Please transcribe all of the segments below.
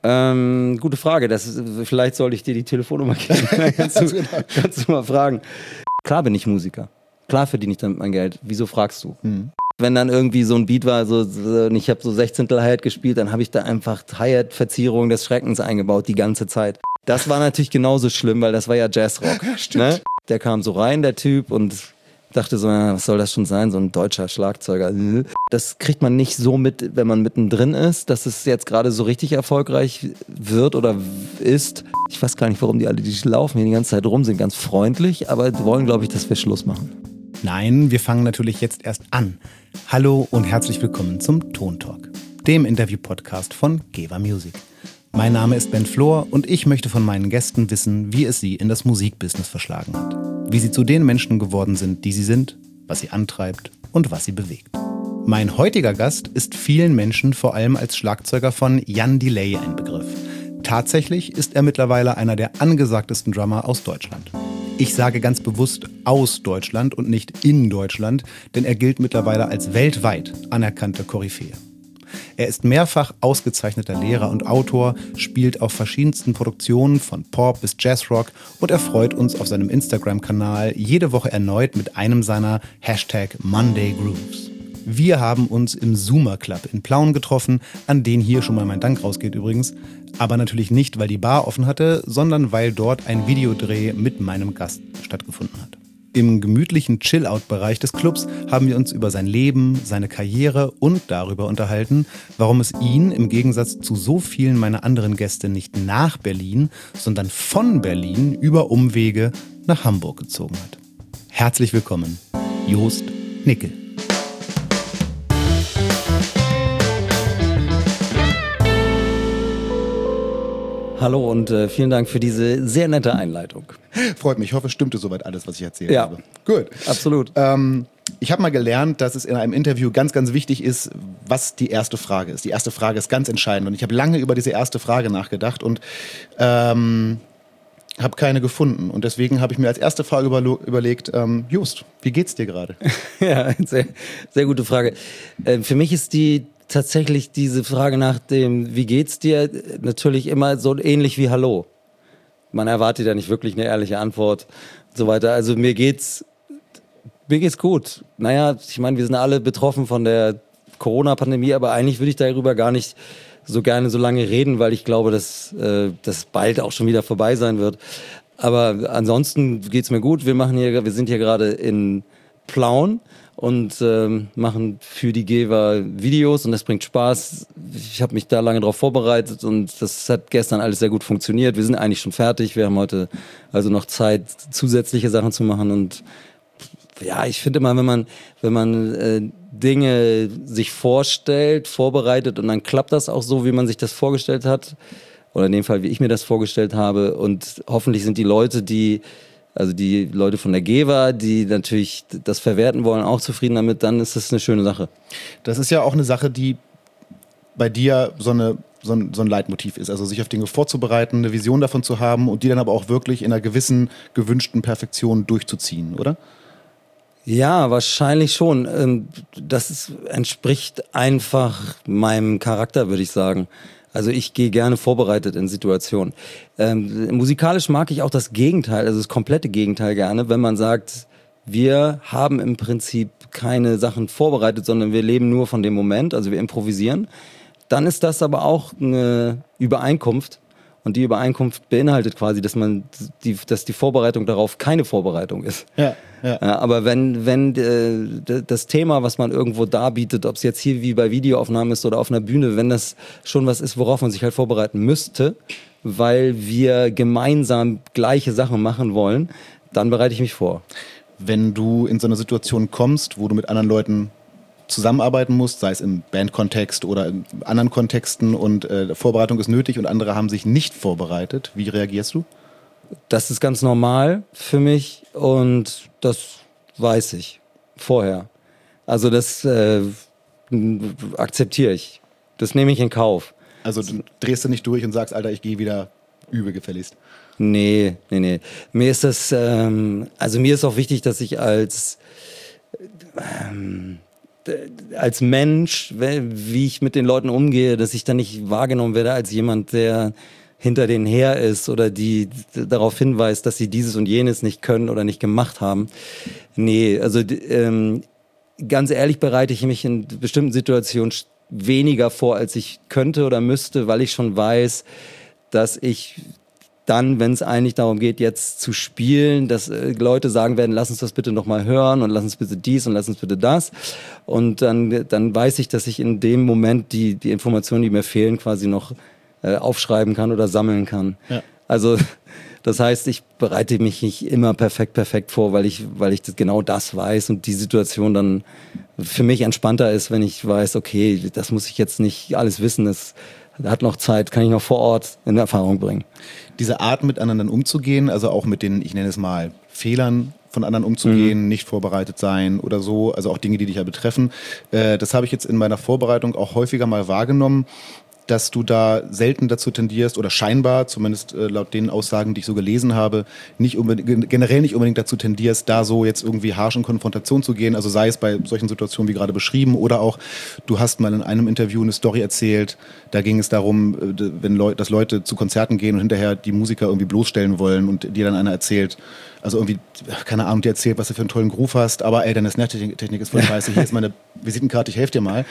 Gute Frage. Vielleicht sollte ich dir die Telefonnummer geben. kannst du mal fragen. Klar bin ich Musiker. Klar verdiene ich damit mein Geld. Wieso fragst du? Wenn dann irgendwie so ein Beat war, und ich habe so 16. Hi-Hat gespielt, dann habe ich da einfach Hi-Hat-Verzierung des Schreckens eingebaut, die ganze Zeit. Das war natürlich genauso schlimm, weil das war ja Jazzrock. Ja, stimmt. Ne? Der kam so rein, der Typ, und dachte so, was soll das schon sein, so ein deutscher Schlagzeuger. Das kriegt man nicht so mit, wenn man mittendrin ist, dass es jetzt gerade so richtig erfolgreich wird oder ist. Ich weiß gar nicht, warum die alle, die laufen hier die ganze Zeit rum, sind ganz freundlich, aber wollen, glaube ich, dass wir Schluss machen. Nein, wir fangen natürlich jetzt erst an. Hallo und herzlich willkommen zum Ton Talk, dem Interview-Podcast von Geva Music. Mein Name ist Ben Flor und ich möchte von meinen Gästen wissen, wie es sie in das Musikbusiness verschlagen hat. Wie sie zu den Menschen geworden sind, die sie sind, was sie antreibt und was sie bewegt. Mein heutiger Gast ist vielen Menschen vor allem als Schlagzeuger von Jan Delay ein Begriff. Tatsächlich ist er mittlerweile einer der angesagtesten Drummer aus Deutschland. Ich sage ganz bewusst aus Deutschland und nicht in Deutschland, denn er gilt mittlerweile als weltweit anerkannte Koryphäe. Er ist mehrfach ausgezeichneter Lehrer und Autor, spielt auf verschiedensten Produktionen von Pop bis Jazzrock und erfreut uns auf seinem Instagram-Kanal jede Woche erneut mit einem seiner #MondayGrooves. Wir haben uns im Zoomer Club in Plauen getroffen, an den hier schon mal mein Dank rausgeht übrigens, aber natürlich nicht, weil die Bar offen hatte, sondern weil dort ein Videodreh mit meinem Gast stattgefunden hat. Im gemütlichen Chill-Out-Bereich des Clubs haben wir uns über sein Leben, seine Karriere und darüber unterhalten, warum es ihn im Gegensatz zu so vielen meiner anderen Gäste nicht nach Berlin, sondern von Berlin über Umwege nach Hamburg gezogen hat. Herzlich willkommen, Joost Nickel. Hallo und vielen Dank für diese sehr nette Einleitung. Freut mich. Ich hoffe, es stimmte soweit alles, was ich erzählt habe. Gut. Absolut. Ich habe mal gelernt, dass es in einem Interview ganz, ganz wichtig ist, was die erste Frage ist. Die erste Frage ist ganz entscheidend. Und ich habe lange über diese erste Frage nachgedacht und habe keine gefunden. Und deswegen habe ich mir als erste Frage überlegt, Joost, wie geht's dir gerade? Ja, sehr, sehr gute Frage. Für mich ist tatsächlich diese Frage nach dem, wie geht's dir, natürlich immer so ähnlich wie Hallo. Man erwartet ja nicht wirklich eine ehrliche Antwort und so weiter. Also mir geht's gut. Naja, ich meine, wir sind alle betroffen von der Corona-Pandemie, aber eigentlich würde ich darüber gar nicht so gerne so lange reden, weil ich glaube, dass das bald auch schon wieder vorbei sein wird. Aber ansonsten geht's mir gut. Wir sind hier gerade in Plauen und machen für die Geva Videos und das bringt Spaß. Ich habe mich da lange drauf vorbereitet und das hat gestern alles sehr gut funktioniert. Wir sind eigentlich schon fertig. Wir haben heute also noch Zeit, zusätzliche Sachen zu machen und ja, ich finde immer, wenn man Dinge sich vorstellt, vorbereitet und dann klappt das auch so, wie man sich das vorgestellt hat oder in dem Fall, wie ich mir das vorgestellt habe und hoffentlich sind die Leute von der Geva, die natürlich das verwerten wollen, auch zufrieden damit, dann ist das eine schöne Sache. Das ist ja auch eine Sache, die bei dir so ein Leitmotiv ist, also sich auf Dinge vorzubereiten, eine Vision davon zu haben und die dann aber auch wirklich in einer gewissen gewünschten Perfektion durchzuziehen, oder? Ja, wahrscheinlich schon. Entspricht einfach meinem Charakter, würde ich sagen. Also ich gehe gerne vorbereitet in Situationen. Musikalisch mag ich auch das Gegenteil, also das komplette Gegenteil gerne, wenn man sagt, wir haben im Prinzip keine Sachen vorbereitet, sondern wir leben nur von dem Moment, also wir improvisieren. Dann ist das aber auch eine Übereinkunft. Und die Übereinkunft beinhaltet quasi, dass die Vorbereitung darauf keine Vorbereitung ist. Ja. Aber wenn das Thema, was man irgendwo darbietet, ob es jetzt hier wie bei Videoaufnahmen ist oder auf einer Bühne, wenn das schon was ist, worauf man sich halt vorbereiten müsste, weil wir gemeinsam gleiche Sachen machen wollen, dann bereite ich mich vor. Wenn du in so eine Situation kommst, wo du mit anderen Leuten zusammenarbeiten musst, sei es im Bandkontext oder in anderen Kontexten und Vorbereitung ist nötig und andere haben sich nicht vorbereitet. Wie reagierst du? Das ist ganz normal für mich und das weiß ich vorher. Also das akzeptiere ich. Das nehme ich in Kauf. Also du drehst du nicht durch und sagst, Alter, ich gehe wieder übel gefälligst. Nee. Mir ist mir ist auch wichtig, dass ich als als Mensch, wie ich mit den Leuten umgehe, dass ich dann nicht wahrgenommen werde als jemand, der hinter denen her ist oder die darauf hinweist, dass sie dieses und jenes nicht können oder nicht gemacht haben. Nee, also ganz ehrlich bereite ich mich in bestimmten Situationen weniger vor, als ich könnte oder müsste, weil ich schon weiß, dass ich dann, wenn es eigentlich darum geht, jetzt zu spielen, dass Leute sagen werden, lass uns das bitte nochmal hören und lass uns bitte dies und lass uns bitte das. Und dann weiß ich, dass ich in dem Moment die Informationen, die mir fehlen, quasi noch aufschreiben kann oder sammeln kann. Ja. Also das heißt, ich bereite mich nicht immer perfekt vor, weil ich genau das weiß und die Situation dann für mich entspannter ist, wenn ich weiß, okay, das muss ich jetzt nicht alles wissen, das hat noch Zeit, kann ich noch vor Ort in Erfahrung bringen. Diese Art, mit anderen umzugehen, also auch mit den, ich nenne es mal, Fehlern von anderen umzugehen, nicht vorbereitet sein oder so, also auch Dinge, die dich ja betreffen, das habe ich jetzt in meiner Vorbereitung auch häufiger mal wahrgenommen, dass du da selten dazu tendierst oder scheinbar, zumindest laut den Aussagen, die ich so gelesen habe, generell nicht unbedingt dazu tendierst, da so jetzt irgendwie harsch in Konfrontation zu gehen. Also sei es bei solchen Situationen wie gerade beschrieben oder auch, du hast mal in einem Interview eine Story erzählt, da ging es darum, dass Leute zu Konzerten gehen und hinterher die Musiker irgendwie bloßstellen wollen und dir dann einer erzählt, also irgendwie, keine Ahnung, dir erzählt, was du für einen tollen Groove hast, aber ey, deine Snare-Technik ist voll scheiße, hier ist meine Visitenkarte, ich helfe dir mal.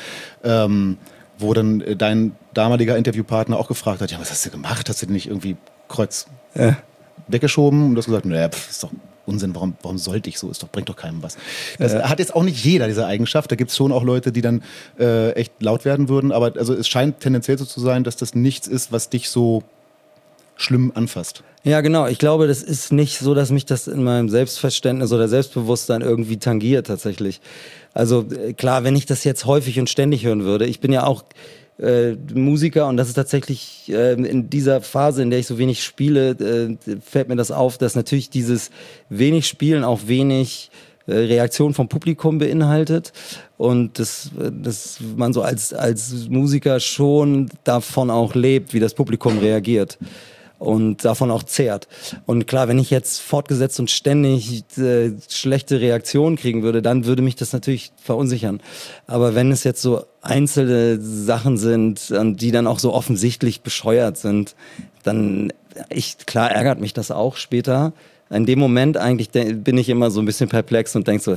Wo dann dein damaliger Interviewpartner auch gefragt hat, ja, was hast du gemacht? Hast du denn nicht irgendwie Kreuz weggeschoben? Und du hast gesagt, naja, ist doch Unsinn, warum sollte ich so? Bringt doch keinem was. Das hat jetzt auch nicht jeder diese Eigenschaft. Da gibt es schon auch Leute, die dann echt laut werden würden. Aber also es scheint tendenziell so zu sein, dass das nichts ist, was dich so schlimm anfasst. Ja, genau. Ich glaube, das ist nicht so, dass mich das in meinem Selbstverständnis oder Selbstbewusstsein irgendwie tangiert tatsächlich. Also klar, wenn ich das jetzt häufig und ständig hören würde, ich bin ja auch Musiker und das ist tatsächlich in dieser Phase, in der ich so wenig spiele, fällt mir das auf, dass natürlich dieses wenig Spielen auch wenig Reaktion vom Publikum beinhaltet und dass man so als Musiker schon davon auch lebt, wie das Publikum reagiert. Und davon auch zehrt. Und klar, wenn ich jetzt fortgesetzt und ständig schlechte Reaktionen kriegen würde, dann würde mich das natürlich verunsichern. Aber wenn es jetzt so einzelne Sachen sind, die dann auch so offensichtlich bescheuert sind, dann, klar ärgert mich das auch später. In dem Moment eigentlich bin ich immer so ein bisschen perplex und denke so,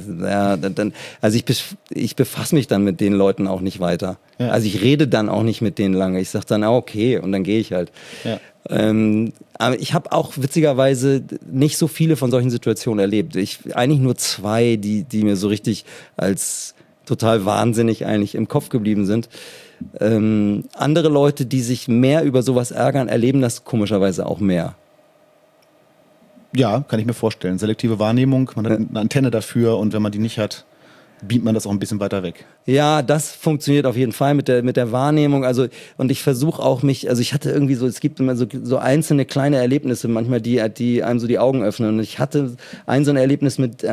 also ich befasse mich dann mit den Leuten auch nicht weiter. Ja. Also ich rede dann auch nicht mit denen lange. Ich sage dann, okay, und dann gehe ich halt. Ja. Aber ich habe auch witzigerweise nicht so viele von solchen Situationen erlebt. Eigentlich nur 2, die mir so richtig als total wahnsinnig eigentlich im Kopf geblieben sind. Andere Leute, die sich mehr über sowas ärgern, erleben das komischerweise auch mehr. Ja, kann ich mir vorstellen. Selektive Wahrnehmung, man hat eine Antenne dafür und wenn man die nicht hat, beamt man das auch ein bisschen weiter weg. Ja, das funktioniert auf jeden Fall mit der Wahrnehmung. Also, und ich versuche auch ich hatte irgendwie so, es gibt immer so einzelne kleine Erlebnisse manchmal, die einem so die Augen öffnen. Und ich hatte so ein Erlebnis mit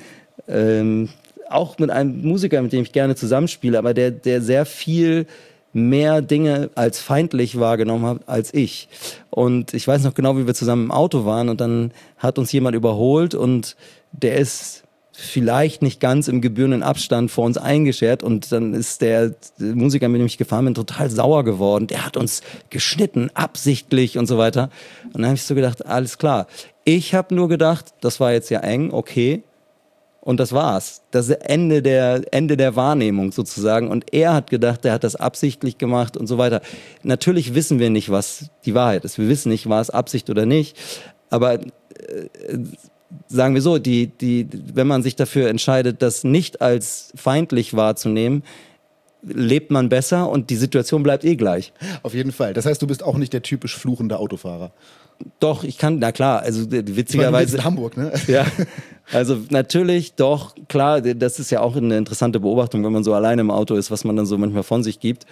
auch mit einem Musiker, mit dem ich gerne zusammenspiele, aber der sehr viel mehr Dinge als feindlich wahrgenommen hat als ich. Und ich weiß noch genau, wie wir zusammen im Auto waren und dann hat uns jemand überholt und der ist vielleicht nicht ganz im gebührenden Abstand vor uns eingeschert und dann ist der Musiker, mit dem ich gefahren bin, total sauer geworden. Der hat uns geschnitten, absichtlich und so weiter. Und dann habe ich so gedacht, alles klar. Ich habe nur gedacht, das war jetzt ja eng, okay. Und das war's. Das Ende der Wahrnehmung sozusagen. Und er hat gedacht, er hat das absichtlich gemacht und so weiter. Natürlich wissen wir nicht, was die Wahrheit ist. Wir wissen nicht, war es Absicht oder nicht. Aber sagen wir so, wenn man sich dafür entscheidet, das nicht als feindlich wahrzunehmen, lebt man besser und die Situation bleibt gleich. Auf jeden Fall. Das heißt, du bist auch nicht der typisch fluchende Autofahrer. Doch, ich kann, na klar, also witzigerweise. In Hamburg, ne? Ja, also natürlich, doch, klar, das ist ja auch eine interessante Beobachtung, wenn man so alleine im Auto ist, was man dann so manchmal von sich gibt.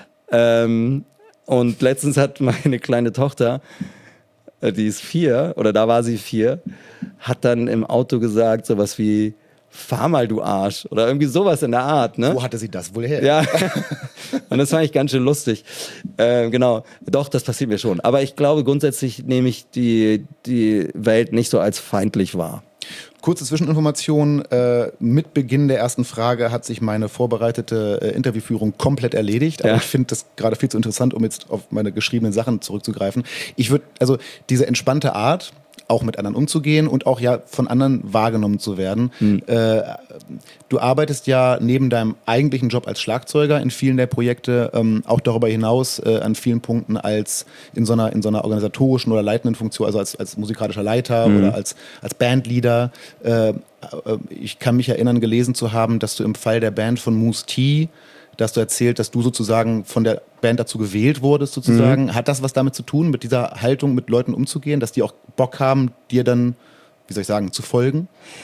Und letztens hat meine kleine Tochter, die ist 4, oder da war sie 4, hat dann im Auto gesagt, sowas wie, fahr mal, du Arsch. Oder irgendwie sowas in der Art, ne? Wo hatte sie das wohl her? Ja. Und das fand ich ganz schön lustig. Genau. Doch, das passiert mir schon. Aber ich glaube, grundsätzlich nehme ich die Welt nicht so als feindlich wahr. Kurze Zwischeninformation. Mit Beginn der ersten Frage hat sich meine vorbereitete Interviewführung komplett erledigt. Aber ich finde das gerade viel zu interessant, um jetzt auf meine geschriebenen Sachen zurückzugreifen. Ich würde, also diese entspannte Art, auch mit anderen umzugehen und auch ja von anderen wahrgenommen zu werden. Du arbeitest ja neben deinem eigentlichen Job als Schlagzeuger in vielen der Projekte auch darüber hinaus an vielen Punkten als in so einer organisatorischen oder leitenden Funktion, also als musikalischer Leiter oder als Bandleader. Ich kann mich erinnern, gelesen zu haben, dass du im Fall der Band von Mousse T, da hast du erzählt, dass du sozusagen von der Band dazu gewählt wurdest sozusagen. Hat das was damit zu tun, mit dieser Haltung mit Leuten umzugehen, dass die auch Bock haben, dir dann, wie soll ich sagen, zu folgen?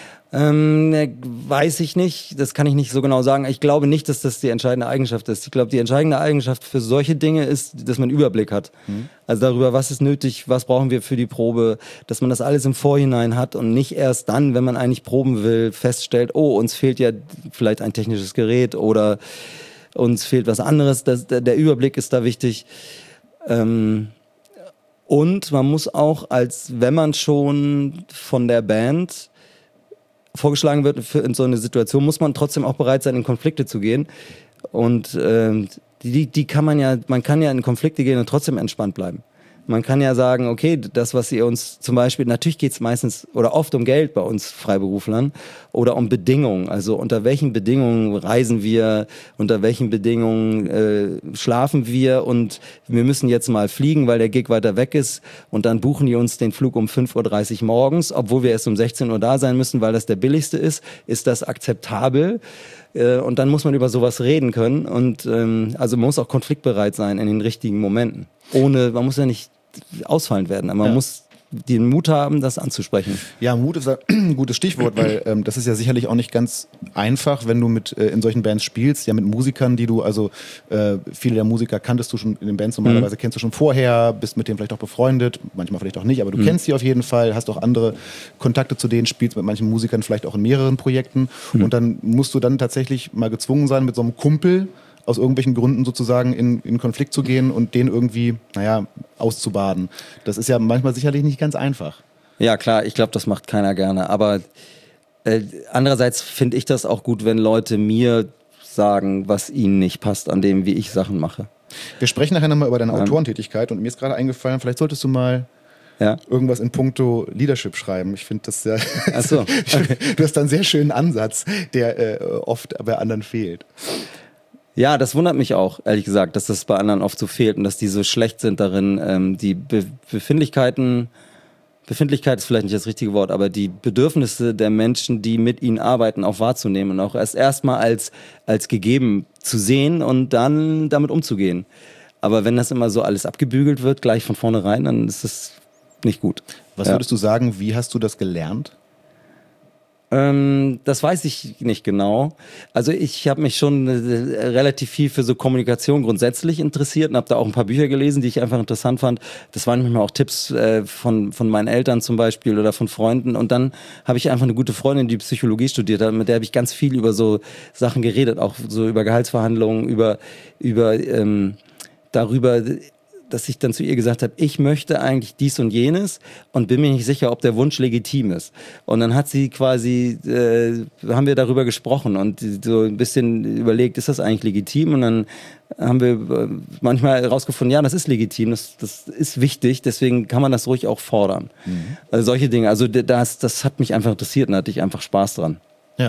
Weiß ich nicht, das kann ich nicht so genau sagen. Ich glaube nicht, dass das die entscheidende Eigenschaft ist. Ich glaube, die entscheidende Eigenschaft für solche Dinge ist, dass man einen Überblick hat. Also darüber, was ist nötig, was brauchen wir für die Probe, dass man das alles im Vorhinein hat und nicht erst dann, wenn man eigentlich proben will, feststellt, oh, uns fehlt ja vielleicht ein technisches Gerät oder uns fehlt was anderes. Der Überblick ist da wichtig. Und man muss auch, als wenn man schon von der Band vorgeschlagen wird in so eine Situation, muss man trotzdem auch bereit sein, in Konflikte zu gehen. Und die kann man kann ja in Konflikte gehen und trotzdem entspannt bleiben. Man kann ja sagen, okay, das, was ihr uns zum Beispiel, natürlich geht es meistens oder oft um Geld bei uns Freiberuflern oder um Bedingungen. Also unter welchen Bedingungen reisen wir, unter welchen Bedingungen schlafen wir und wir müssen jetzt mal fliegen, weil der Gig weiter weg ist und dann buchen die uns den Flug um 5.30 Uhr morgens, obwohl wir erst um 16 Uhr da sein müssen, weil das der billigste ist. Ist das akzeptabel? Und dann muss man über sowas reden können und also man muss auch konfliktbereit sein in den richtigen Momenten. Man muss ja nicht ausfallend werden, aber man muss den Mut haben, das anzusprechen. Ja, Mut ist ein gutes Stichwort, weil das ist ja sicherlich auch nicht ganz einfach, wenn du in solchen Bands spielst, ja mit Musikern, die du, also viele der Musiker kanntest du schon in den Bands normalerweise, kennst du schon vorher, bist mit denen vielleicht auch befreundet, manchmal vielleicht auch nicht, aber du kennst sie auf jeden Fall, hast auch andere Kontakte zu denen, spielst mit manchen Musikern vielleicht auch in mehreren Projekten und dann musst du dann tatsächlich mal gezwungen sein, mit so einem Kumpel aus irgendwelchen Gründen sozusagen in Konflikt zu gehen und den irgendwie, auszubaden. Das ist ja manchmal sicherlich nicht ganz einfach. Ja, klar, ich glaube, das macht keiner gerne. Aber andererseits finde ich das auch gut, wenn Leute mir sagen, was ihnen nicht passt an dem, wie ich Sachen mache. Wir sprechen nachher nochmal über deine Autorentätigkeit und mir ist gerade eingefallen, vielleicht solltest du mal irgendwas in puncto Leadership schreiben. Ich finde das ja. Ach so. Okay. Du hast da einen sehr schönen Ansatz, der oft bei anderen fehlt. Ja, das wundert mich auch, ehrlich gesagt, dass das bei anderen oft so fehlt und dass die so schlecht sind darin, die Befindlichkeit ist vielleicht nicht das richtige Wort, aber die Bedürfnisse der Menschen, die mit ihnen arbeiten, auch wahrzunehmen und auch erstmal als gegeben zu sehen und dann damit umzugehen. Aber wenn das immer so alles abgebügelt wird, gleich von vornherein, dann ist das nicht gut. Was würdest du sagen, wie hast du das gelernt? Das weiß ich nicht genau. Also ich habe mich schon relativ viel für so Kommunikation grundsätzlich interessiert und habe da auch ein paar Bücher gelesen, die ich einfach interessant fand. Das waren manchmal auch Tipps von meinen Eltern zum Beispiel oder von Freunden. Und dann habe ich einfach eine gute Freundin, die Psychologie studiert hat, mit der habe ich ganz viel über so Sachen geredet, auch so über Gehaltsverhandlungen, darüber, dass ich dann zu ihr gesagt habe, ich möchte eigentlich dies und jenes und bin mir nicht sicher, ob der Wunsch legitim ist. Und dann hat sie quasi, haben wir darüber gesprochen und so ein bisschen überlegt, ist das eigentlich legitim? Und dann haben wir manchmal herausgefunden, ja, das ist legitim, das ist wichtig, deswegen kann man das ruhig auch fordern. Also solche Dinge, also das hat mich einfach interessiert und da hatte ich einfach Spaß dran. Ja.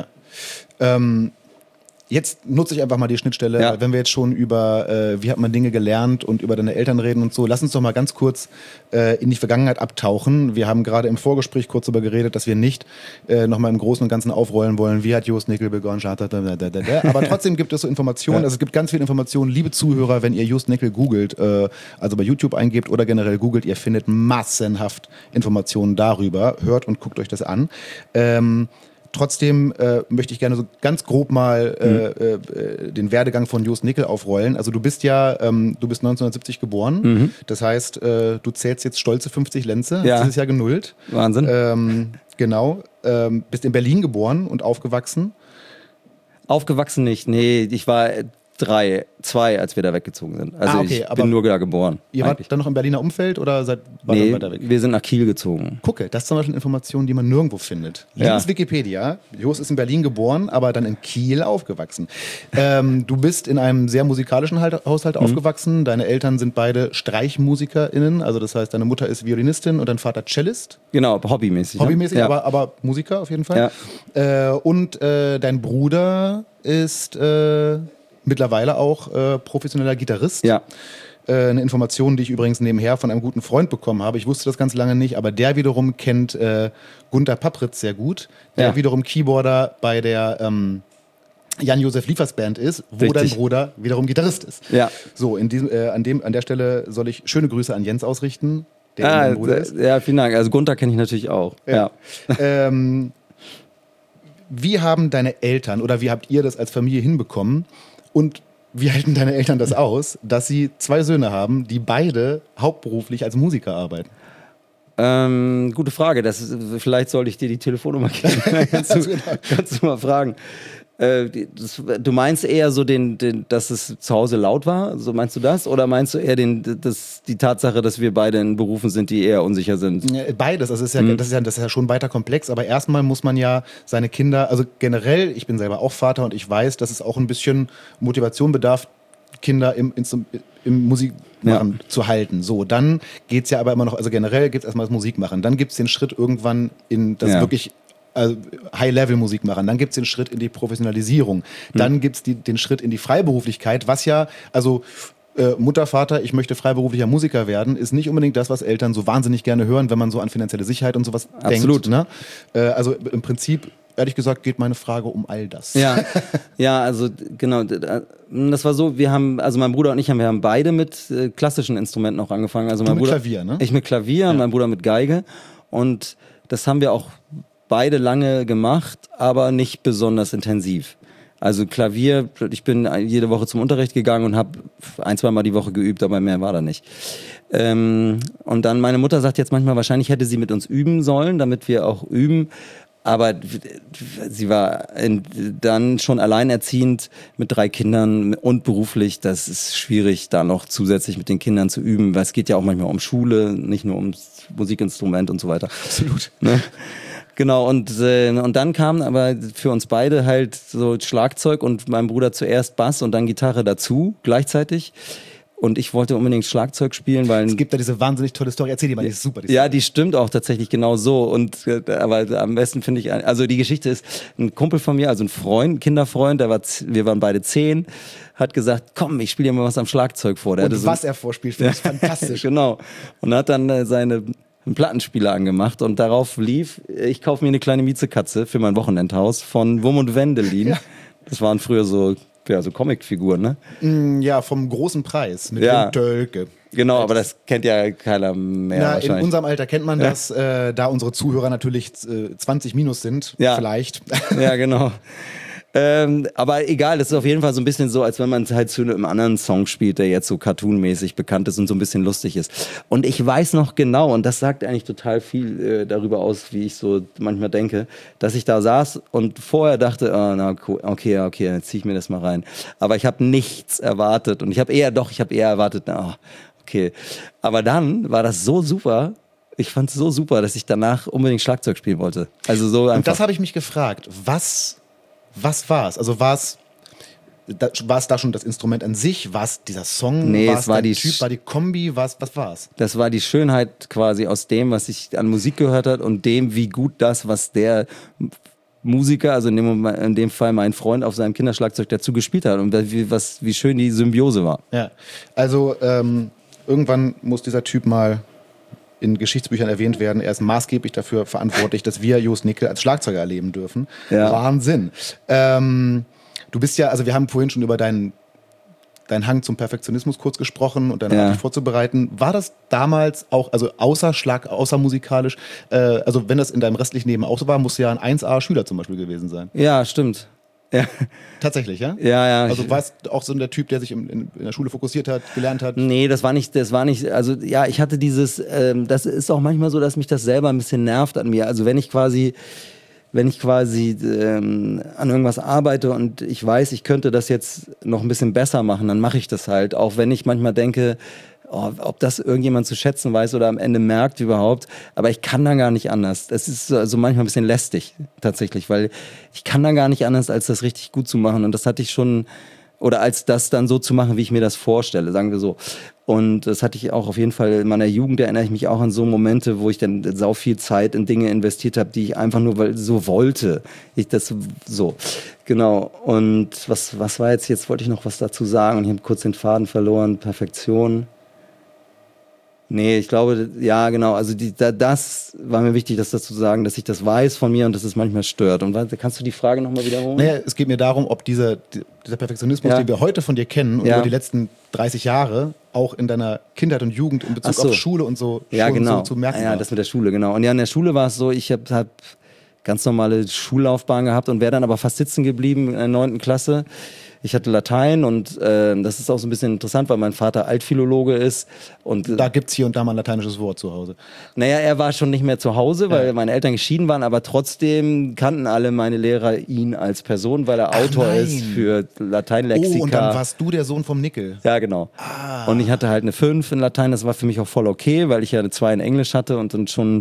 Jetzt nutze ich einfach mal die Schnittstelle, wenn wir jetzt schon über wie hat man Dinge gelernt und über deine Eltern reden und so. Lass uns doch mal ganz kurz in die Vergangenheit abtauchen. Wir haben gerade im Vorgespräch kurz darüber geredet, dass wir nicht nochmal im Großen und Ganzen aufrollen wollen, wie hat Joost Nickel begonnen, aber trotzdem gibt es so Informationen, also es gibt ganz viele Informationen. Liebe Zuhörer, wenn ihr Joost Nickel googelt, also bei YouTube eingebt oder generell googelt, ihr findet massenhaft Informationen darüber. Hört und guckt euch das an. Trotzdem möchte ich gerne so ganz grob mal den Werdegang von Joost Nickel aufrollen. Also du bist 1970 geboren. Das heißt, du zählst jetzt stolze 50 Lenze, hast dieses Jahr genullt. Wahnsinn. Genau. Bist in Berlin geboren und aufgewachsen. Aufgewachsen nicht, nee. Ich war 2, als wir da weggezogen sind. Also okay, ich bin nur da geboren. Ihr wart dann noch im Berliner Umfeld oder wart Nee, weiter weg? wir sind nach Kiel gezogen. Gucke, das ist zum Beispiel eine Information, die man nirgendwo findet. Ja. Liebes Wikipedia, Jos ist in Berlin geboren, aber dann in Kiel aufgewachsen. Du bist in einem sehr musikalischen Haushalt aufgewachsen. Deine Eltern sind beide StreichmusikerInnen, also das heißt, deine Mutter ist Violinistin und dein Vater Cellist. Genau, hobbymäßig. Hobbymäßig, ja. aber Musiker auf jeden Fall. Ja. Und dein Bruder ist mittlerweile auch professioneller Gitarrist. Ja. Eine Information, die ich übrigens nebenher von einem guten Freund bekommen habe. Ich wusste das ganz lange nicht, aber der wiederum kennt Gunter Pappritz sehr gut, der wiederum Keyboarder bei der Jan-Josef Liefers Band ist, wo Richtig. dein Bruder wiederum Gitarrist ist. Ja. So, an der Stelle soll ich schöne Grüße an Jens ausrichten, der dein Bruder ist. Ja, vielen Dank. Also Gunther kenne ich natürlich auch. Ja. Wie haben deine Eltern oder wie habt ihr das als Familie hinbekommen und wie halten deine Eltern das aus, dass sie 2 Söhne haben, die beide hauptberuflich als Musiker arbeiten? Gute Frage. Vielleicht sollte ich dir die Telefonnummer geben. kannst du mal fragen. Du meinst eher so dass es zu Hause laut war? So meinst du das? Oder meinst du eher die Tatsache, dass wir beide in Berufen sind, die eher unsicher sind? Beides. Das ist ja schon weiter komplex. Aber erstmal muss man ja seine Kinder, also generell, ich bin selber auch Vater und ich weiß, dass es auch ein bisschen Motivation bedarf, Kinder im Musikmachen zu halten. So, dann geht's ja aber immer noch, also generell geht's erstmal das Musikmachen. Dann gibt's den Schritt irgendwann in das wirklich High-Level-Musik machen. Dann gibt es den Schritt in die Professionalisierung. Dann gibt es den Schritt in die Freiberuflichkeit, was ja, also Mutter, Vater, ich möchte freiberuflicher Musiker werden, ist nicht unbedingt das, was Eltern so wahnsinnig gerne hören, wenn man so an finanzielle Sicherheit und sowas denkt. Ne? Also im Prinzip, ehrlich gesagt, geht meine Frage um all das. Ja, also genau, das war so, mein Bruder und ich wir haben beide mit klassischen Instrumenten auch angefangen. Also mein Bruder, Klavier, ne? Ich mit Klavier, mein Bruder mit Geige und das haben wir auch beide lange gemacht, aber nicht besonders intensiv. Also Klavier, ich bin jede Woche zum Unterricht gegangen und habe 1-2 Mal die Woche geübt, aber mehr war da nicht. Und dann meine Mutter sagt jetzt manchmal, wahrscheinlich hätte sie mit uns üben sollen, damit wir auch üben. Aber sie war dann schon alleinerziehend mit 3 Kindern und beruflich. Das ist schwierig, da noch zusätzlich mit den Kindern zu üben, weil es geht ja auch manchmal um Schule, nicht nur ums Musikinstrument und so weiter. Absolut. Ne? Genau, und dann kam aber für uns beide halt so Schlagzeug und mein Bruder zuerst Bass und dann Gitarre dazu, gleichzeitig. Und ich wollte unbedingt Schlagzeug spielen, weil... Es gibt da diese wahnsinnig tolle Story. Erzähl die mal, die ist super. Ja, die stimmt auch tatsächlich genau so. Aber am besten finde ich... Also die Geschichte ist, ein Kumpel von mir, also ein Freund, Kinderfreund, wir waren beide 10, hat gesagt, komm, ich spiele dir mal was am Schlagzeug vor. Und was er vorspielt, finde ich fantastisch. Genau. Und hat dann einen Plattenspieler angemacht und darauf lief, ich kaufe mir eine kleine Miezekatze für mein Wochenendhaus von Wurm und Wendelin. Ja. Das waren früher so Comicfiguren, ne? Ja, vom großen Preis mit dem Tölke. Genau, aber das kennt ja keiner mehr wahrscheinlich. In unserem Alter kennt man das, da unsere Zuhörer natürlich 20 minus sind, vielleicht. Ja, genau. Aber egal, das ist auf jeden Fall so ein bisschen so, als wenn man halt zu einem anderen Song spielt, der jetzt so cartoonmäßig bekannt ist und so ein bisschen lustig ist. Und ich weiß noch genau, und das sagt eigentlich total viel darüber aus, wie ich so manchmal denke, dass ich da saß und vorher dachte, okay, jetzt zieh ich mir das mal rein. Aber ich habe nichts erwartet und ich habe eher erwartet, okay. Aber dann war das so super. Ich fand es so super, dass ich danach unbedingt Schlagzeug spielen wollte. Also so einfach. Und das habe ich mich gefragt. Was war es? Also war es da schon das Instrument an sich? War es dieser Song? Nee, war es der Typ? War die Kombi? Was war es? Das war die Schönheit quasi aus dem, was ich an Musik gehört habe und dem, wie gut das, was der Musiker, also in dem Fall mein Freund auf seinem Kinderschlagzeug dazu gespielt hat und wie schön die Symbiose war. Ja, also irgendwann muss dieser Typ mal in Geschichtsbüchern erwähnt werden. Er ist maßgeblich dafür verantwortlich, dass wir Jos Nickel als Schlagzeuger erleben dürfen. Ja. Wahnsinn. Du bist ja, also wir haben vorhin schon über deinen Hang zum Perfektionismus kurz gesprochen und deine Art, dich vorzubereiten. War das damals auch, also außer musikalisch, also wenn das in deinem restlichen Leben auch so war, musst du ja ein 1A-Schüler zum Beispiel gewesen sein. Ja, stimmt. Ja. Tatsächlich, ja? Ja. Also du warst auch so der Typ, der sich in der Schule fokussiert hat, gelernt hat? Nee, das war nicht, also ja, ich hatte das ist auch manchmal so, dass mich das selber ein bisschen nervt an mir. Also wenn wenn ich quasi an irgendwas arbeite und ich weiß, ich könnte das jetzt noch ein bisschen besser machen, dann mache ich das halt. Auch wenn ich manchmal denke, ob das irgendjemand zu schätzen weiß oder am Ende merkt überhaupt. Aber ich kann dann gar nicht anders. Das ist so manchmal ein bisschen lästig tatsächlich, weil ich kann dann gar nicht anders, als das richtig gut zu machen. Und das hatte ich schon, oder als das dann so zu machen, wie ich mir das vorstelle, sagen wir so. Und das hatte ich auch auf jeden Fall in meiner Jugend, erinnere ich mich auch an so Momente, wo ich dann sau viel Zeit in Dinge investiert habe, die ich einfach nur so wollte. Ich das so, genau. Und was war jetzt wollte ich noch was dazu sagen und ich habe kurz den Faden verloren. Perfektion. Nee, ich glaube, ja, genau. Also das war mir wichtig, das dazu sagen, dass ich das weiß von mir und dass es manchmal stört. Und kannst du die Frage nochmal wiederholen? Naja, es geht mir darum, ob dieser Perfektionismus, den wir heute von dir kennen und über die letzten 30 Jahre auch in deiner Kindheit und Jugend in Bezug auf Schule und so schon genau. so zu merken war. Ja, das mit der Schule, genau. Und ja, in der Schule war es so, ich habe ganz normale Schullaufbahn gehabt und wäre dann aber fast sitzen geblieben in der 9. Klasse. Ich hatte Latein und das ist auch so ein bisschen interessant, weil mein Vater Altphilologe ist. Und da gibt es hier und da mal ein lateinisches Wort zu Hause. Naja, er war schon nicht mehr zu Hause, weil meine Eltern geschieden waren, aber trotzdem kannten alle meine Lehrer ihn als Person, weil er Autor ist für Lateinlexika. Oh, und dann warst du der Sohn vom Nickel. Ja, genau. Und ich hatte halt eine 5 in Latein, das war für mich auch voll okay, weil ich ja eine 2 in Englisch hatte und dann schon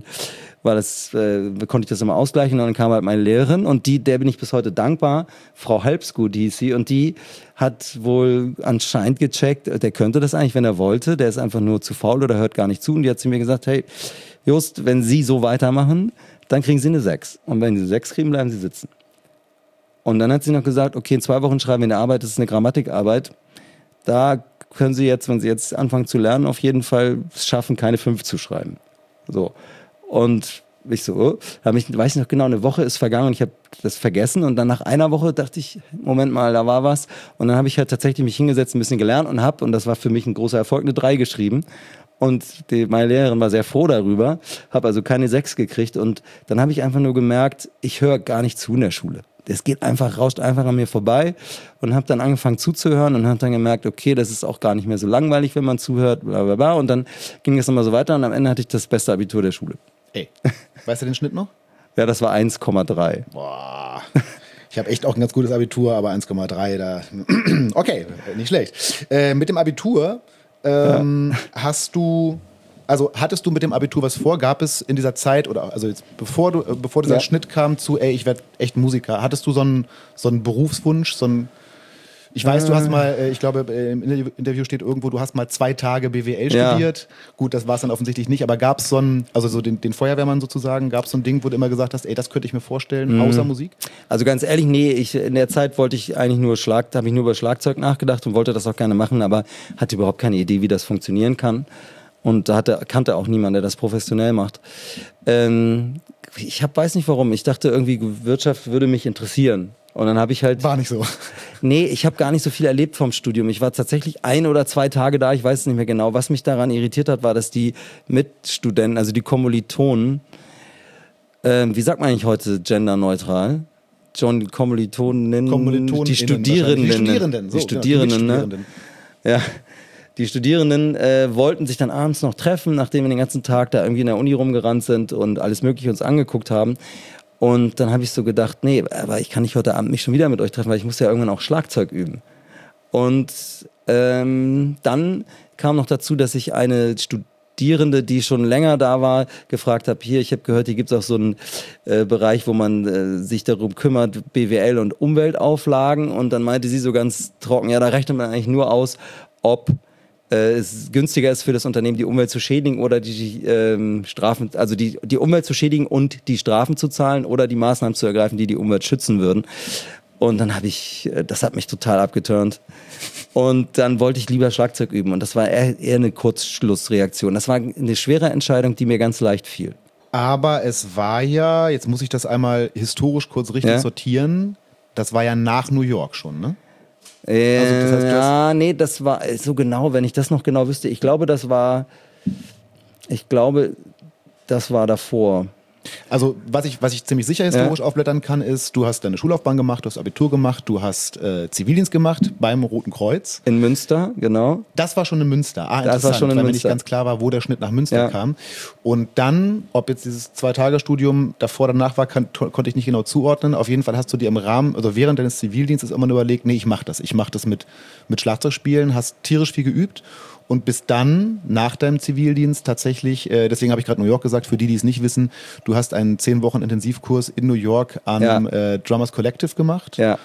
konnte ich das immer ausgleichen und dann kam halt meine Lehrerin und der bin ich bis heute dankbar, Frau Halbsgut hieß sie und die hat wohl anscheinend gecheckt, der könnte das eigentlich, wenn er wollte, der ist einfach nur zu faul oder hört gar nicht zu und die hat zu mir gesagt, hey Just, wenn Sie so weitermachen, dann kriegen Sie eine 6 und wenn Sie eine 6 kriegen, bleiben Sie sitzen. Und dann hat sie noch gesagt, okay, in 2 Wochen schreiben wir eine Arbeit, das ist eine Grammatikarbeit, da können Sie jetzt, wenn Sie jetzt anfangen zu lernen, auf jeden Fall schaffen, keine 5 zu schreiben. So. Und ich so, weiß ich noch genau, eine Woche ist vergangen und ich habe das vergessen und dann nach einer Woche dachte ich, Moment mal, da war was und dann habe ich halt tatsächlich mich hingesetzt, ein bisschen gelernt und das war für mich ein großer Erfolg, eine 3 geschrieben und meine Lehrerin war sehr froh darüber, habe also keine 6 gekriegt und dann habe ich einfach nur gemerkt, ich höre gar nicht zu in der Schule. Es rauscht einfach an mir vorbei und habe dann angefangen zuzuhören und habe dann gemerkt, okay, das ist auch gar nicht mehr so langweilig, wenn man zuhört, bla bla bla und dann ging es immer so weiter und am Ende hatte ich das beste Abitur der Schule. Ey, weißt du den Schnitt noch? Ja, das war 1,3. Boah, ich habe echt auch ein ganz gutes Abitur, aber 1,3 da. Okay, nicht schlecht. Mit dem Abitur hattest du mit dem Abitur was vor? Gab es in dieser Zeit oder also jetzt bevor dieser Schnitt kam zu, ey, ich werde echt Musiker, hattest du so einen Berufswunsch, ich weiß, du hast mal, ich glaube, im Interview steht irgendwo, du hast mal 2 Tage BWL studiert. Gut, das war es dann offensichtlich nicht, aber gab es den Feuerwehrmann sozusagen, gab es so ein Ding, wo du immer gesagt hast, ey, das könnte ich mir vorstellen, außer Musik? Also ganz ehrlich, nee, in der Zeit habe ich nur über Schlagzeug nachgedacht und wollte das auch gerne machen, aber hatte überhaupt keine Idee, wie das funktionieren kann. Und kannte auch niemand, der das professionell macht. Ich weiß nicht warum, ich dachte irgendwie, Wirtschaft würde mich interessieren. Und dann habe ich halt... War nicht so. Nee, ich habe gar nicht so viel erlebt vom Studium. Ich war tatsächlich 1 oder 2 Tage da, ich weiß es nicht mehr genau. Was mich daran irritiert hat, war, dass die Mitstudenten, also die Kommilitonen, wie sagt man eigentlich heute genderneutral? Kommilitonen, die Studierenden. Die Studierenden, ne? Ja. Die Studierenden wollten sich dann abends noch treffen, nachdem wir den ganzen Tag da irgendwie in der Uni rumgerannt sind und alles Mögliche uns angeguckt haben. Und dann habe ich so gedacht, nee, aber ich kann nicht heute Abend mich schon wieder mit euch treffen, weil ich muss ja irgendwann auch Schlagzeug üben. Und dann kam noch dazu, dass ich eine Studierende, die schon länger da war, gefragt habe, ich habe gehört, hier gibt es auch so einen Bereich, wo man sich darum kümmert, BWL und Umweltauflagen. Und dann meinte sie so ganz trocken, ja, da rechnet man eigentlich nur aus, ob es günstiger ist für das Unternehmen, die Umwelt zu schädigen oder die Strafen, also die Umwelt zu schädigen und die Strafen zu zahlen oder die Maßnahmen zu ergreifen, die die Umwelt schützen würden. Und dann das hat mich total abgeturnt. Und dann wollte ich lieber Schlagzeug üben. Und das war eher eine Kurzschlussreaktion. Das war eine schwere Entscheidung, die mir ganz leicht fiel. Aber es war ja, jetzt muss ich das einmal historisch kurz richtig sortieren, das war ja nach New York schon, ne? Das war so genau, wenn ich das noch genau wüsste. Ich glaube, das war davor. Also was ich ziemlich sicher historisch aufblättern kann, ist, du hast deine Schullaufbahn gemacht, du hast Abitur gemacht, du hast Zivildienst gemacht beim Roten Kreuz. In Münster, genau. Das war schon in Münster. Das war schon in weil mir Münster. nicht ganz klar war, wo der Schnitt nach Münster kam. Und dann, ob jetzt dieses 2-Tage-Studium davor oder danach war, konnte ich nicht genau zuordnen. Auf jeden Fall hast du dir im Rahmen, also während deines Zivildienstes immer nur überlegt, nee, ich mache das. Ich mache das mit Schlagzeugspielen, hast tierisch viel geübt. Und bis dann, nach deinem Zivildienst tatsächlich, deswegen habe ich gerade New York gesagt, für die es nicht wissen, du hast einen 10 Wochen Intensivkurs in New York am Drummers Collective gemacht. Ja.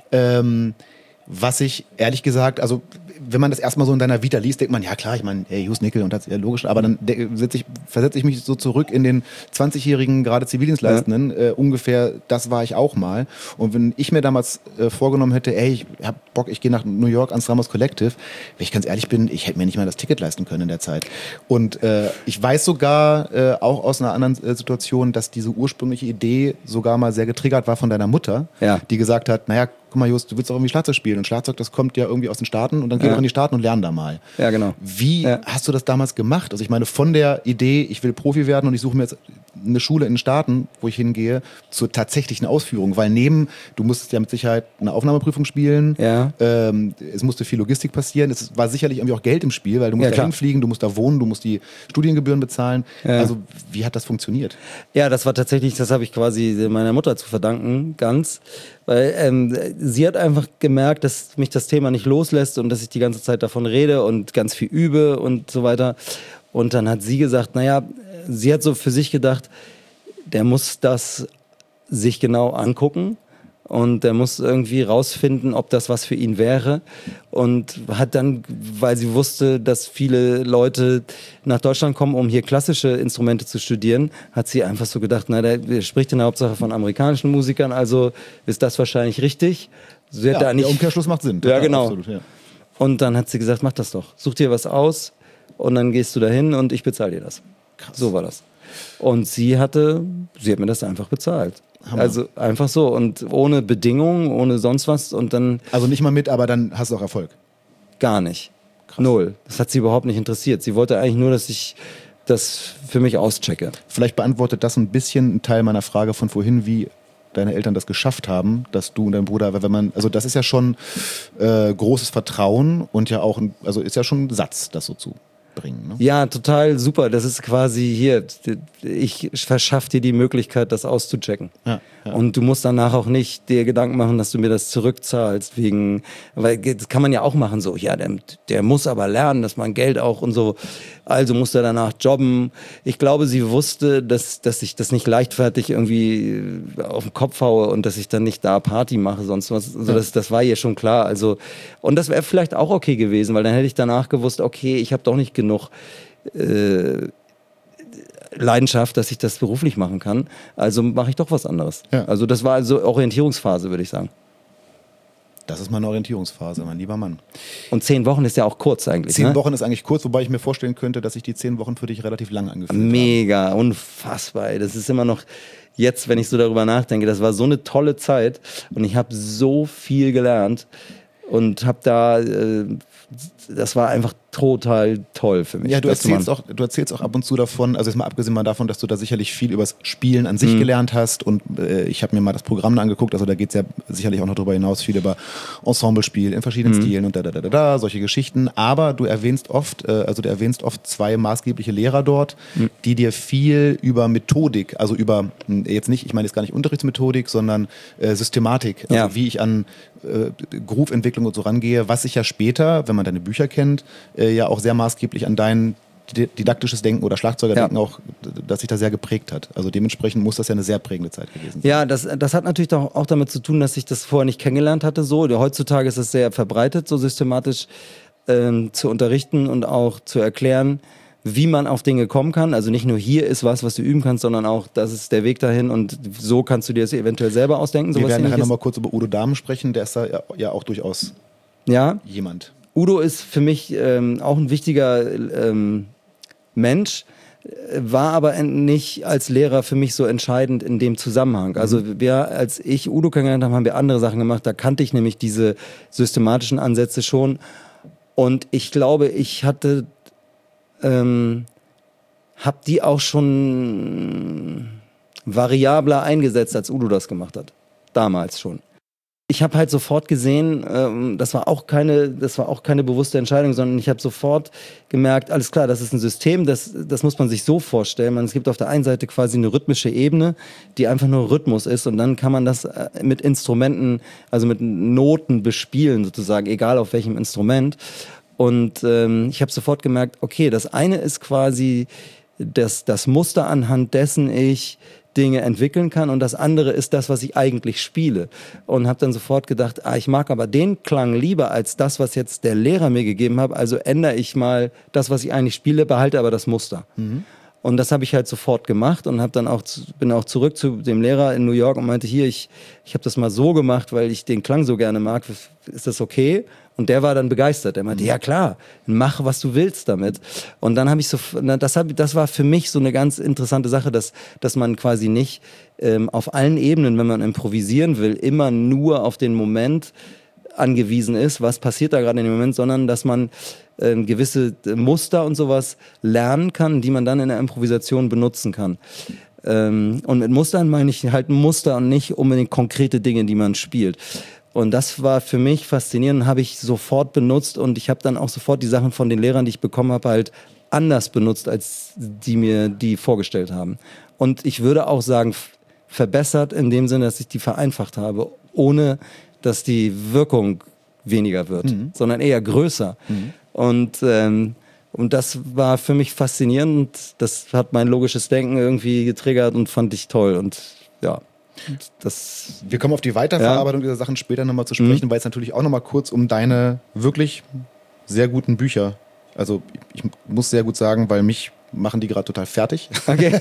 Was ich ehrlich gesagt, also wenn man das erstmal so in deiner Vita liest, denkt man, ja klar, ich meine, Hughes Nickel und das ist ja logisch, aber dann versetze ich mich so zurück in den 20-jährigen gerade Zivildienstleistenden, ungefähr, das war ich auch mal. Und wenn ich mir damals vorgenommen hätte, ich hab Bock, ich gehe nach New York ans Drummers Collective, wenn ich ganz ehrlich bin, ich hätte mir nicht mal das Ticket leisten können in der Zeit. Und ich weiß sogar auch aus einer anderen Situation, dass diese ursprüngliche Idee sogar mal sehr getriggert war von deiner Mutter, die gesagt hat, naja, guck mal, Just, du willst doch irgendwie Schlagzeug spielen. Und Schlagzeug, das kommt ja irgendwie aus den Staaten. Und dann geh doch in die Staaten und lern da mal. Ja, genau. Wie hast du das damals gemacht? Also ich meine, von der Idee, ich will Profi werden und ich suche mir jetzt eine Schule in den Staaten, wo ich hingehe, zur tatsächlichen Ausführung. Weil du musstest ja mit Sicherheit eine Aufnahmeprüfung spielen. Ja. Es musste viel Logistik passieren. Es war sicherlich irgendwie auch Geld im Spiel, weil du musst da hinfliegen, du musst da wohnen, du musst die Studiengebühren bezahlen. Ja. Also wie hat das funktioniert? Ja, das war tatsächlich, das habe ich quasi meiner Mutter zu verdanken, ganz. Weil sie hat einfach gemerkt, dass mich das Thema nicht loslässt und dass ich die ganze Zeit davon rede und ganz viel übe und so weiter. Und dann hat sie gesagt, naja, sie hat so für sich gedacht, der muss das sich genau angucken und der muss irgendwie rausfinden, ob das was für ihn wäre. Und hat dann, weil sie wusste, dass viele Leute nach Deutschland kommen, um hier klassische Instrumente zu studieren, hat sie einfach so gedacht, na, der spricht in der Hauptsache von amerikanischen Musikern, also ist das wahrscheinlich richtig. Sie hat da nicht, der Umkehrschluss macht Sinn. Ja, genau. Absolut, ja. Und dann hat sie gesagt, mach das doch. Such dir was aus und dann gehst du dahin und ich bezahle dir das. Krass. So war das. Und sie hat mir das einfach bezahlt. Hammer. Also einfach so und ohne Bedingungen, ohne sonst was und dann... Also nicht mal mit, aber dann hast du auch Erfolg? Gar nicht. Krass. Null. Das hat sie überhaupt nicht interessiert. Sie wollte eigentlich nur, dass ich das für mich auschecke. Vielleicht beantwortet das ein bisschen einen Teil meiner Frage von vorhin, wie deine Eltern das geschafft haben, dass du und dein Bruder, also das ist ja schon großes Vertrauen und ja auch, also ist ja schon ein Satz, das so zu bringen. Ne? Ja, total super. Das ist quasi hier, ich verschaffe dir die Möglichkeit, das auszuchecken. Ja. Und du musst danach auch nicht dir Gedanken machen, dass du mir das zurückzahlst, weil das kann man ja auch machen, so, ja, der muss aber lernen, dass man Geld auch und so, also muss er danach jobben. Ich glaube, sie wusste, dass ich das nicht leichtfertig irgendwie auf den Kopf haue und dass ich dann nicht da Party mache, sonst was. Also das war ihr schon klar. Also, und das wäre vielleicht auch okay gewesen, weil dann hätte ich danach gewusst, okay, ich habe doch nicht genug Leidenschaft, dass ich das beruflich machen kann. Also mache ich doch was anderes. Ja. Also das war also Orientierungsphase, würde ich sagen. Das ist meine Orientierungsphase, mein lieber Mann. Und 10 Wochen ist ja auch kurz eigentlich. 10 Wochen ist eigentlich kurz, wobei ich mir vorstellen könnte, dass sich die 10 Wochen für dich relativ lang angefühlt haben. Mega, unfassbar. Das ist immer noch, jetzt, wenn ich so darüber nachdenke, das war so eine tolle Zeit und ich habe so viel gelernt und habe da... das war einfach total toll für mich. Ja, du erzählst auch ab und zu davon, also jetzt mal abgesehen mal davon, dass du da sicherlich viel übers Spielen an sich gelernt hast und ich habe mir mal das Programm angeguckt, also da geht es ja sicherlich auch noch darüber hinaus viel über Ensemblespiel in verschiedenen Stilen und solche Geschichten, aber du erwähnst oft 2 maßgebliche Lehrer dort, die dir viel über Methodik, also über, jetzt nicht, ich meine jetzt gar nicht Unterrichtsmethodik, sondern Systematik, also wie ich an Groove-Entwicklung und so rangehe, was sich ja später, wenn man deine Bücher kennt, ja auch sehr maßgeblich an dein didaktisches Denken oder Schlagzeugerdenken auch, das sich da sehr geprägt hat. Also dementsprechend muss das ja eine sehr prägende Zeit gewesen sein. Ja, das hat natürlich auch damit zu tun, dass ich das vorher nicht kennengelernt hatte. So, heutzutage ist es sehr verbreitet, so systematisch zu unterrichten und auch zu erklären, wie man auf Dinge kommen kann. Also nicht nur hier ist was du üben kannst, sondern auch, das ist der Weg dahin und so kannst du dir das eventuell selber ausdenken. Wir werden nachher nochmal kurz über Udo Dahmen sprechen, der ist da ja auch durchaus jemand. Udo ist für mich auch ein wichtiger Mensch, war aber nicht als Lehrer für mich so entscheidend in dem Zusammenhang. Also als ich Udo kennengelernt habe, haben wir andere Sachen gemacht. Da kannte ich nämlich diese systematischen Ansätze schon. Und ich glaube, ich hatte habe die auch schon variabler eingesetzt, als Udo das gemacht hat. Damals schon. Ich habe halt sofort gesehen, das war auch keine bewusste Entscheidung, sondern ich habe sofort gemerkt, alles klar, das ist ein System, das muss man sich so vorstellen. Es gibt auf der einen Seite quasi eine rhythmische Ebene, die einfach nur Rhythmus ist, und dann kann man das mit Instrumenten, also mit Noten bespielen sozusagen, egal auf welchem Instrument. Und ich habe sofort gemerkt, okay, das eine ist quasi das Muster, anhand dessen ich Dinge entwickeln kann, und das andere ist das, was ich eigentlich spiele. Und habe dann sofort gedacht, ich mag aber den Klang lieber als das, was jetzt der Lehrer mir gegeben hat, also ändere ich mal das, was ich eigentlich spiele, behalte aber das Muster. Mhm. Und das habe ich halt sofort gemacht und bin auch zurück zu dem Lehrer in New York und meinte, hier, ich habe das mal so gemacht, weil ich den Klang so gerne mag, ist das okay? Und der war dann begeistert. Er meinte, ja klar, mach, was du willst damit. Und dann habe ich das war für mich so eine ganz interessante Sache, dass man quasi nicht auf allen Ebenen, wenn man improvisieren will, immer nur auf den Moment angewiesen ist, was passiert da gerade in dem Moment, sondern dass man gewisse Muster und sowas lernen kann, die man dann in der Improvisation benutzen kann. Und mit Mustern meine ich halt Muster und nicht unbedingt konkrete Dinge, die man spielt. Und das war für mich faszinierend, habe ich sofort benutzt, und ich habe dann auch sofort die Sachen von den Lehrern, die ich bekommen habe, halt anders benutzt, als die mir die vorgestellt haben. Und ich würde auch sagen, verbessert in dem Sinne, dass ich die vereinfacht habe, ohne dass die Wirkung weniger wird, sondern eher größer. Mhm. Und das war für mich faszinierend. Das hat mein logisches Denken irgendwie getriggert und fand ich toll. Und ja, wir kommen auf die Weiterverarbeitung dieser Sachen später nochmal zu sprechen, weil es natürlich auch nochmal kurz um deine wirklich sehr guten Bücher, also ich muss sehr gut sagen, weil mich machen die gerade total fertig. Okay.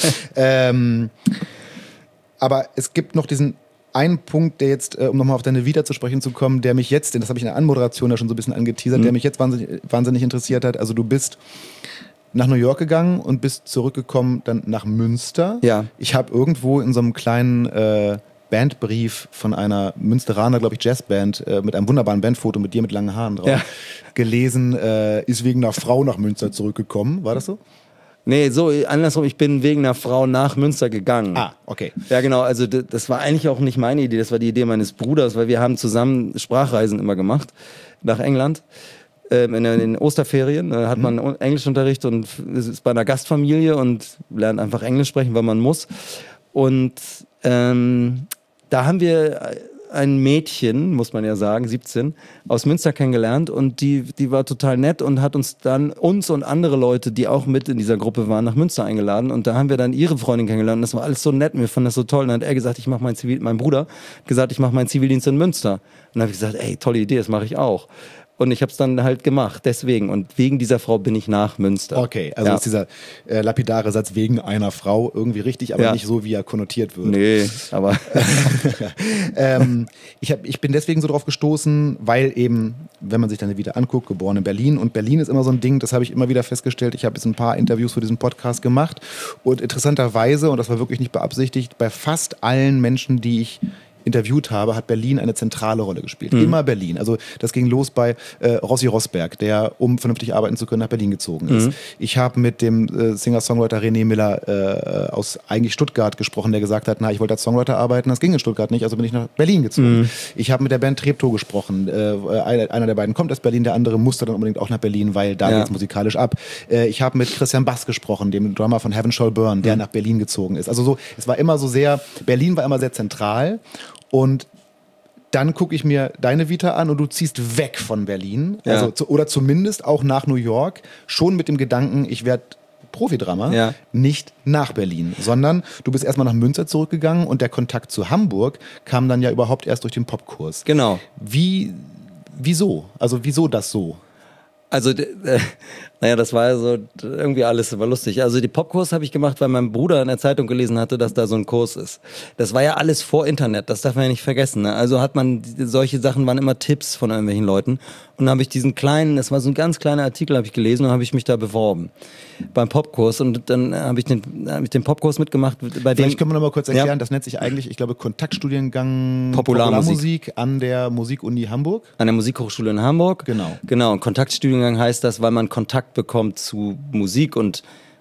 Aber es gibt noch diesen einen Punkt, der jetzt, um nochmal auf deine Vita zu sprechen zu kommen, der mich jetzt, das habe ich in der Anmoderation ja schon so ein bisschen angeteasert, der mich jetzt wahnsinnig interessiert hat. Also du bist nach New York gegangen und bist zurückgekommen dann nach Münster. Ja. Ich habe irgendwo in so einem kleinen Bandbrief von einer Münsteraner, glaube ich, Jazzband mit einem wunderbaren Bandfoto mit dir mit langen Haaren drauf gelesen, ist wegen einer Frau nach Münster zurückgekommen. War das so? Nee, so andersrum, ich bin wegen einer Frau nach Münster gegangen. Ah, okay. Ja, genau, also das war eigentlich auch nicht meine Idee, das war die Idee meines Bruders, weil wir haben zusammen Sprachreisen immer gemacht nach England. In den Osterferien hat man Englischunterricht und ist bei einer Gastfamilie und lernt einfach Englisch sprechen, weil man muss. Und da haben wir ein Mädchen, muss man ja sagen, 17, aus Münster kennengelernt, und die war total nett und hat uns und andere Leute, die auch mit in dieser Gruppe waren, nach Münster eingeladen, und da haben wir dann ihre Freundin kennengelernt, und das war alles so nett, wir fanden das so toll, und dann hat er gesagt, mein Bruder gesagt, ich mache meinen Zivildienst in Münster, und dann habe ich gesagt, ey, tolle Idee, das mache ich auch. Und ich habe es dann halt gemacht, deswegen. Und wegen dieser Frau bin ich nach Münster. Okay, also ist dieser lapidare Satz wegen einer Frau irgendwie richtig, aber nicht so, wie er konnotiert wird. Nee, aber... ich bin deswegen so drauf gestoßen, weil eben, wenn man sich dann wieder anguckt, geboren in Berlin. Und Berlin ist immer so ein Ding, das habe ich immer wieder festgestellt. Ich habe jetzt ein paar Interviews für diesen Podcast gemacht. Und interessanterweise, und das war wirklich nicht beabsichtigt, bei fast allen Menschen, die ich interviewt habe, hat Berlin eine zentrale Rolle gespielt. Immer Berlin. Also das ging los bei Rossi Rossberg, der, um vernünftig arbeiten zu können, nach Berlin gezogen ist. Ich habe mit dem Singer-Songwriter René Miller aus eigentlich Stuttgart gesprochen, der gesagt hat, ich wollte als Songwriter arbeiten, das ging in Stuttgart nicht, also bin ich nach Berlin gezogen. Ich habe mit der Band Treptow gesprochen. Einer der beiden kommt aus Berlin, der andere musste dann unbedingt auch nach Berlin, weil da geht's musikalisch ab. Ich habe mit Christian Bass gesprochen, dem Drummer von Heaven Shall Burn, der nach Berlin gezogen ist. Also so, es war immer so sehr, Berlin war immer sehr zentral. Und dann gucke ich mir deine Vita an und du ziehst weg von Berlin, oder zumindest auch nach New York, schon mit dem Gedanken, ich werde Profi-Drummer, nicht nach Berlin, sondern du bist erstmal nach Münster zurückgegangen und der Kontakt zu Hamburg kam dann ja überhaupt erst durch den Popkurs. Genau. Wieso? Also wieso das so? Also, das war ja so irgendwie alles immer lustig. Also die Popkurs habe ich gemacht, weil mein Bruder in der Zeitung gelesen hatte, dass da so ein Kurs ist. Das war ja alles vor Internet, das darf man ja nicht vergessen. Ne? Also solche Sachen waren immer Tipps von irgendwelchen Leuten. Und dann habe ich das war so ein ganz kleiner Artikel, habe ich gelesen und habe ich mich da beworben beim Popkurs. Und dann habe ich den Popkurs mitgemacht. Vielleicht können wir noch mal kurz erklären, das nennt sich eigentlich, ich glaube, Kontaktstudiengang Popularmusik an der Musikuni Hamburg. An der Musikhochschule in Hamburg. Genau. Genau, und Kontaktstudiengang heißt das, weil man Kontakt bekommt zu Musik und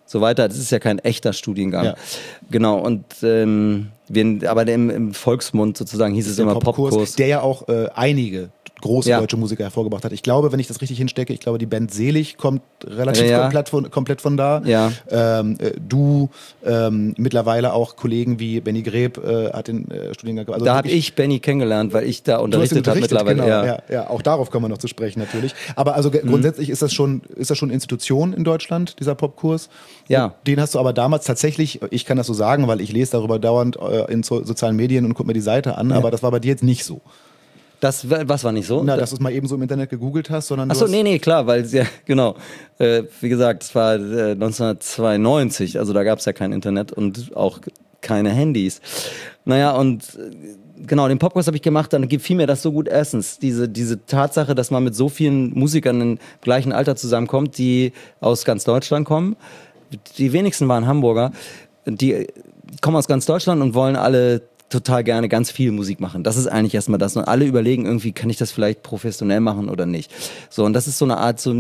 so weiter. Das ist ja kein echter Studiengang. Ja. Genau, und aber im Volksmund sozusagen hieß es immer Popkurs. Der ja auch einige große Ja. deutsche Musiker hervorgebracht hat. Ich glaube, wenn ich das richtig hinstecke, ich glaube, die Band Selig kommt relativ Ja. komplett von da. Ja. Du, mittlerweile auch Kollegen wie Benny Greb hat den Studiengang gemacht. Also Da habe ich Benny kennengelernt, weil ich da unterrichtet habe mittlerweile. Genau. Ja, auch darauf kommen wir noch zu sprechen natürlich. Aber also grundsätzlich ist das schon Institution in Deutschland, dieser Popkurs. Ja. Und den hast du aber damals tatsächlich, ich kann das so sagen, weil ich lese darüber dauernd in sozialen Medien und gucke mir die Seite an, aber das war bei dir jetzt nicht so. Was war nicht so? Na, dass du es mal eben so im Internet gegoogelt hast, sondern Achso, nee, klar, weil ja, genau. Wie gesagt, es war 1992, also da gab es ja kein Internet und auch keine Handys. Naja, und genau, den Popkurs habe ich gemacht, dann fiel mir das so gut. Erstens, diese Tatsache, dass man mit so vielen Musikern im gleichen Alter zusammenkommt, die aus ganz Deutschland kommen. Die wenigsten waren Hamburger. Die kommen aus ganz Deutschland und wollen alle total gerne ganz viel Musik machen. Das ist eigentlich erstmal das. Und alle überlegen irgendwie, kann ich das vielleicht professionell machen oder nicht. So, und das ist so eine Art so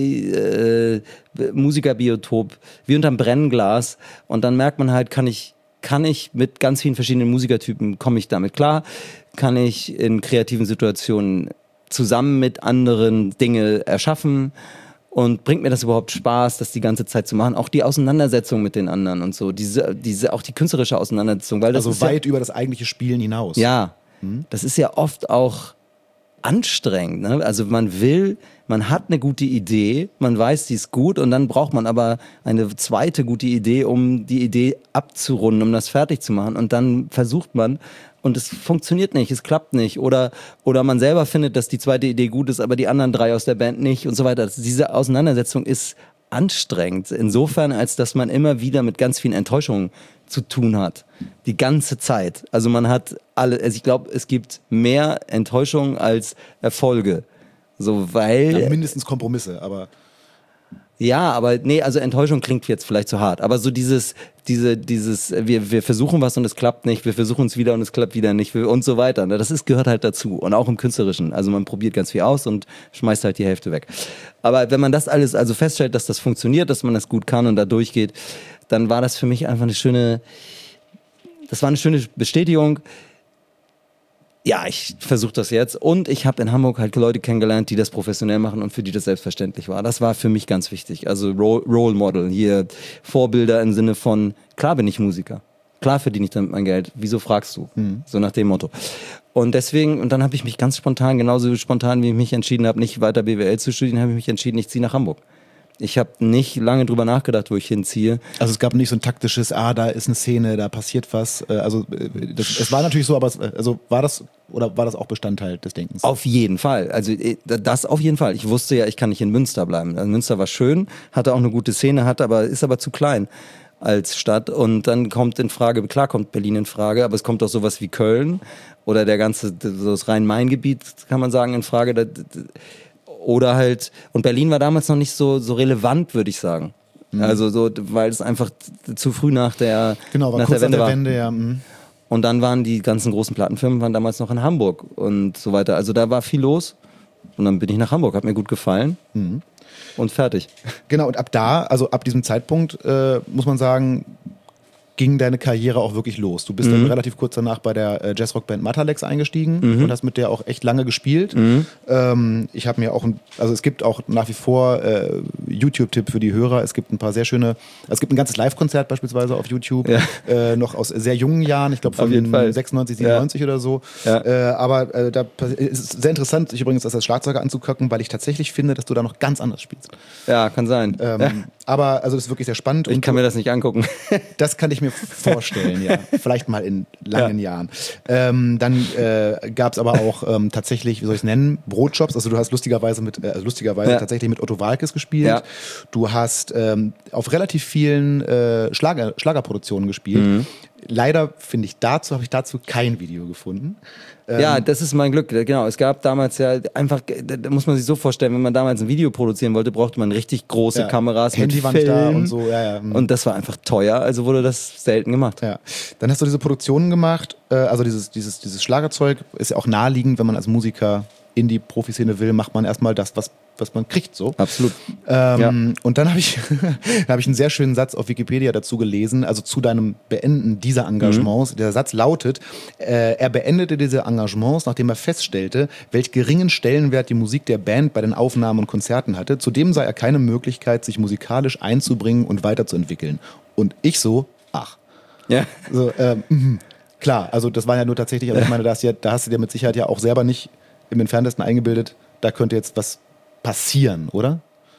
Mini-Musikerbiotop, wie unterm Brennglas. Und dann merkt man halt, kann ich mit ganz vielen verschiedenen Musikertypen, komme ich damit klar? Kann ich in kreativen Situationen zusammen mit anderen Dinge erschaffen? Und bringt mir das überhaupt Spaß, das die ganze Zeit zu machen? Auch die Auseinandersetzung mit den anderen und so, auch die künstlerische Auseinandersetzung. Weil das also ist weit über das eigentliche Spielen hinaus. Ja, das ist ja oft auch anstrengend. Ne? Also man hat eine gute Idee, man weiß, die ist gut und dann braucht man aber eine zweite gute Idee, um die Idee abzurunden, um das fertig zu machen. Und dann versucht man, und es funktioniert nicht, es klappt nicht. Oder man selber findet, dass die zweite Idee gut ist, aber die anderen 3 aus der Band nicht und so weiter. Diese Auseinandersetzung ist anstrengend. Insofern, als dass man immer wieder mit ganz vielen Enttäuschungen zu tun hat. Die ganze Zeit. Also man hat ich glaube, es gibt mehr Enttäuschungen als Erfolge. So, weil. Ja, mindestens Kompromisse, aber. Ja, aber nee, also Enttäuschung klingt jetzt vielleicht zu hart. Aber so wir versuchen was und es klappt nicht, wir versuchen es wieder und es klappt wieder nicht und so weiter. Das gehört halt dazu. Und auch im Künstlerischen. Also man probiert ganz viel aus und schmeißt halt die Hälfte weg. Aber wenn man das alles also feststellt, dass das funktioniert, dass man das gut kann und da durchgeht, dann war das für mich einfach eine schöne Bestätigung. Ja, ich versuche das jetzt. Und ich habe in Hamburg halt Leute kennengelernt, die das professionell machen und für die das selbstverständlich war. Das war für mich ganz wichtig. Also Role Model, hier Vorbilder im Sinne von, klar bin ich Musiker. Klar verdiene ich damit mein Geld. Wieso fragst du? So nach dem Motto. Und dann habe ich mich ganz spontan, genauso spontan wie ich mich entschieden habe, nicht weiter BWL zu studieren, habe ich mich entschieden, ich ziehe nach Hamburg. Ich habe nicht lange drüber nachgedacht, wo ich hinziehe. Also es gab nicht so ein taktisches, da ist eine Szene, da passiert was. Es war natürlich so, aber war das auch Bestandteil des Denkens? Auf jeden Fall. Also das auf jeden Fall. Ich wusste ja, ich kann nicht in Münster bleiben. Also Münster war schön, hatte auch eine gute Szene, ist aber zu klein als Stadt. Und dann kommt Berlin in Frage, aber es kommt auch sowas wie Köln oder so das Rhein-Main-Gebiet, kann man sagen, in Frage. Oder halt, und Berlin war damals noch nicht so relevant, würde ich sagen. Also so, weil es einfach zu früh nach der Wende war. Ja. Und dann waren die ganzen großen Plattenfirmen damals noch in Hamburg und so weiter. Also da war viel los. Und dann bin ich nach Hamburg, hat mir gut gefallen. Und fertig. Genau, und ab diesem Zeitpunkt, muss man sagen, ging deine Karriere auch wirklich los. Du bist dann relativ kurz danach bei der Jazzrock-Band Matalex eingestiegen und hast mit der auch echt lange gespielt. Ich habe mir auch, es gibt auch nach wie vor YouTube-Tipp für die Hörer. Es gibt ein paar sehr schöne, es gibt ein ganzes Live-Konzert beispielsweise auf YouTube, noch aus sehr jungen Jahren, ich glaube von 96, 97 oder so. Ja. Aber da ist sehr interessant, sich übrigens als Schlagzeuger anzugucken, weil ich tatsächlich finde, dass du da noch ganz anders spielst. Ja, kann sein. Aber also das ist wirklich sehr spannend. Ich kann mir das nicht angucken. Das kann ich mir vorstellen, ja. Vielleicht mal in langen Jahren. Dann gab es aber auch tatsächlich, wie soll ich es nennen, Brotjobs. Also du hast lustigerweise tatsächlich mit Otto Waalkes gespielt. Ja. Du hast auf relativ vielen Schlagerproduktionen gespielt. Leider habe ich dazu kein Video gefunden. Ja, das ist mein Glück, genau. Es gab damals ja einfach, da muss man sich so vorstellen, wenn man damals ein Video produzieren wollte, brauchte man richtig große Kameras Handy mit war Film. nicht da und so. Ja. Und das war einfach teuer, also wurde das selten gemacht. Ja. Dann hast du diese Produktionen gemacht, also dieses Schlagerzeug ist ja auch naheliegend, wenn man als Musiker in die Profiszene will, macht man erstmal das, was was man kriegt. So. Absolut. Und dann habe ich, hab ich einen sehr schönen Satz auf Wikipedia dazu gelesen, also zu deinem Beenden dieser Engagements. Der Satz lautet, er beendete diese Engagements, nachdem er feststellte, welch geringen Stellenwert die Musik der Band bei den Aufnahmen und Konzerten hatte. Zudem sah er keine Möglichkeit, sich musikalisch einzubringen und weiterzuentwickeln. Und ich so, ach. Ja. So, klar, also das war ja nur tatsächlich, also ich meine, da hast du dir mit Sicherheit ja auch selber nicht im Entferntesten eingebildet, da könnte jetzt was passieren, oder?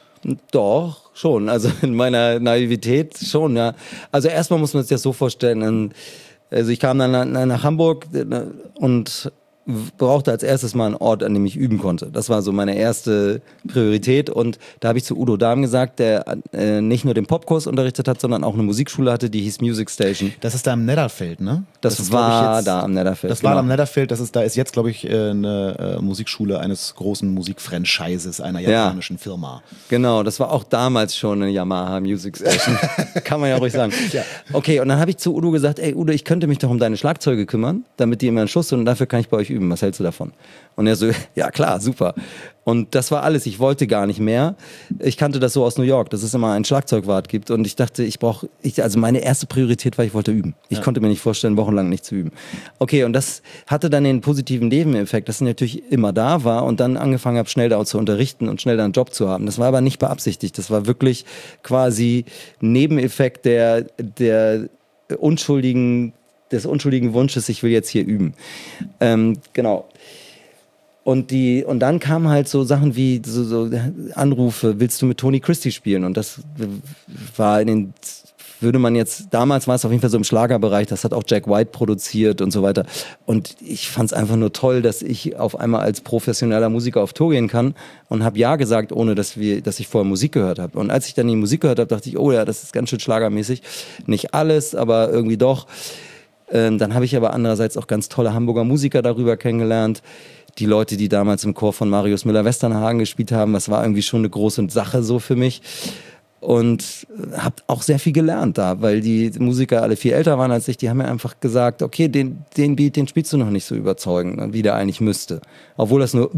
Doch, schon. Also in meiner Naivität schon, ja. Also erstmal muss man sich das so vorstellen. Also ich kam dann nach Hamburg und brauchte als erstes mal einen Ort, an dem ich üben konnte. Das war so meine erste Priorität. Und da habe ich zu Udo Dahm gesagt, der nicht nur den Popkurs unterrichtet hat, sondern auch eine Musikschule hatte, die hieß Music Station. Das ist da am Netterfeld, ne? Das war da am Netterfeld. Das war am Netterfeld. Da ist jetzt, glaube ich, eine Musikschule eines großen Musikfranchises einer japanischen Firma. Genau, das war auch damals schon eine Yamaha Music Station. Kann man ja ruhig sagen. Ja. Okay, und dann habe ich zu Udo gesagt, ey Udo, ich könnte mich doch um deine Schlagzeuge kümmern, damit die immer einen Schuss sind und dafür kann ich bei euch üben. Was hältst du davon? Und er so, ja klar, super. Und das war alles. Ich wollte gar nicht mehr. Ich kannte das so aus New York, dass es immer einen Schlagzeugwart gibt. Und ich dachte, also meine erste Priorität war, ich wollte üben. Ich konnte mir nicht vorstellen, wochenlang nicht zu üben. Okay, und das hatte dann den positiven Nebeneffekt, dass ich natürlich immer da war und dann angefangen habe, schnell da zu unterrichten und schnell da einen Job zu haben. Das war aber nicht beabsichtigt. Das war wirklich quasi Nebeneffekt des unschuldigen Wunsches, ich will jetzt hier üben. Genau. Und dann kamen halt so Sachen wie so Anrufe, willst du mit Tony Christie spielen? Und das war damals war es auf jeden Fall so im Schlagerbereich, das hat auch Jack White produziert und so weiter. Und ich fand es einfach nur toll, dass ich auf einmal als professioneller Musiker auf Tour gehen kann und habe ja gesagt, ohne dass ich vorher Musik gehört habe. Und als ich dann die Musik gehört habe, dachte ich, oh ja, das ist ganz schön schlagermäßig. Nicht alles, aber irgendwie doch. Dann habe ich aber andererseits auch ganz tolle Hamburger Musiker darüber kennengelernt. Die Leute, die damals im Chor von Marius Müller-Westernhagen gespielt haben, das war irgendwie schon eine große Sache so für mich. Und habe auch sehr viel gelernt da, weil die Musiker alle viel älter waren als ich. Die haben mir einfach gesagt, okay, den Beat, den spielst du noch nicht so überzeugend, wie der eigentlich müsste. Obwohl das nur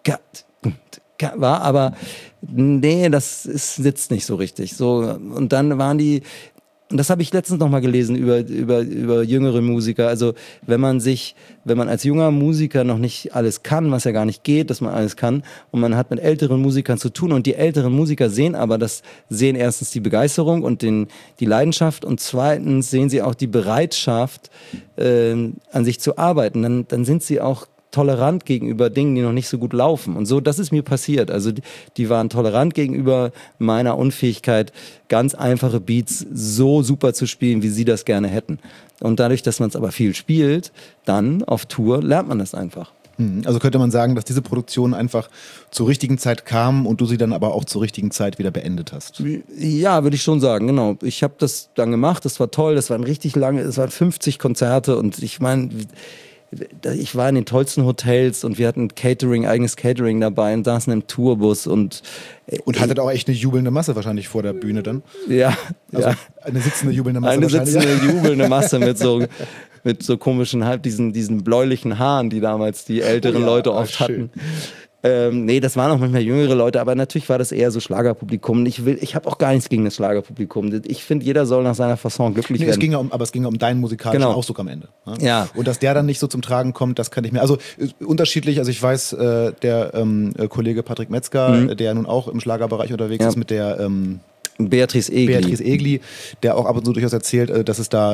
war, aber nee, sitzt nicht so richtig. So, und dann waren die... Und das habe ich letztens noch mal gelesen über jüngere Musiker. Also wenn man als junger Musiker noch nicht alles kann, was ja gar nicht geht, dass man alles kann, und man hat mit älteren Musikern zu tun und die älteren Musiker sehen erstens die Begeisterung und die Leidenschaft und zweitens sehen sie auch die Bereitschaft, an sich zu arbeiten. Dann sind sie auch tolerant gegenüber Dingen, die noch nicht so gut laufen. Und so, das ist mir passiert. Also die waren tolerant gegenüber meiner Unfähigkeit, ganz einfache Beats so super zu spielen, wie sie das gerne hätten. Und dadurch, dass man es aber viel spielt, dann auf Tour lernt man das einfach. Also könnte man sagen, dass diese Produktion einfach zur richtigen Zeit kam und du sie dann aber auch zur richtigen Zeit wieder beendet hast? Ja, würde ich schon sagen, genau. Ich habe das dann gemacht, das war toll, das waren 50 Konzerte und ich meine... Ich war in den tollsten Hotels und wir hatten eigenes Catering dabei und saßen im Tourbus und hattet auch echt eine jubelnde Masse wahrscheinlich vor der Bühne dann? Ja. Also ja. Eine sitzende jubelnde Masse jubelnde Masse mit so komischen, diesen bläulichen Haaren, die damals die älteren Leute oft hatten. Nee, das waren auch manchmal jüngere Leute, aber natürlich war das eher so Schlagerpublikum. Ich habe auch gar nichts gegen das Schlagerpublikum. Ich finde, jeder soll nach seiner Fasson glücklich werden. Es ging ja um deinen musikalischen Ausdruck am Ende. Ne? Ja. Und dass der dann nicht so zum Tragen kommt, das kann ich mir... Also unterschiedlich, also ich weiß, der Kollege Patrick Metzger, der nun auch im Schlagerbereich unterwegs ist, mit der... Beatrice Egli, der auch ab und zu durchaus erzählt, dass es da,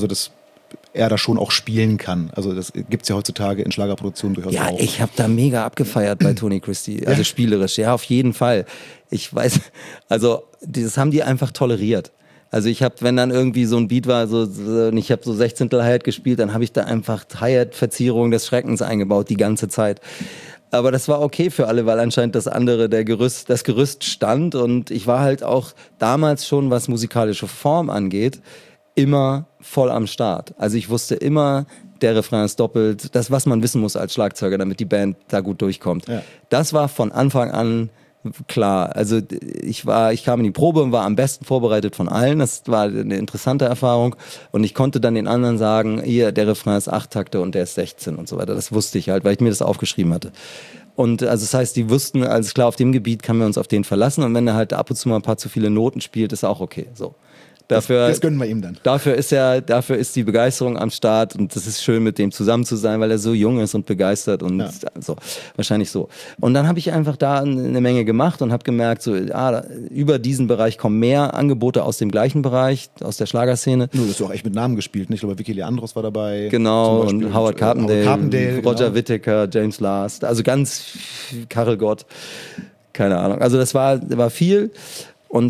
er da schon auch spielen kann. Also das gibt's ja heutzutage in Schlagerproduktionen durchaus auch. Ja, ich habe da mega abgefeiert bei Tony Christie, also spielerisch, ja, auf jeden Fall. Ich weiß, also das haben die einfach toleriert. Also ich habe, wenn dann irgendwie so ein Beat war, ich habe so 16. Hi-Hat gespielt, dann habe ich da einfach Hi-Hat-Verzierung des Schreckens eingebaut, die ganze Zeit. Aber das war okay für alle, weil anscheinend das Gerüst stand und ich war halt auch damals schon, was musikalische Form angeht, immer voll am Start. Also ich wusste immer, der Refrain ist doppelt, das, was man wissen muss als Schlagzeuger, damit die Band da gut durchkommt. Ja. Das war von Anfang an klar. Also ich kam in die Probe und war am besten vorbereitet von allen. Das war eine interessante Erfahrung und ich konnte dann den anderen sagen, hier, der Refrain ist 8 Takte und der ist 16 und so weiter. Das wusste ich halt, weil ich mir das aufgeschrieben hatte. Und also das heißt, die wussten, alles klar, auf dem Gebiet können wir uns auf den verlassen. Und wenn er halt ab und zu mal ein paar zu viele Noten spielt, ist auch okay. So. Dafür, das gönnen wir ihm dann. Dafür ist die Begeisterung am Start und das ist schön, mit dem zusammen zu sein, weil er so jung ist und begeistert und so. Wahrscheinlich so. Und dann habe ich einfach da eine Menge gemacht und habe gemerkt, so, über diesen Bereich kommen mehr Angebote aus dem gleichen Bereich, aus der Schlagerszene. Du hast auch echt mit Namen gespielt, nicht? Ich glaube, Vicky Leandros war dabei. Genau, und Howard Carpendale, Roger genau. Whittaker, James Last, also ganz Karel Gott, keine Ahnung. Also das war viel und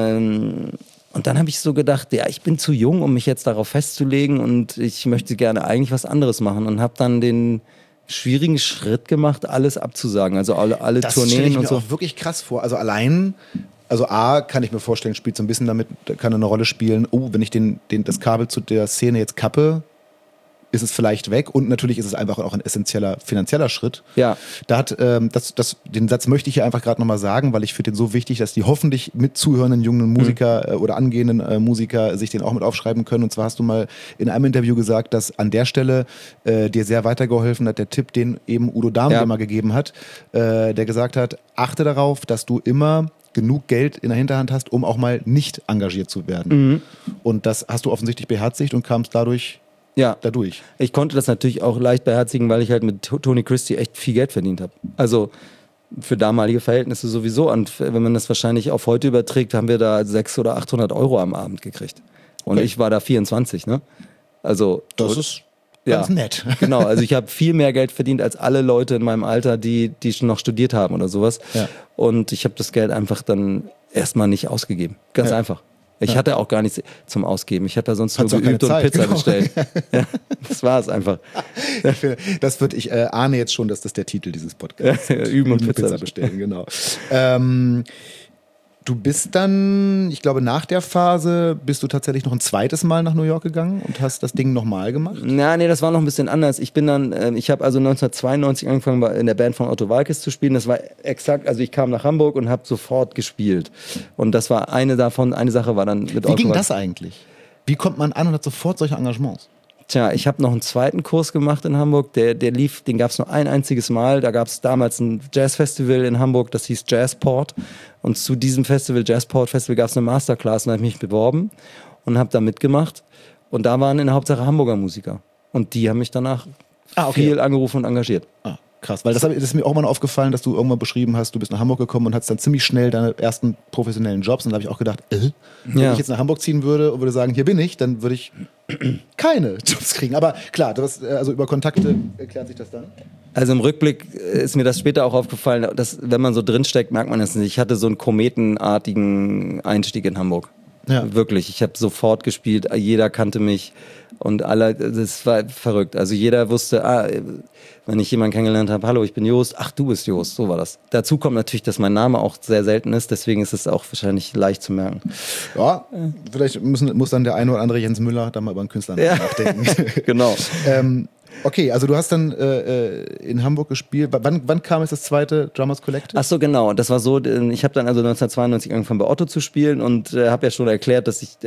dann habe ich so gedacht, ja, ich bin zu jung, um mich jetzt darauf festzulegen und ich möchte gerne eigentlich was anderes machen und habe dann den schwierigen Schritt gemacht, alles abzusagen, also alle Tourneen und so. Das stelle ich mir auch wirklich krass vor. Also A, kann ich mir vorstellen, spielt so ein bisschen damit, kann eine Rolle spielen, wenn ich das Kabel zu der Szene jetzt kappe, ist es vielleicht weg und natürlich ist es einfach auch ein essentieller finanzieller Schritt. Ja. Da hat den Satz möchte ich hier einfach gerade nochmal sagen, weil ich finde den so wichtig, dass die hoffentlich mit zuhörenden jungen Musiker oder angehenden Musiker sich den auch mit aufschreiben können. Und zwar hast du mal in einem Interview gesagt, dass an der Stelle dir sehr weitergeholfen hat, der Tipp, den eben Udo Dahm dir mal gegeben hat, der gesagt hat, achte darauf, dass du immer genug Geld in der Hinterhand hast, um auch mal nicht engagiert zu werden. Und das hast du offensichtlich beherzigt und kamst dadurch dadurch. Ich konnte das natürlich auch leicht beherzigen, weil ich halt mit Tony Christie echt viel Geld verdient habe. Also für damalige Verhältnisse sowieso. Und wenn man das wahrscheinlich auf heute überträgt, haben wir da 600 oder 800 Euro am Abend gekriegt. Und ich war da 24, ne? Also das ist ganz nett. Genau, also ich habe viel mehr Geld verdient als alle Leute in meinem Alter, die schon noch studiert haben oder sowas. Ja. Und ich habe das Geld einfach dann erstmal nicht ausgegeben. Ganz einfach. Ich hatte auch gar nichts zum Ausgeben. Ich habe ja sonst nur geübt und Pizza bestellt. Ja, das war es einfach. Ich ahne jetzt schon, dass das der Titel dieses Podcasts ist. Üben und Pizza bestellen, genau. Du bist dann, ich glaube, nach der Phase bist du tatsächlich noch ein zweites Mal nach New York gegangen und hast das Ding nochmal gemacht? Nee, das war noch ein bisschen anders. Ich habe also 1992 angefangen, in der Band von Otto Waalkes zu spielen. Das war exakt, also ich kam nach Hamburg und habe sofort gespielt. Und das war eine Sache war dann mit Otto. Wie ging das eigentlich? Wie kommt man an und hat sofort solche Engagements? Tja, ich habe noch einen zweiten Kurs gemacht in Hamburg, den gab es nur ein einziges Mal. Da gab es damals ein Jazzfestival in Hamburg, das hieß Jazzport. Und zu diesem Jazzport Festival, gab es eine Masterclass und da habe ich mich beworben und habe da mitgemacht. Und da waren in der Hauptsache Hamburger Musiker. Und die haben mich danach viel angerufen und engagiert. Krass, weil das ist mir auch mal aufgefallen, dass du irgendwann beschrieben hast, du bist nach Hamburg gekommen und hattest dann ziemlich schnell deine ersten professionellen Jobs. Und da habe ich auch gedacht, wenn ich jetzt nach Hamburg ziehen würde und würde sagen, hier bin ich, dann würde ich keine Jobs kriegen. Aber klar, also über Kontakte erklärt sich das dann. Also im Rückblick ist mir das später auch aufgefallen, dass wenn man so drinsteckt, merkt man es nicht. Ich hatte so einen kometenartigen Einstieg in Hamburg. Ja. Wirklich, ich habe sofort gespielt, jeder kannte mich und alle, das war verrückt. Also jeder wusste, wenn ich jemanden kennengelernt habe, hallo, ich bin Jost, ach, du bist Jost, so war das. Dazu kommt natürlich, dass mein Name auch sehr selten ist, deswegen ist es auch wahrscheinlich leicht zu merken. Ja, vielleicht muss dann der eine oder andere Jens Müller da mal über einen Künstler nachdenken. Genau. Okay, also du hast dann in Hamburg gespielt. Wann kam jetzt das zweite Drummers Collective? Ach so, genau. Das war so, ich habe dann also 1992 angefangen bei Otto zu spielen und habe ja schon erklärt, dass ich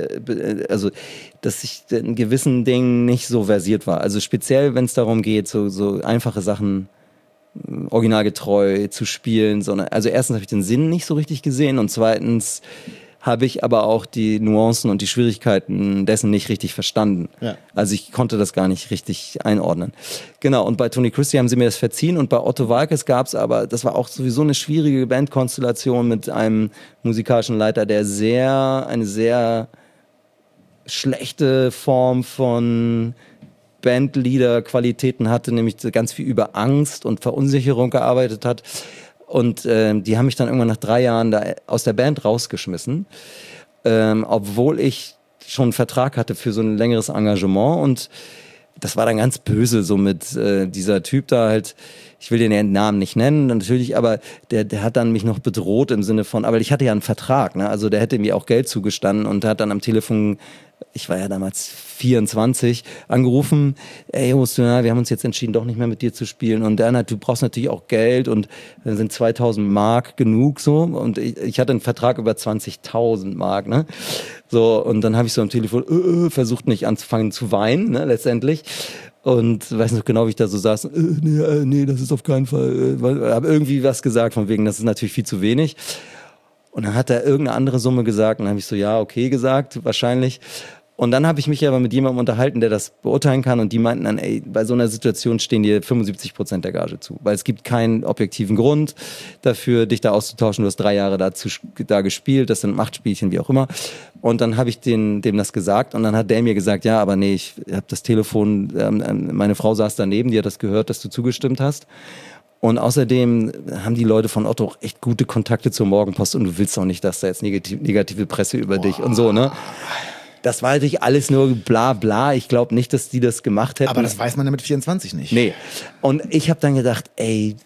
in gewissen Dingen nicht so versiert war. Also speziell, wenn es darum geht, so einfache Sachen originalgetreu zu spielen. Also erstens habe ich den Sinn nicht so richtig gesehen und zweitens habe ich aber auch die Nuancen und die Schwierigkeiten dessen nicht richtig verstanden. Ja. Also ich konnte das gar nicht richtig einordnen. Genau, und bei Tony Christie haben sie mir das verziehen und bei Otto Waalkes gab es aber, das war auch sowieso eine schwierige Bandkonstellation mit einem musikalischen Leiter, der eine sehr schlechte Form von Bandleader-Qualitäten hatte, nämlich ganz viel über Angst und Verunsicherung gearbeitet hat. Und die haben mich dann irgendwann nach 3 Jahren aus der Band rausgeschmissen, obwohl ich schon einen Vertrag hatte für so ein längeres Engagement. Und das war dann ganz böse, so mit dieser Typ da halt, ich will den Namen nicht nennen, natürlich, aber der hat dann mich noch bedroht im Sinne von, aber ich hatte ja einen Vertrag, ne? Also der hätte mir auch Geld zugestanden und hat dann am Telefon, ich war ja damals 24, angerufen, ey Jost, wir haben uns jetzt entschieden, doch nicht mehr mit dir zu spielen und du brauchst natürlich auch Geld und dann sind 2000 Mark genug so und ich hatte einen Vertrag über 20.000 Mark, ne? So, und dann habe ich so am Telefon versucht, nicht anzufangen zu weinen, ne, letztendlich. Und weiß noch genau, wie ich da so saß. Nee, das ist auf keinen Fall. Habe irgendwie was gesagt, von wegen, das ist natürlich viel zu wenig. Und dann hat er irgendeine andere Summe gesagt. Und dann habe ich so, ja, okay gesagt, wahrscheinlich. Und dann habe ich mich aber mit jemandem unterhalten, der das beurteilen kann. Und die meinten dann, ey, bei so einer Situation stehen dir 75% der Gage zu. Weil es gibt keinen objektiven Grund dafür, dich da auszutauschen. Du hast 3 Jahre da gespielt, das sind Machtspielchen, wie auch immer. Und dann habe ich dem das gesagt. Und dann hat der mir gesagt, ja, aber nee, ich habe das Telefon, meine Frau saß daneben, die hat das gehört, dass du zugestimmt hast. Und außerdem haben die Leute von Otto auch echt gute Kontakte zur Morgenpost. Und du willst auch nicht, dass da jetzt negative Presse über dich und so, ne? Das war natürlich alles nur bla bla. Ich glaube nicht, dass die das gemacht hätten. Aber das weiß man ja mit 24 nicht. Nee. Und ich habe dann gedacht, ey,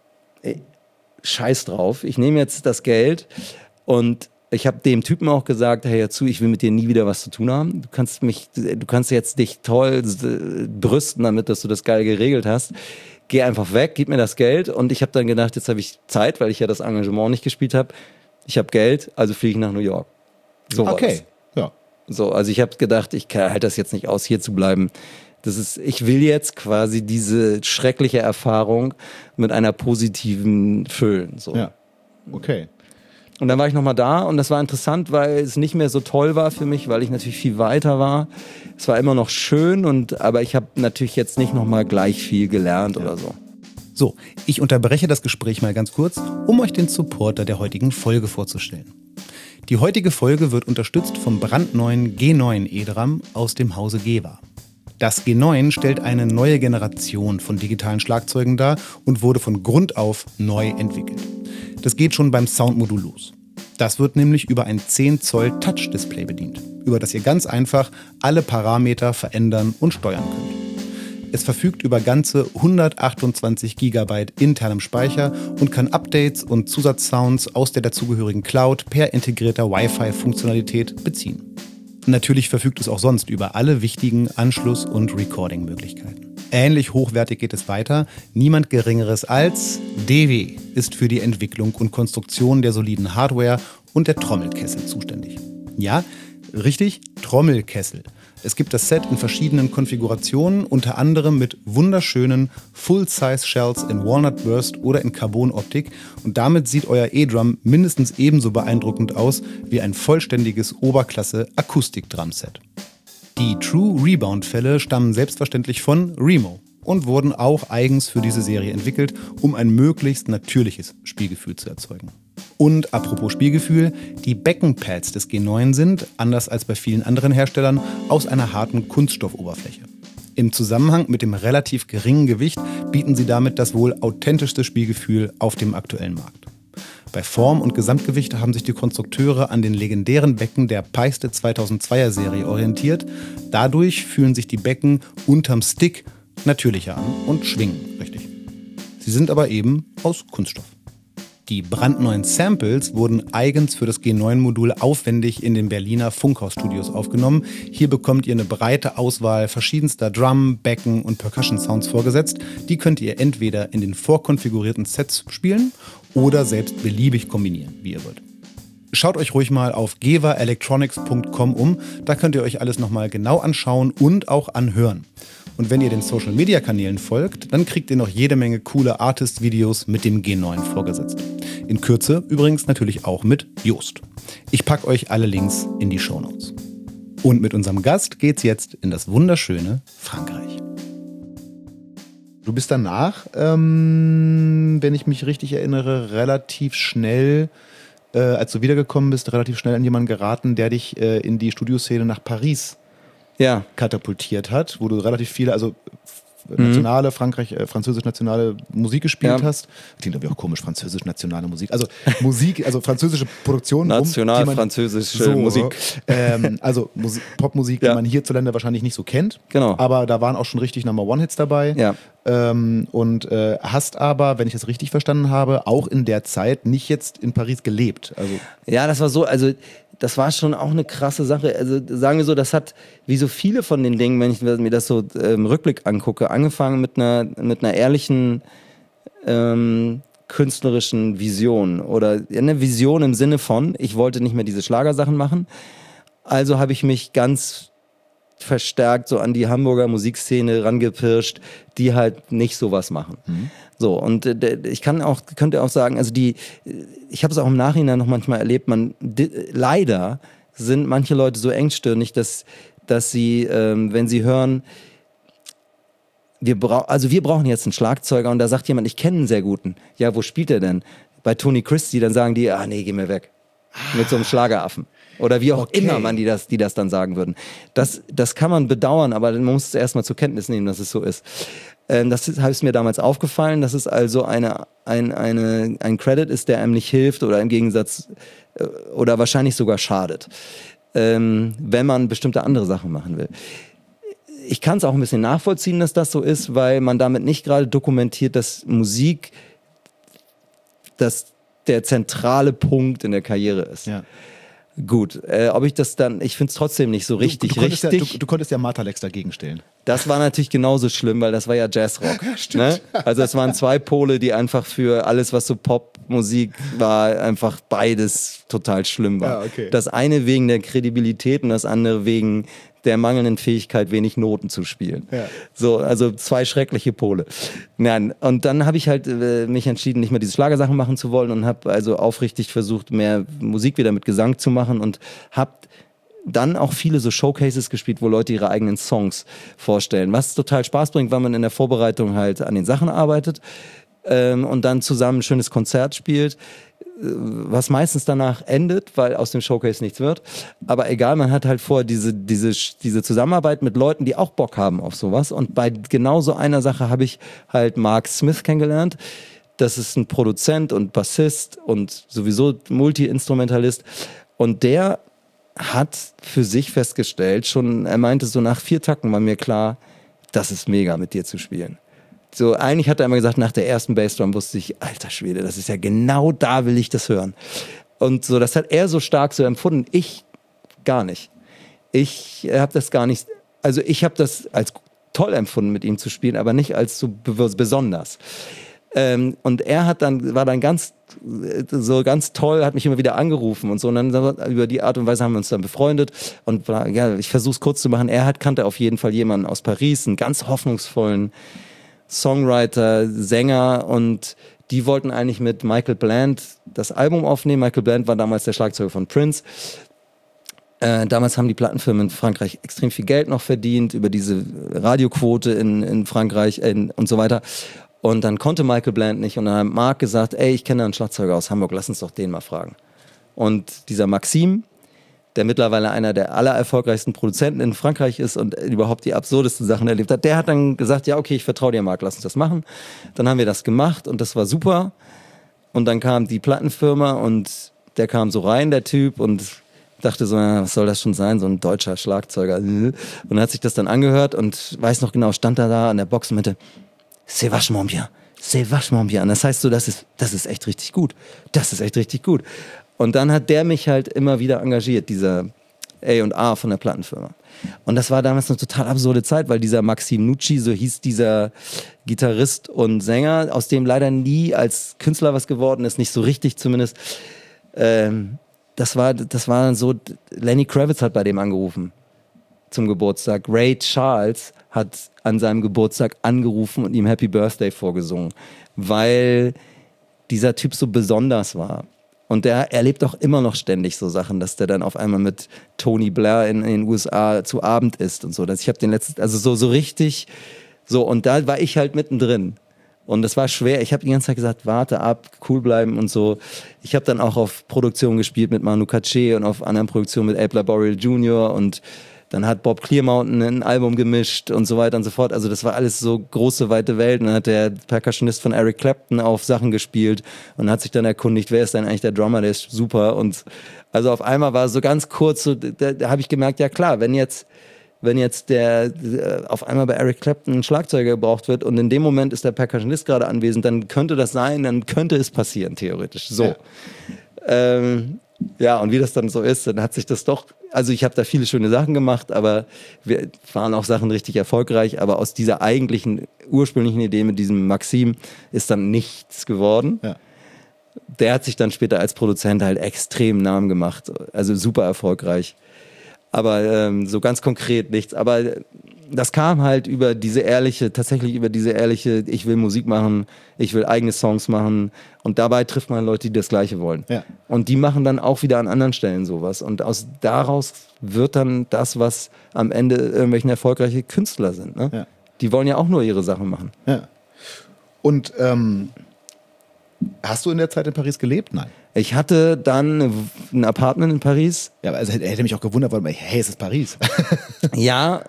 scheiß drauf. Ich nehme jetzt das Geld. Und ich habe dem Typen auch gesagt, hey, hör zu, ich will mit dir nie wieder was zu tun haben. Du kannst jetzt dich toll brüsten damit, dass du das geil geregelt hast. Geh einfach weg, gib mir das Geld. Und ich habe dann gedacht, jetzt habe ich Zeit, weil ich ja das Engagement nicht gespielt habe. Ich habe Geld, also fliege ich nach New York. So okay, ja. So, also ich habe gedacht, ich halte das jetzt nicht aus, hier zu bleiben. Ich will jetzt quasi diese schreckliche Erfahrung mit einer positiven füllen. So. Ja, okay. Und dann war ich nochmal da und das war interessant, weil es nicht mehr so toll war für mich, weil ich natürlich viel weiter war. Es war immer noch schön, aber ich habe natürlich jetzt nicht nochmal gleich viel gelernt oder so. So, ich unterbreche das Gespräch mal ganz kurz, um euch den Supporter der heutigen Folge vorzustellen. Die heutige Folge wird unterstützt vom brandneuen G9 E-Drum aus dem Hause Gewa. Das G9 stellt eine neue Generation von digitalen Schlagzeugen dar und wurde von Grund auf neu entwickelt. Das geht schon beim Soundmodul los. Das wird nämlich über ein 10 Zoll Touch-Display bedient, über das ihr ganz einfach alle Parameter verändern und steuern könnt. Es verfügt über ganze 128 GB internem Speicher und kann Updates und Zusatzsounds aus der dazugehörigen Cloud per integrierter Wi-Fi-Funktionalität beziehen. Natürlich verfügt es auch sonst über alle wichtigen Anschluss- und Recording-Möglichkeiten. Ähnlich hochwertig geht es weiter. Niemand Geringeres als DW ist für die Entwicklung und Konstruktion der soliden Hardware und der Trommelkessel zuständig. Ja, richtig, Trommelkessel. Es gibt das Set in verschiedenen Konfigurationen, unter anderem mit wunderschönen Full-Size-Shells in Walnut Burst oder in Carbon-Optik. Und damit sieht euer E-Drum mindestens ebenso beeindruckend aus wie ein vollständiges Oberklasse-Akustik-Drum-Set. Die True Rebound-Fälle stammen selbstverständlich von Remo und wurden auch eigens für diese Serie entwickelt, um ein möglichst natürliches Spielgefühl zu erzeugen. Und apropos Spielgefühl, die Beckenpads des G9 sind, anders als bei vielen anderen Herstellern, aus einer harten Kunststoffoberfläche. Im Zusammenhang mit dem relativ geringen Gewicht bieten sie damit das wohl authentischste Spielgefühl auf dem aktuellen Markt. Bei Form und Gesamtgewicht haben sich die Konstrukteure an den legendären Becken der Peiste 2002er Serie orientiert. Dadurch fühlen sich die Becken unterm Stick natürlicher an und schwingen richtig. Sie sind aber eben aus Kunststoff. Die brandneuen Samples wurden eigens für das G9-Modul aufwendig in den Berliner Funkhaus-Studios aufgenommen. Hier bekommt ihr eine breite Auswahl verschiedenster Drum-, Becken- und Percussion-Sounds vorgesetzt. Die könnt ihr entweder in den vorkonfigurierten Sets spielen oder selbst beliebig kombinieren, wie ihr wollt. Schaut euch ruhig mal auf gewaelectronics.com um. Da könnt ihr euch alles nochmal genau anschauen und auch anhören. Und wenn ihr den Social-Media-Kanälen folgt, dann kriegt ihr noch jede Menge coole Artist-Videos mit dem G9 vorgesetzt. In Kürze übrigens natürlich auch mit Joost. Ich packe euch alle Links in die Shownotes. Und mit unserem Gast geht's jetzt in das wunderschöne Frankreich. Du bist danach, wenn ich mich richtig erinnere, relativ schnell, als du wiedergekommen bist, relativ schnell an jemanden geraten, der dich in die Studioszene nach Paris katapultiert hat, wo du relativ viele, also nationale, französisch-nationale Musik gespielt hast. Klingt aber auch komisch, französisch-nationale Musik. Also Musik, also französische Produktionen. National-französische Musik. Also Popmusik, die man hierzulande wahrscheinlich nicht so kennt. Genau. Aber da waren auch schon richtig Number-One-Hits dabei. Ja. Hast aber, wenn ich das richtig verstanden habe, auch in der Zeit nicht jetzt in Paris gelebt. Also ja, das war so, also das war schon auch eine krasse Sache. Also sagen wir so, das hat, wie so viele von den Dingen, wenn ich mir das so im Rückblick angucke, angefangen mit einer ehrlichen künstlerischen Vision oder eine Vision im Sinne von, ich wollte nicht mehr diese Schlagersachen machen, also habe ich mich ganz verstärkt so an die Hamburger Musikszene rangepirscht, die halt nicht sowas machen. So, und ich könnte auch sagen, also ich habe es auch im Nachhinein noch manchmal erlebt, leider sind manche Leute so engstirnig, dass sie, wenn sie hören, wir brauchen jetzt einen Schlagzeuger und da sagt jemand, ich kenne einen sehr guten. Ja, wo spielt er denn? Bei Tony Christie, dann sagen die, nee, geh mir weg. Mit so einem Schlageraffen. Oder wie auch immer man die das dann sagen würden. Das kann man bedauern, aber man muss es erstmal zur Kenntnis nehmen, dass es so ist. Das ist mir damals aufgefallen, dass es also ein Credit ist, der einem nicht hilft oder im Gegensatz oder wahrscheinlich sogar schadet, wenn man bestimmte andere Sachen machen will. Ich kann es auch ein bisschen nachvollziehen, dass das so ist, weil man damit nicht gerade dokumentiert, dass Musik der zentrale Punkt in der Karriere ist. Ja. Gut, ob ich das dann, ich finde es trotzdem nicht so richtig. Du konntest ja Martha Lex dagegen stellen. Das war natürlich genauso schlimm, weil das war ja Jazzrock. Ne? Also es waren zwei Pole, die einfach für alles, was so Popmusik war, einfach beides total schlimm war. Ja, okay. Das eine wegen der Kredibilität und das andere wegen der mangelnden Fähigkeit, wenig Noten zu spielen. Ja. So, also zwei schreckliche Pole. Nein, und dann habe ich halt mich entschieden, nicht mehr diese Schlagersachen machen zu wollen und habe also aufrichtig versucht, mehr Musik wieder mit Gesang zu machen und habe dann auch viele so Showcases gespielt, wo Leute ihre eigenen Songs vorstellen, was total Spaß bringt, weil man in der Vorbereitung halt an den Sachen arbeitet und dann zusammen ein schönes Konzert spielt, was meistens danach endet, weil aus dem Showcase nichts wird. Aber egal, man hat halt vor diese Zusammenarbeit mit Leuten, die auch Bock haben auf sowas. Und bei genau so einer Sache habe ich halt Mark Smith kennengelernt. Das ist ein Produzent und Bassist und sowieso Multi-Instrumentalist. Und der hat für sich festgestellt, er meinte so nach 4 Takten war mir klar, das ist mega mit dir zu spielen. So, eigentlich hat er immer gesagt, nach der ersten Bassdrum wusste ich, alter Schwede, das ist ja genau da will ich das hören. Und so, das hat er so stark so empfunden, ich gar nicht. Ich habe das gar nicht, also ich habe das als toll empfunden, mit ihm zu spielen, aber nicht als so besonders. Und er war dann ganz toll, hat mich immer wieder angerufen und so. Und dann über die Art und Weise haben wir uns dann befreundet. Und ja, ich versuche es kurz zu machen. Kannte auf jeden Fall jemanden aus Paris, einen ganz hoffnungsvollen Songwriter, Sänger, und die wollten eigentlich mit Michael Bland das Album aufnehmen. Michael Bland war damals der Schlagzeuger von Prince. Damals haben die Plattenfirmen in Frankreich extrem viel Geld noch verdient über diese Radioquote in Frankreich und so weiter. Und dann konnte Michael Bland nicht und dann hat Mark gesagt, ich kenne einen Schlagzeuger aus Hamburg, lass uns doch den mal fragen. Und dieser Maxime, der mittlerweile einer der allererfolgreichsten Produzenten in Frankreich ist und überhaupt die absurdesten Sachen erlebt hat, der hat dann gesagt, ja okay, ich vertraue dir, Marc, lass uns das machen. Dann haben wir das gemacht und das war super. Und dann kam die Plattenfirma und der kam so rein, der Typ, und dachte so, was soll das schon sein, so ein deutscher Schlagzeuger. Und dann hat sich das dann angehört und weiß noch genau, stand da an der Box und meinte, c'est vachement bien, c'est vachement bien. Das heißt so, das ist echt richtig gut. Das ist echt richtig gut. Und dann hat der mich halt immer wieder engagiert, dieser A&R von der Plattenfirma. Und das war damals eine total absurde Zeit, weil dieser Maxime Nucci, so hieß dieser Gitarrist und Sänger, aus dem leider nie als Künstler was geworden ist, nicht so richtig zumindest. Das war so, Lenny Kravitz hat bei dem angerufen zum Geburtstag. Ray Charles hat an seinem Geburtstag angerufen und ihm Happy Birthday vorgesungen, weil dieser Typ so besonders war. Und der erlebt auch immer noch ständig so Sachen, dass der dann auf einmal mit Tony Blair in den USA zu Abend isst und so. Ich habe den letzten, also so richtig, so, und da war ich halt mittendrin. Und das war schwer. Ich habe die ganze Zeit gesagt, warte ab, cool bleiben und so. Ich habe dann auch auf Produktionen gespielt mit Manu Katché und auf anderen Produktionen mit Abe Laboriel Jr. und dann hat Bob Clearmountain ein Album gemischt und so weiter und so fort. Also das war alles so große, weite Welt. Und dann hat der Percussionist von Eric Clapton auf Sachen gespielt und hat sich dann erkundigt, wer ist denn eigentlich der Drummer, der ist super. Und also auf einmal war so ganz kurz, so, da habe ich gemerkt, ja klar, wenn jetzt auf einmal bei Eric Clapton ein Schlagzeuger gebraucht wird und in dem Moment ist der Percussionist gerade anwesend, dann könnte das sein, dann könnte es passieren, theoretisch. So. Ja. Ja, und wie das dann so ist, dann hat sich das doch, also ich habe da viele schöne Sachen gemacht, aber wir waren auch Sachen richtig erfolgreich, aber aus dieser eigentlichen, ursprünglichen Idee mit diesem Maxime ist dann nichts geworden. Ja. Der hat sich dann später als Produzent halt extrem Namen gemacht, also super erfolgreich. Aber so ganz konkret nichts. Aber das kam halt über diese ehrliche, ich will Musik machen, ich will eigene Songs machen. Und dabei trifft man Leute, die das Gleiche wollen. Ja. Und die machen dann auch wieder an anderen Stellen sowas. Und daraus wird dann das, was am Ende irgendwelchen erfolgreiche Künstler sind. Ne? Ja. Die wollen ja auch nur ihre Sachen machen. Ja. Und hast du in der Zeit in Paris gelebt? Nein. Ich hatte dann ein Apartment in Paris. Ja, aber also hätte mich auch gewundert, weil, hey, es ist Paris. Ja,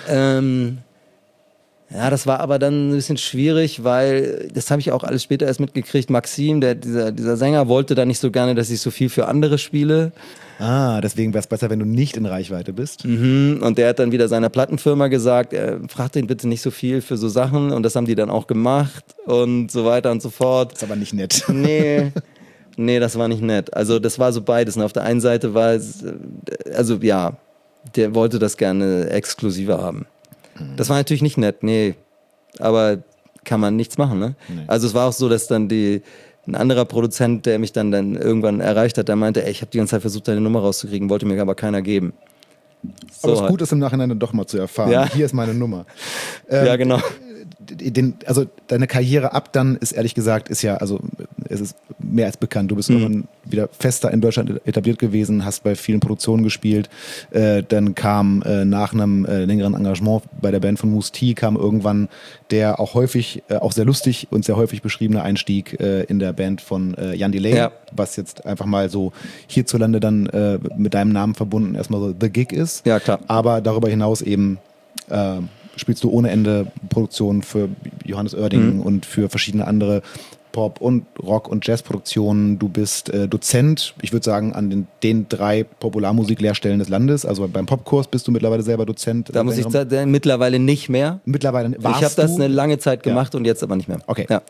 ja, das war aber dann ein bisschen schwierig, weil, das habe ich auch alles später erst mitgekriegt, Maxim, dieser Sänger, wollte da nicht so gerne, dass ich so viel für andere spiele. Ah, deswegen wäre es besser, wenn du nicht in Reichweite bist. Und der hat dann wieder seiner Plattenfirma gesagt, fragt ihn bitte nicht so viel für so Sachen, und das haben die dann auch gemacht und so weiter und so fort. Das ist aber nicht nett. Nee, das war nicht nett. Also das war so beides. Und auf der einen Seite war es, also ja, der wollte das gerne exklusiver haben. Das war natürlich nicht nett, nee. Aber kann man nichts machen, ne? Nee. Also es war auch so, dass dann ein anderer Produzent, der mich dann irgendwann erreicht hat, der meinte, ey, ich habe die ganze Zeit versucht, deine Nummer rauszukriegen, wollte mir aber keiner geben. So aber es ist gut, es im Nachhinein dann doch mal zu erfahren. Ja. Hier ist meine Nummer. Ja, genau. Also deine Karriere ab dann ist ehrlich gesagt, es ist mehr als bekannt. Du bist irgendwann wieder fester in Deutschland etabliert gewesen, hast bei vielen Produktionen gespielt. Dann kam nach einem längeren Engagement bei der Band von Mousse T kam irgendwann der auch häufig, auch sehr lustig und sehr häufig beschriebene Einstieg in der Band von Jan Delay, was jetzt einfach mal so hierzulande dann mit deinem Namen verbunden erstmal so The Gig ist. Ja, klar. Aber darüber hinaus eben spielst du ohne Ende Produktionen für Johannes Oerding und für verschiedene andere Pop- und Rock- und Jazzproduktionen. Du bist Dozent, ich würde sagen, an den 3 Popularmusiklehrstellen des Landes. Also beim Popkurs bist du mittlerweile selber Dozent. Da muss ich sagen, mittlerweile nicht mehr. Mittlerweile warst ich habe das eine lange Zeit gemacht und jetzt aber nicht mehr. Okay. Ja.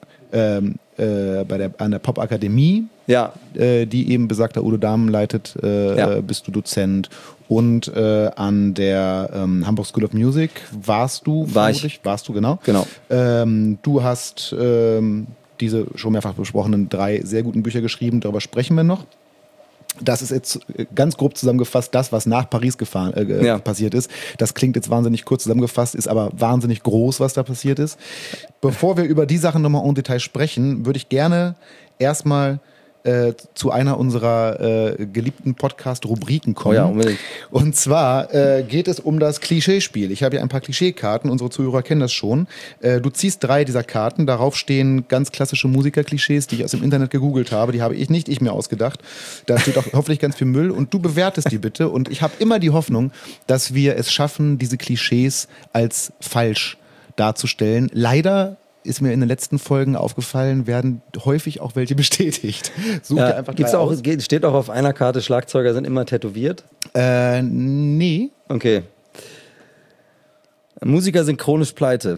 An der Popakademie, die eben besagter Udo Dahmen leitet, bist du Dozent. Und an der Hamburg School of Music warst du vermutlich? Warst du, genau. Du hast diese schon mehrfach besprochenen 3 sehr guten Bücher geschrieben, darüber sprechen wir noch. Das ist jetzt ganz grob zusammengefasst das, was nach Paris passiert ist. Das klingt jetzt wahnsinnig kurz zusammengefasst, ist aber wahnsinnig groß, was da passiert ist. Bevor wir über die Sachen nochmal en Detail sprechen, würde ich gerne erstmal zu einer unserer geliebten Podcast-Rubriken kommen. Oh ja, unbedingt. Und zwar geht es um das Klischeespiel. Ich habe hier ein paar Klischeekarten, unsere Zuhörer kennen das schon. Du ziehst 3 dieser Karten, darauf stehen ganz klassische Musiker-Klischees, die ich aus dem Internet gegoogelt habe. Die habe nicht ich mir ausgedacht. Da steht auch hoffentlich ganz viel Müll und du bewertest die bitte. Und ich habe immer die Hoffnung, dass wir es schaffen, diese Klischees als falsch darzustellen. Leider ist mir in den letzten Folgen aufgefallen, werden häufig auch welche bestätigt. Such dir einfach gibt's auch, steht auch auf einer Karte, Schlagzeuger sind immer tätowiert? Nee. Okay. Musiker sind chronisch pleite.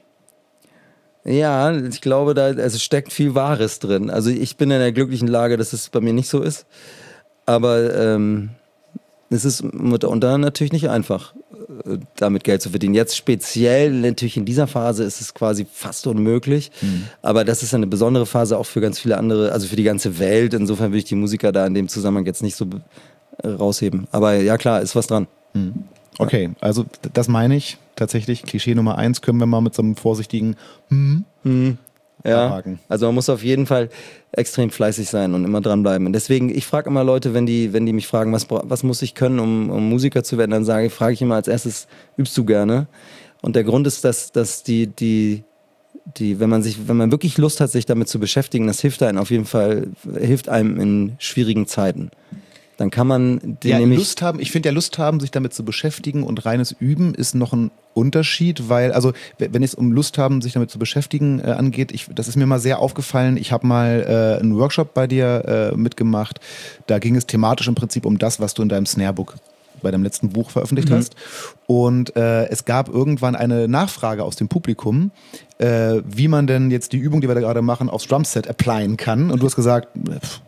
Ja, ich glaube, da steckt viel Wahres drin. Also ich bin in der glücklichen Lage, dass es bei mir nicht so ist. Aber es ist mitunter natürlich nicht einfach, damit Geld zu verdienen. Jetzt speziell natürlich in dieser Phase ist es quasi fast unmöglich. Aber das ist eine besondere Phase auch für ganz viele andere, also für die ganze Welt. Insofern will ich die Musiker da in dem Zusammenhang jetzt nicht so rausheben. Aber ja klar, ist was dran. Okay, also das meine ich tatsächlich. Klischee Nummer 1 können wir mal mit so einem vorsichtigen abhaken. Also man muss auf jeden Fall extrem fleißig sein und immer dranbleiben. Und deswegen, ich frage immer Leute, wenn die mich fragen, was muss ich können, um Musiker zu werden, dann frage ich immer als erstes, übst du gerne? Und der Grund ist, dass wenn man wirklich Lust hat, sich damit zu beschäftigen, das hilft einem in schwierigen Zeiten. Dann kann man ich finde ja Lust haben, sich damit zu beschäftigen und reines Üben ist noch ein Unterschied, weil, also wenn es um Lust haben, sich damit zu beschäftigen angeht, das ist mir mal sehr aufgefallen, ich habe mal einen Workshop bei dir mitgemacht, da ging es thematisch im Prinzip um das, was du in deinem Snarebook bei deinem letzten Buch veröffentlicht hast. Und es gab irgendwann eine Nachfrage aus dem Publikum, wie man denn jetzt die Übung, die wir da gerade machen, aufs Drumset applyen kann. Und du hast gesagt,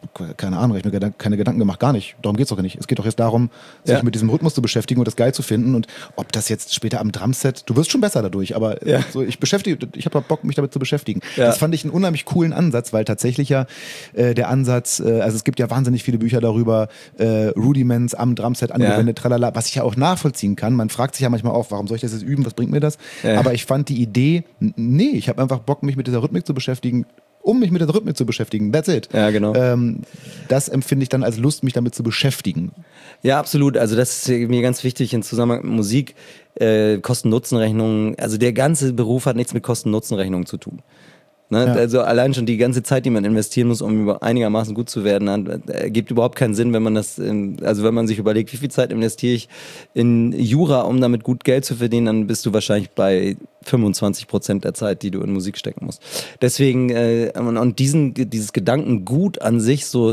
keine Ahnung, ich habe mir keine Gedanken gemacht, gar nicht. Darum geht es doch nicht. Es geht doch jetzt darum, sich mit diesem Rhythmus zu beschäftigen und das geil zu finden. Und ob das jetzt später am Drumset, du wirst schon besser dadurch, aber so, ich habe Bock, mich damit zu beschäftigen. Ja. Das fand ich einen unheimlich coolen Ansatz, weil tatsächlich ja der Ansatz, also es gibt ja wahnsinnig viele Bücher darüber, Rudiments am Drumset angewendet, tralala, was ich ja auch nachvollziehen kann. Man fragt sich ja manchmal auch, warum soll ich das jetzt üben, was bringt mir das? Ja. Aber ich fand die Idee, nee, ich habe einfach Bock, mich mit dieser Rhythmik zu beschäftigen, um mich mit der Rhythmik zu beschäftigen. That's it. Ja, genau. Das empfinde ich dann als Lust, mich damit zu beschäftigen. Ja, absolut. Also das ist mir ganz wichtig im Zusammenhang mit Musik. Kosten-Nutzen-Rechnungen. Also der ganze Beruf hat nichts mit Kosten-Nutzen-Rechnungen zu tun. Ne? Ja. Also allein schon die ganze Zeit, die man investieren muss, um einigermaßen gut zu werden, ergibt überhaupt keinen Sinn, wenn man wenn man sich überlegt, wie viel Zeit investiere ich in Jura, um damit gut Geld zu verdienen, dann bist du wahrscheinlich bei 25% der Zeit, die du in Musik stecken musst. Deswegen, und dieses Gedankengut an sich, so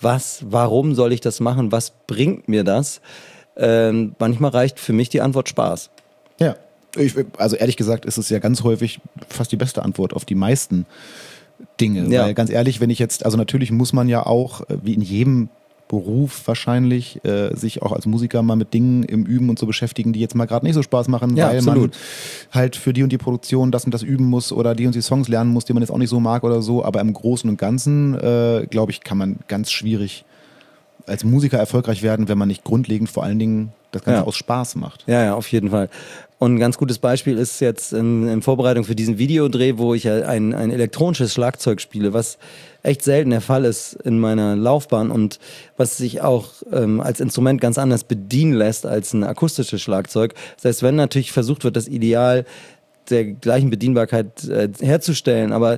warum soll ich das machen, was bringt mir das? Manchmal reicht für mich die Antwort Spaß. Ja. Also ehrlich gesagt ist es ja ganz häufig fast die beste Antwort auf die meisten Dinge. Ja. Weil ganz ehrlich, wenn ich jetzt, also natürlich muss man ja auch, wie in jedem Beruf wahrscheinlich, sich auch als Musiker mal mit Dingen im Üben und so beschäftigen, die jetzt mal gerade nicht so Spaß machen, weil absolut. Man halt für die und die Produktion das und das üben muss oder die und die Songs lernen muss, die man jetzt auch nicht so mag oder so. Aber im Großen und Ganzen, glaube ich, kann man ganz schwierig als Musiker erfolgreich werden, wenn man nicht grundlegend vor allen Dingen das Ganze aus Spaß macht. Ja, auf jeden Fall. Und ein ganz gutes Beispiel ist jetzt in Vorbereitung für diesen Videodreh, wo ich ein elektronisches Schlagzeug spiele, was echt selten der Fall ist in meiner Laufbahn und was sich auch als Instrument ganz anders bedienen lässt als ein akustisches Schlagzeug. Das heißt, wenn natürlich versucht wird, das Ideal der gleichen Bedienbarkeit herzustellen, aber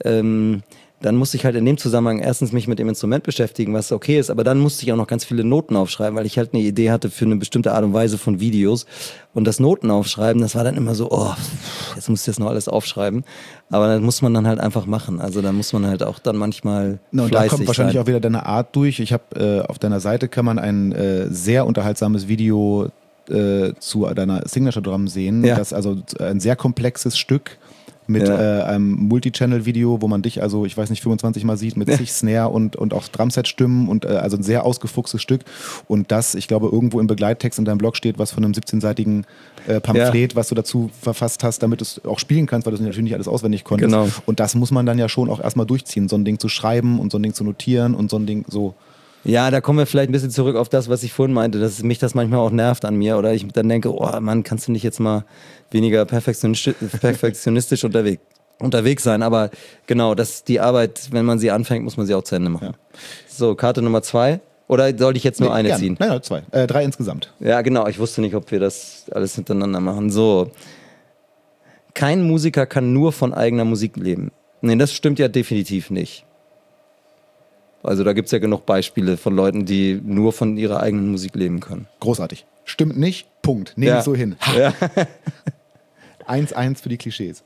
dann musste ich halt in dem Zusammenhang erstens mich mit dem Instrument beschäftigen, was okay ist, aber dann musste ich auch noch ganz viele Noten aufschreiben, weil ich halt eine Idee hatte für eine bestimmte Art und Weise von Videos. Und das Noten aufschreiben, das war dann immer so, jetzt muss ich das noch alles aufschreiben. Aber das muss man dann halt einfach machen. Also da muss man halt auch dann manchmal fleißig und da kommt wahrscheinlich auch wieder deine Art durch. Ich habe auf deiner Seite kann man ein sehr unterhaltsames Video zu deiner Signature Drum sehen. Ja. Das also ein sehr komplexes Stück mit einem Multi-Channel-Video, wo man dich also, ich weiß nicht, 25 Mal sieht, mit zig Snare und auch Drumset-Stimmen und also ein sehr ausgefuchstes Stück. Und das, ich glaube, irgendwo im Begleittext in deinem Blog steht, was von einem 17-seitigen Pamphlet, was du dazu verfasst hast, damit du es auch spielen kannst, weil du es natürlich nicht alles auswendig konntest. Genau. Und das muss man dann ja schon auch erstmal durchziehen, so ein Ding zu schreiben und so ein Ding zu notieren und so ein Ding so. Ja, da kommen wir vielleicht ein bisschen zurück auf das, was ich vorhin meinte, dass mich das manchmal auch nervt an mir oder ich dann denke, Mann, kannst du nicht jetzt mal weniger perfektionistisch unterwegs sein, aber genau, das die Arbeit, wenn man sie anfängt, muss man sie auch zu Ende machen. Ja. So, Karte Nummer 2. Oder soll ich jetzt nur eine ziehen? Nein, 2. 3 insgesamt. Ja, genau, ich wusste nicht, ob wir das alles hintereinander machen. So, kein Musiker kann nur von eigener Musik leben. Nee, das stimmt ja definitiv nicht. Also da gibt es ja genug Beispiele von Leuten, die nur von ihrer eigenen Musik leben können. Großartig. Stimmt nicht, Punkt. Nehme ich so hin. Ja. 1-1 für die Klischees.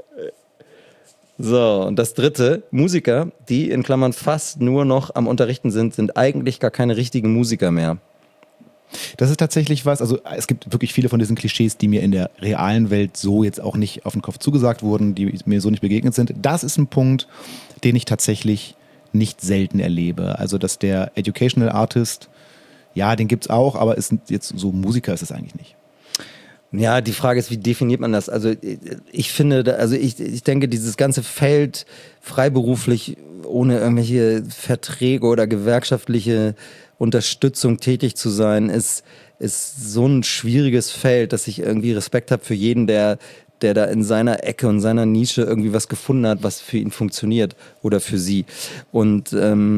So, und das dritte, Musiker, die in Klammern fast nur noch am Unterrichten sind eigentlich gar keine richtigen Musiker mehr. Das ist tatsächlich was, also es gibt wirklich viele von diesen Klischees, die mir in der realen Welt so jetzt auch nicht auf den Kopf zugesagt wurden, die mir so nicht begegnet sind. Das ist ein Punkt, den ich tatsächlich nicht selten erlebe. Also, dass der Educational Artist, ja, den gibt's auch, aber ist jetzt so Musiker ist es eigentlich nicht. Ja, die Frage ist, wie definiert man das? Also, ich finde, ich denke, dieses ganze Feld freiberuflich ohne irgendwelche Verträge oder gewerkschaftliche Unterstützung tätig zu sein, ist so ein schwieriges Feld, dass ich irgendwie Respekt habe für jeden, der da in seiner Ecke und seiner Nische irgendwie was gefunden hat, was für ihn funktioniert oder für sie. Und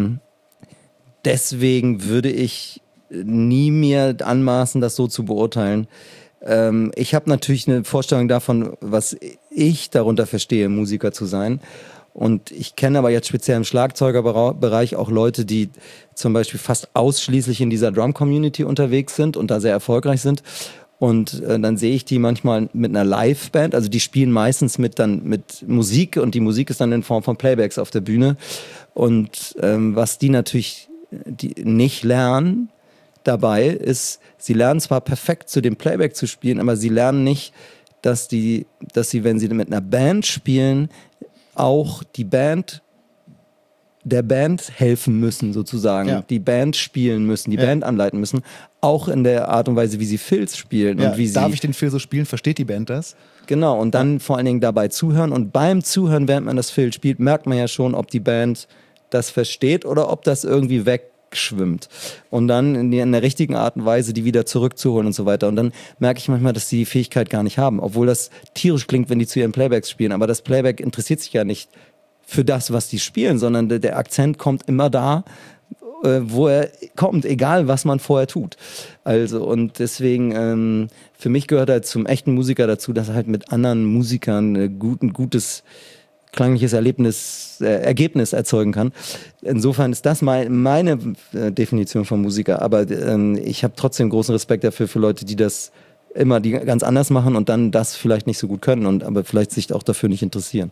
deswegen würde ich nie mir anmaßen, das so zu beurteilen. Ich habe natürlich eine Vorstellung davon, was ich darunter verstehe, Musiker zu sein. Und ich kenne aber jetzt speziell im Schlagzeugerbereich auch Leute, die zum Beispiel fast ausschließlich in dieser Drum-Community unterwegs sind und da sehr erfolgreich sind. Und dann sehe ich die manchmal mit einer Live-Band, also die spielen meistens mit Musik und die Musik ist dann in Form von Playbacks auf der Bühne. Und was die natürlich nicht lernen dabei ist, sie lernen zwar perfekt zu dem Playback zu spielen, aber sie lernen nicht, dass sie, wenn sie mit einer Band spielen, auch die Band der Band helfen müssen, sozusagen. Die Band spielen müssen, die Band anleiten müssen. Auch in der Art und Weise, wie sie Filz spielen. Und wie darf ich den Fill so spielen? Versteht die Band das? Genau, und dann vor allen Dingen dabei zuhören. Und beim Zuhören, während man das Fill spielt, merkt man ja schon, ob die Band das versteht oder ob das irgendwie wegschwimmt. Und dann in der richtigen Art und Weise die wieder zurückzuholen und so weiter. Und dann merke ich manchmal, dass die Fähigkeit gar nicht haben. Obwohl das tierisch klingt, wenn die zu ihren Playbacks spielen. Aber das Playback interessiert sich ja nicht für das, was die spielen, sondern der Akzent kommt immer da, wo er kommt, egal was man vorher tut. Also und deswegen, für mich gehört halt zum echten Musiker dazu, dass er halt mit anderen Musikern ein gutes klangliches Ergebnis erzeugen kann. Insofern ist das meine Definition von Musiker, aber ich habe trotzdem großen Respekt dafür für Leute, die ganz anders machen und dann das vielleicht nicht so gut können, aber vielleicht sich auch dafür nicht interessieren.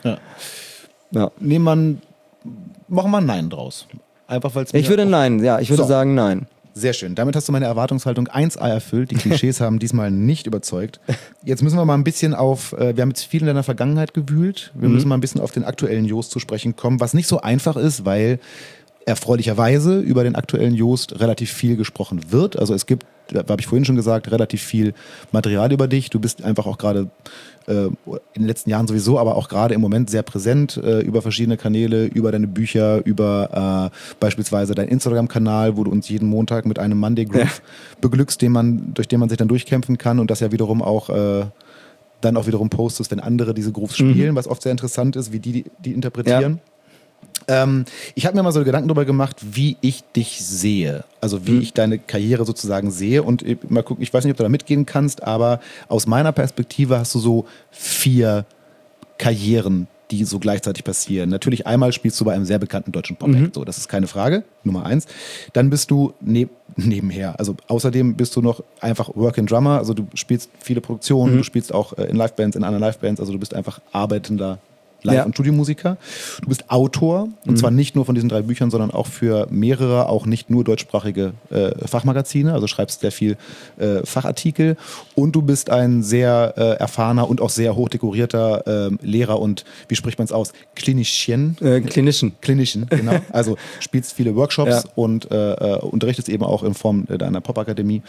Machen wir ein Nein draus. Einfach, weil's ich würde sagen Nein. Sehr schön. Damit hast du meine Erwartungshaltung 1A erfüllt. Die Klischees haben diesmal nicht überzeugt. Jetzt müssen wir mal ein bisschen wir haben jetzt viel in deiner Vergangenheit gewühlt. Wir müssen mal ein bisschen auf den aktuellen Jost zu sprechen kommen, was nicht so einfach ist, weil erfreulicherweise über den aktuellen Jost relativ viel gesprochen wird. Also es gibt, habe ich vorhin schon gesagt, relativ viel Material über dich. Du bist einfach auch gerade in den letzten Jahren sowieso, aber auch gerade im Moment sehr präsent über verschiedene Kanäle, über deine Bücher, über beispielsweise deinen Instagram-Kanal, wo du uns jeden Montag mit einem Monday Groove beglückst, durch den man sich dann durchkämpfen kann und das ja wiederum auch dann auch wiederum postest, wenn andere diese Grooves spielen, was oft sehr interessant ist, wie die interpretieren. Ich habe mir mal so Gedanken darüber gemacht, wie ich dich sehe. Also wie ich deine Karriere sozusagen sehe. Und mal gucken, ich weiß nicht, ob du da mitgehen kannst, aber aus meiner Perspektive hast du so 4 Karrieren, die so gleichzeitig passieren. Natürlich einmal spielst du bei einem sehr bekannten deutschen Pop-Act. So, das ist keine Frage, Nummer 1. Dann bist du nebenher. Also außerdem bist du noch einfach Working Drummer. Also du spielst viele Produktionen, du spielst auch in Livebands, in anderen Livebands. Also du bist einfach arbeitender Live- und Studiomusiker. Du bist Autor, und zwar nicht nur von diesen 3 Büchern, sondern auch für mehrere, auch nicht nur deutschsprachige Fachmagazine, also schreibst sehr viel Fachartikel, und du bist ein sehr erfahrener und auch sehr hochdekorierter Lehrer und, wie spricht man es aus? Klinischen, genau. Also spielst viele Workshops und unterrichtest eben auch in Form deiner Popakademie.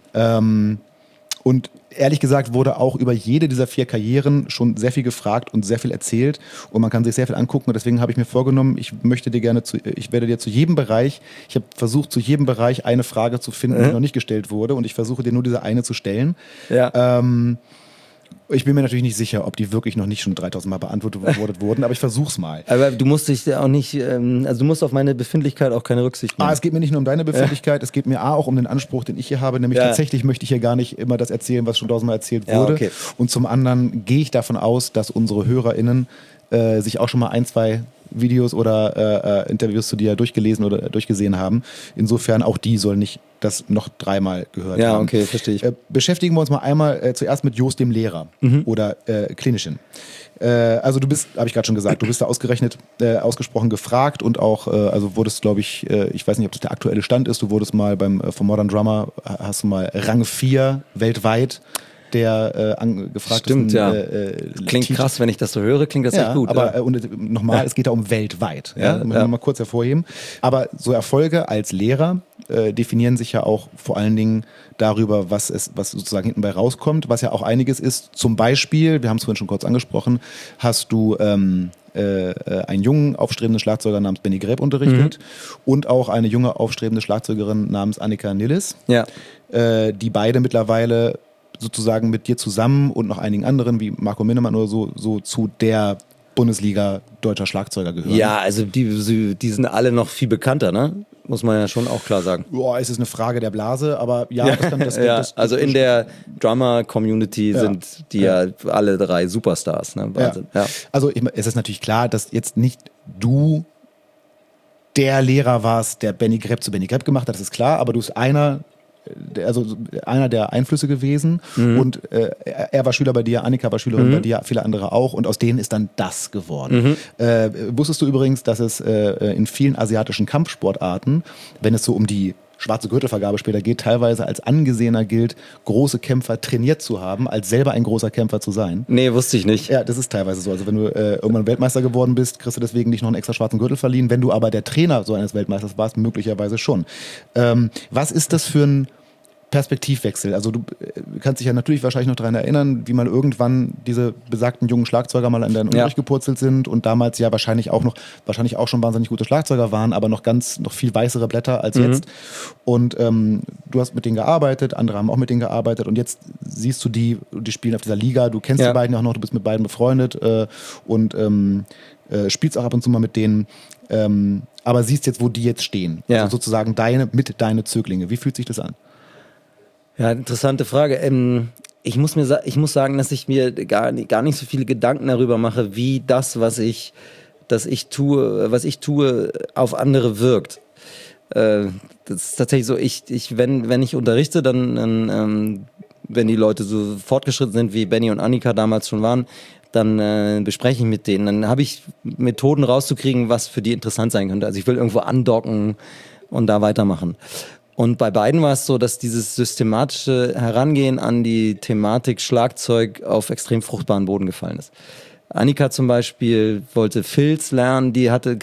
Und ehrlich gesagt wurde auch über jede dieser 4 Karrieren schon sehr viel gefragt und sehr viel erzählt und man kann sich sehr viel angucken und deswegen habe ich mir vorgenommen, ich werde dir zu jedem Bereich, ich habe versucht, zu jedem Bereich eine Frage zu finden, die noch nicht gestellt wurde und ich versuche dir nur diese eine zu stellen. Ich bin mir natürlich nicht sicher, ob die wirklich noch nicht schon 3000 Mal beantwortet wurden, aber ich versuch's mal. Aber du musst dich auch nicht, du musst auf meine Befindlichkeit auch keine Rücksicht nehmen. Es geht mir nicht nur um deine Befindlichkeit, es geht mir auch um den Anspruch, den ich hier habe, nämlich tatsächlich möchte ich hier gar nicht immer das erzählen, was schon 1000-mal erzählt wurde. Okay. Und zum anderen gehe ich davon aus, dass unsere HörerInnen sich auch schon mal 1, 2 Videos oder Interviews zu dir durchgelesen oder durchgesehen haben. Insofern auch die sollen nicht das noch 3-mal gehört haben. Ja, okay, verstehe ich. Beschäftigen wir uns mal einmal zuerst mit Jost dem Lehrer oder Klinischen. Also du bist, habe ich gerade schon gesagt, du bist da ausgesprochen gefragt und auch, also wurdest, glaube ich, ich weiß nicht, ob das der aktuelle Stand ist, du wurdest mal vom Modern Drummer, hast du mal Rang 4 weltweit der gefragt ist. Stimmt, klingt krass, wenn ich das so höre, klingt das echt gut. Aber nochmal, es geht da um weltweit. Mal kurz hervorheben. Aber so Erfolge als Lehrer definieren sich ja auch vor allen Dingen darüber, was sozusagen hinten bei rauskommt, was ja auch einiges ist. Zum Beispiel, wir haben es vorhin schon kurz angesprochen, hast du einen jungen, aufstrebenden Schlagzeuger namens Benny Greb unterrichtet und auch eine junge, aufstrebende Schlagzeugerin namens Annika Nilles, die beide mittlerweile sozusagen mit dir zusammen und noch einigen anderen, wie Marco Minnemann oder so zu der Bundesliga deutscher Schlagzeuger gehören. Ja, also die sind alle noch viel bekannter, ne? Muss man ja schon auch klar sagen. Boah, es ist eine Frage der Blase, aber also in der Drummer-Community sind die ja alle 3 Superstars, ne? Wahnsinn. Ja. Also es ist natürlich klar, dass jetzt nicht du der Lehrer warst, der Benny Greb zu Benny Greb gemacht hat, das ist klar, aber du bist einer der Einflüsse gewesen und er war Schüler bei dir, Annika war Schülerin bei dir, viele andere auch und aus denen ist dann das geworden. Wusstest du übrigens, dass es in vielen asiatischen Kampfsportarten, wenn es so um die schwarze Gürtelvergabe später geht, teilweise als angesehener gilt, große Kämpfer trainiert zu haben, als selber ein großer Kämpfer zu sein. Nee, wusste ich nicht. Ja, das ist teilweise so. Also wenn du irgendwann Weltmeister geworden bist, kriegst du deswegen nicht noch einen extra schwarzen Gürtel verliehen. Wenn du aber der Trainer so eines Weltmeisters warst, möglicherweise schon. Was ist das für ein Perspektivwechsel? Also du kannst dich ja natürlich wahrscheinlich noch daran erinnern, wie mal irgendwann diese besagten jungen Schlagzeuger mal in deinen Unterricht gepurzelt sind und damals ja wahrscheinlich auch schon wahnsinnig gute Schlagzeuger waren, aber noch viel weißere Blätter als jetzt. Und du hast mit denen gearbeitet, andere haben auch mit denen gearbeitet und jetzt siehst du die spielen auf dieser Liga, du kennst die beiden auch noch, du bist mit beiden befreundet und spielst auch ab und zu mal mit denen. Aber siehst jetzt, wo die jetzt stehen. Ja. Also sozusagen deine Zöglinge. Wie fühlt sich das an? Ja, interessante Frage. Ich muss sagen, dass ich mir gar nicht so viele Gedanken darüber mache, wie das, was ich tue, auf andere wirkt. Das ist tatsächlich so, wenn ich unterrichte, dann wenn die Leute so fortgeschritten sind, wie Benny und Annika damals schon waren, dann bespreche ich mit denen. Dann habe ich Methoden rauszukriegen, was für die interessant sein könnte. Also ich will irgendwo andocken und da weitermachen. Und bei beiden war es so, dass dieses systematische Herangehen an die Thematik Schlagzeug auf extrem fruchtbaren Boden gefallen ist. Annika zum Beispiel wollte Filz lernen,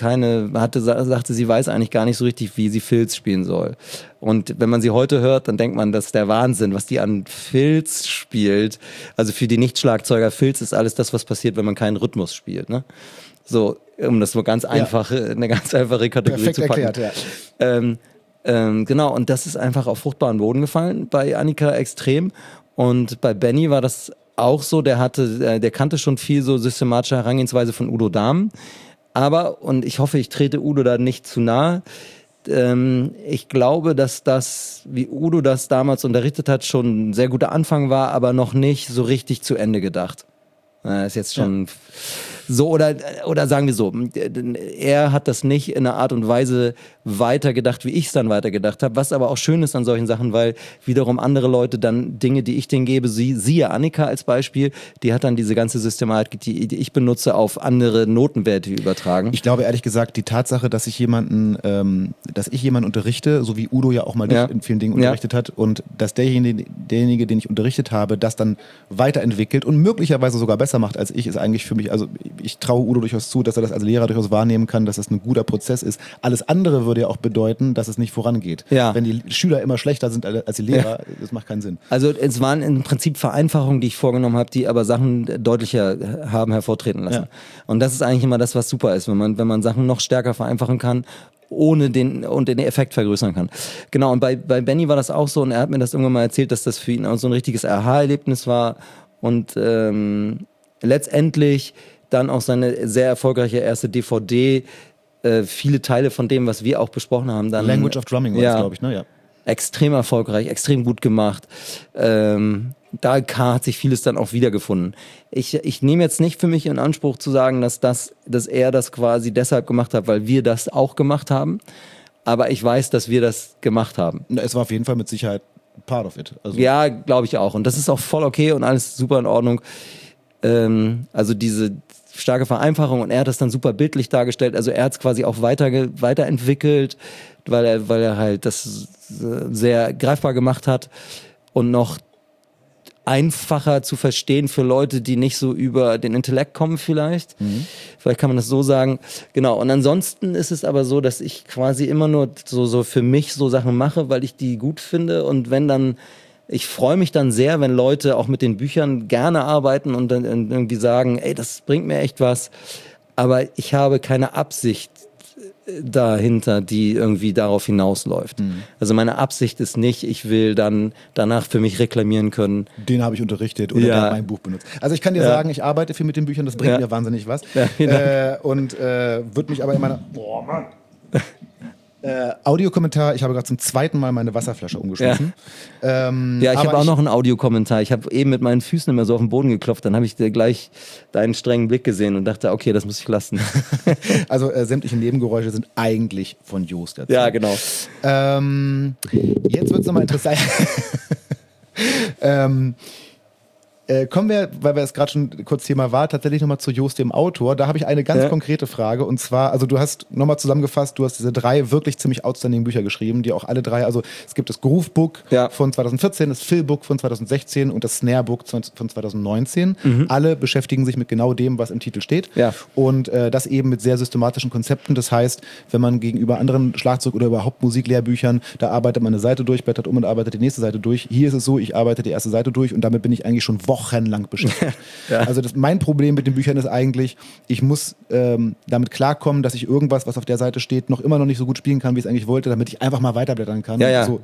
sagte, sie weiß eigentlich gar nicht so richtig, wie sie Filz spielen soll. Und wenn man sie heute hört, dann denkt man, das ist der Wahnsinn, was die an Filz spielt. Also für die Nicht-Schlagzeuger, Filz ist alles das, was passiert, wenn man keinen Rhythmus spielt, ne? So, um das so eine ganz einfache Kategorie perfekt zu packen. Erklärt, ja. Genau, und das ist einfach auf fruchtbaren Boden gefallen, bei Annika extrem. Und bei Benny war das auch so, der kannte schon viel so systematische Herangehensweise von Udo Dahm. Aber, und ich hoffe, ich trete Udo da nicht zu nahe, ich glaube, dass das, wie Udo das damals unterrichtet hat, schon ein sehr guter Anfang war, aber noch nicht so richtig zu Ende gedacht. Ist jetzt schon so, oder sagen wir so, er hat das nicht in einer Art und Weise weitergedacht, wie ich es dann weitergedacht habe, was aber auch schön ist an solchen Sachen, weil wiederum andere Leute dann Dinge, die ich denen gebe, siehe Annika als Beispiel, die hat dann diese ganze Systematik, die ich benutze, auf andere Notenwerte übertragen. Ich glaube ehrlich gesagt, die Tatsache, dass ich jemanden unterrichte, so wie Udo ja auch mal dich in vielen Dingen unterrichtet hat und dass derjenige, den ich unterrichtet habe, das dann weiterentwickelt und möglicherweise sogar besser macht als ich, ist eigentlich für mich, also ich traue Udo durchaus zu, dass er das als Lehrer durchaus wahrnehmen kann, dass das ein guter Prozess ist. Alles andere würde ja auch bedeuten, dass es nicht vorangeht. Ja. Wenn die Schüler immer schlechter sind als die Lehrer, das macht keinen Sinn. Also es waren im Prinzip Vereinfachungen, die ich vorgenommen habe, die aber Sachen deutlicher haben hervortreten lassen. Ja. Und das ist eigentlich immer das, was super ist, wenn man Sachen noch stärker vereinfachen kann, ohne den Effekt vergrößern kann. Genau, und bei Benny war das auch so und er hat mir das irgendwann mal erzählt, dass das für ihn auch so ein richtiges Aha-Erlebnis war und letztendlich dann auch seine sehr erfolgreiche erste DVD, viele Teile von dem, was wir auch besprochen haben. Dann, Language of Drumming war das, glaube ich, ne? Ja. Extrem erfolgreich, extrem gut gemacht. Da hat sich vieles dann auch wiedergefunden. Ich nehme jetzt nicht für mich in Anspruch zu sagen, dass er das quasi deshalb gemacht hat, weil wir das auch gemacht haben. Aber ich weiß, dass wir das gemacht haben. Es war auf jeden Fall mit Sicherheit part of it. Also ja, glaube ich auch. Und das ist auch voll okay und alles super in Ordnung. Also diese starke Vereinfachung und er hat das dann super bildlich dargestellt. Also er hat es quasi auch weiterentwickelt, weil er halt das sehr greifbar gemacht hat und noch einfacher zu verstehen für Leute, die nicht so über den Intellekt kommen vielleicht. Vielleicht kann man das so sagen. Genau, und ansonsten ist es aber so, dass ich quasi immer nur so für mich so Sachen mache, weil ich die gut finde und ich freue mich dann sehr, wenn Leute auch mit den Büchern gerne arbeiten und dann irgendwie sagen, ey, das bringt mir echt was. Aber ich habe keine Absicht dahinter, die irgendwie darauf hinausläuft. Also meine Absicht ist nicht, ich will dann danach für mich reklamieren können. Den habe ich unterrichtet oder der hat mein Buch benutzt. Also ich kann dir sagen, ich arbeite viel mit den Büchern, das bringt mir wahnsinnig was. Und würde mich aber in meiner... Boah, Mann! Audiokommentar, ich habe gerade zum zweiten Mal meine Wasserflasche umgeschmissen. Ich habe auch noch einen Audiokommentar. Ich habe eben mit meinen Füßen immer so auf den Boden geklopft, dann habe ich gleich deinen strengen Blick gesehen und dachte, okay, das muss ich lassen. Also sämtliche Nebengeräusche sind eigentlich von Jost erzählt. Ja, genau. Jetzt wird es nochmal interessant. Kommen wir, weil wir es gerade schon kurz Thema war, tatsächlich nochmal zu Jost, dem Autor. Da habe ich eine ganz konkrete Frage. Und zwar, also du hast nochmal zusammengefasst, du hast diese 3 wirklich ziemlich outstanding Bücher geschrieben, die auch alle 3, also es gibt das Groove Book von 2014, das Phil Book von 2016 und das Snare Book von 2019. Alle beschäftigen sich mit genau dem, was im Titel steht. Ja. Und das eben mit sehr systematischen Konzepten. Das heißt, wenn man gegenüber anderen Schlagzeug- oder überhaupt Musiklehrbüchern, da arbeitet man eine Seite durch, blättert um und arbeitet die nächste Seite durch. Hier ist es so, ich arbeite die erste Seite durch und damit bin ich eigentlich schon wochenlang beschäftigt. Also mein Problem mit den Büchern ist eigentlich, ich muss damit klarkommen, dass ich irgendwas, was auf der Seite steht, immer noch nicht so gut spielen kann, wie ich es eigentlich wollte, damit ich einfach mal weiterblättern kann.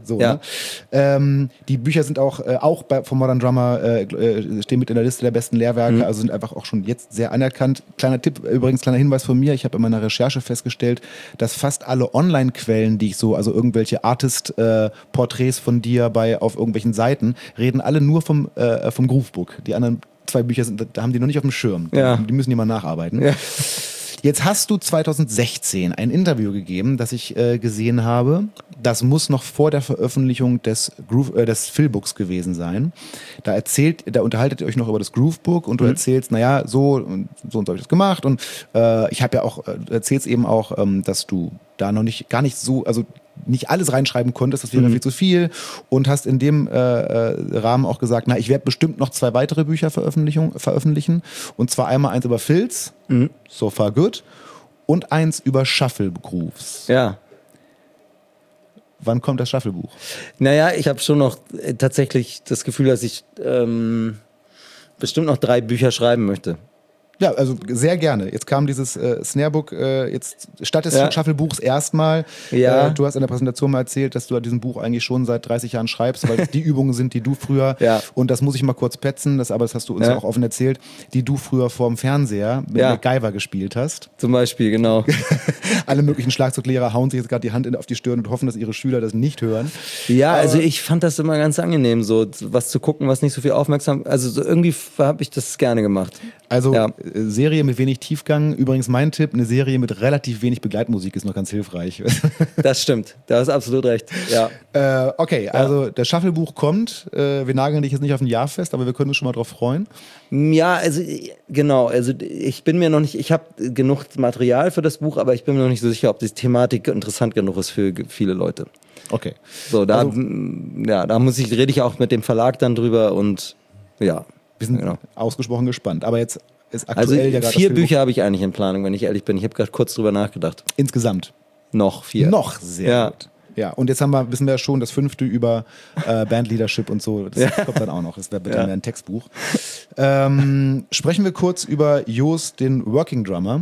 Ne? Die Bücher sind auch vom Modern Drummer stehen mit in der Liste der besten Lehrwerke, also sind einfach auch schon jetzt sehr anerkannt. Kleiner Tipp, übrigens kleiner Hinweis von mir, ich habe in meiner Recherche festgestellt, dass fast alle Online-Quellen, die ich so, also irgendwelche Artist-Porträts von dir auf irgendwelchen Seiten, reden alle nur vom Groovebook. Die anderen 2 Bücher da haben die noch nicht auf dem Schirm. Die müssen die mal nacharbeiten. Ja. Jetzt hast du 2016 ein Interview gegeben, das ich gesehen habe. Das muss noch vor der Veröffentlichung des Philbooks gewesen sein. Da unterhaltet ihr euch noch über das Groovebook und du erzählst, naja, so und so habe ich das gemacht. Und ich habe ja auch, erzählst eben auch, dass du da noch gar nicht so, also nicht alles reinschreiben konntest, das wäre viel zu viel, und hast in dem Rahmen auch gesagt, ich werde bestimmt noch 2 weitere Bücher veröffentlichen, und zwar einmal eins über Filz, So Far Good, und eins über Shuffle Grooves. Ja. Wann kommt das Shuffle-Buch? Naja, ich habe schon noch tatsächlich das Gefühl, dass ich bestimmt noch 3 Bücher schreiben möchte. Ja, also sehr gerne. Jetzt kam dieses Snarebook jetzt statt des Shuffle-Buchs erstmal. Ja. Du hast in der Präsentation mal erzählt, dass du an diesem Buch eigentlich schon seit 30 Jahren schreibst, weil es die Übungen sind, die du früher, und das muss ich mal kurz petzen, aber das hast du uns ja auch offen erzählt, die du früher vorm Fernseher mit MacGyver gespielt hast. Zum Beispiel, genau. Alle möglichen Schlagzeuglehrer hauen sich jetzt gerade die Hand auf die Stirn und hoffen, dass ihre Schüler das nicht hören. Ja, aber also ich fand das immer ganz angenehm, so was zu gucken, was nicht so viel Aufmerksamkeit, also so irgendwie habe ich das gerne gemacht. Also Serie mit wenig Tiefgang. Übrigens mein Tipp, eine Serie mit relativ wenig Begleitmusik ist noch ganz hilfreich. Das stimmt, da hast absolut recht. Ja. Okay, also das Shuffle-Buch kommt. Wir nageln dich jetzt nicht auf ein Jahr fest, aber wir können uns schon mal drauf freuen. Ja, also genau, also ich bin mir noch nicht, ich habe genug Material für das Buch, aber ich bin mir noch nicht so sicher, ob die Thematik interessant genug ist für viele Leute. Okay. So, da rede ich auch mit dem Verlag dann drüber und ja. Wir sind ausgesprochen gespannt. Aber jetzt ist aktuell also ja gerade 4 Bücher habe ich eigentlich in Planung, wenn ich ehrlich bin. Ich habe gerade kurz drüber nachgedacht. Insgesamt? Noch 4. Noch sehr gut. Ja, und jetzt wissen wir schon, das 5. über Bandleadership und so, das kommt dann auch noch. Das wird dann mehr ein Textbuch. Sprechen wir kurz über Jost, den Working Drummer.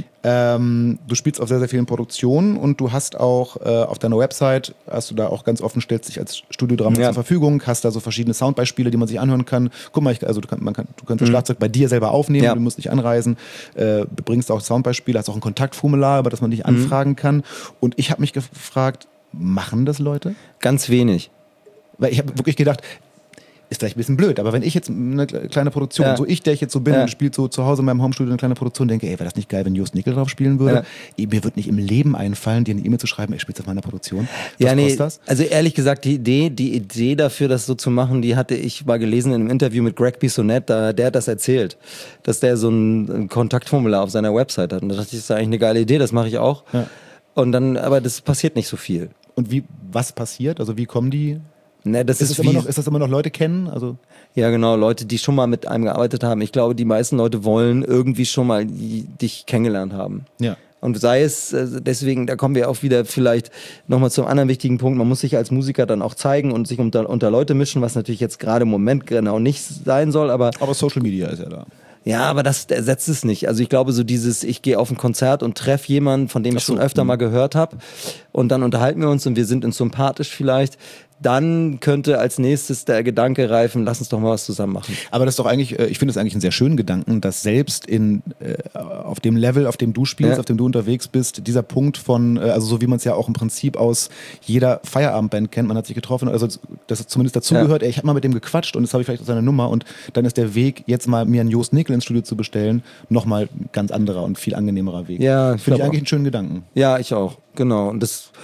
Du spielst auf sehr, sehr vielen Produktionen und du hast auch auf deiner Website, hast du da auch ganz offen, stellst dich als Studiodrummer zur Verfügung, hast da so verschiedene Soundbeispiele, die man sich anhören kann. Guck mal, du kannst das Schlagzeug bei dir selber aufnehmen, du musst nicht anreisen, bringst auch Soundbeispiele, hast auch ein Kontaktformular, über das man dich anfragen kann. Und ich habe mich gefragt, machen das Leute? Ganz wenig. Weil ich habe wirklich gedacht, ist vielleicht ein bisschen blöd, aber wenn ich jetzt eine kleine Produktion, so der ich jetzt so bin und spiele so zu Hause in meinem Homestudio eine kleine Produktion, denke, wäre das nicht geil, wenn Jost Nickel drauf spielen würde? Mir wird nicht im Leben einfallen, dir eine E-Mail zu schreiben, ich spiele auf meiner Produktion. Was kostet das? Also ehrlich gesagt, die Idee dafür, das so zu machen, die hatte ich mal gelesen in einem Interview mit Greg Bissonette, der hat das erzählt, dass der so ein Kontaktformular auf seiner Website hat. Und da dachte ich, das ist eigentlich eine geile Idee, das mache ich auch. Ja. Und dann, aber das passiert nicht so viel. Und was passiert? Also wie kommen die? Ne, ist das immer noch Leute kennen? Also ja, genau, Leute, die schon mal mit einem gearbeitet haben. Ich glaube, die meisten Leute wollen irgendwie schon mal dich kennengelernt haben. Ja. Und sei es, deswegen, da kommen wir auch wieder vielleicht nochmal zum anderen wichtigen Punkt, man muss sich als Musiker dann auch zeigen und sich unter Leute mischen, was natürlich jetzt gerade im Moment genau nicht sein soll, aber Social Media ist ja da. Ja, aber das ersetzt es nicht. Also ich glaube, so ich gehe auf ein Konzert und treffe jemanden, von dem ich schon öfter mal gehört habe, und dann unterhalten wir uns und wir sind uns sympathisch vielleicht. Dann könnte als nächstes der Gedanke reifen, lass uns doch mal was zusammen machen. Aber das ist doch eigentlich, ich finde es eigentlich einen sehr schönen Gedanken, dass selbst auf dem Level, auf dem du spielst, auf dem du unterwegs bist, dieser Punkt von, also so wie man es ja auch im Prinzip aus jeder Feierabendband kennt, man hat sich getroffen, also dass es zumindest dazugehört, ich habe mal mit dem gequatscht und jetzt habe ich vielleicht auch seine Nummer, und dann ist der Weg, jetzt mal mir einen Jost Nickel ins Studio zu bestellen, nochmal ein ganz anderer und viel angenehmerer Weg. Ja, finde ich eigentlich einen schönen Gedanken. Ja, ich auch, genau. Und das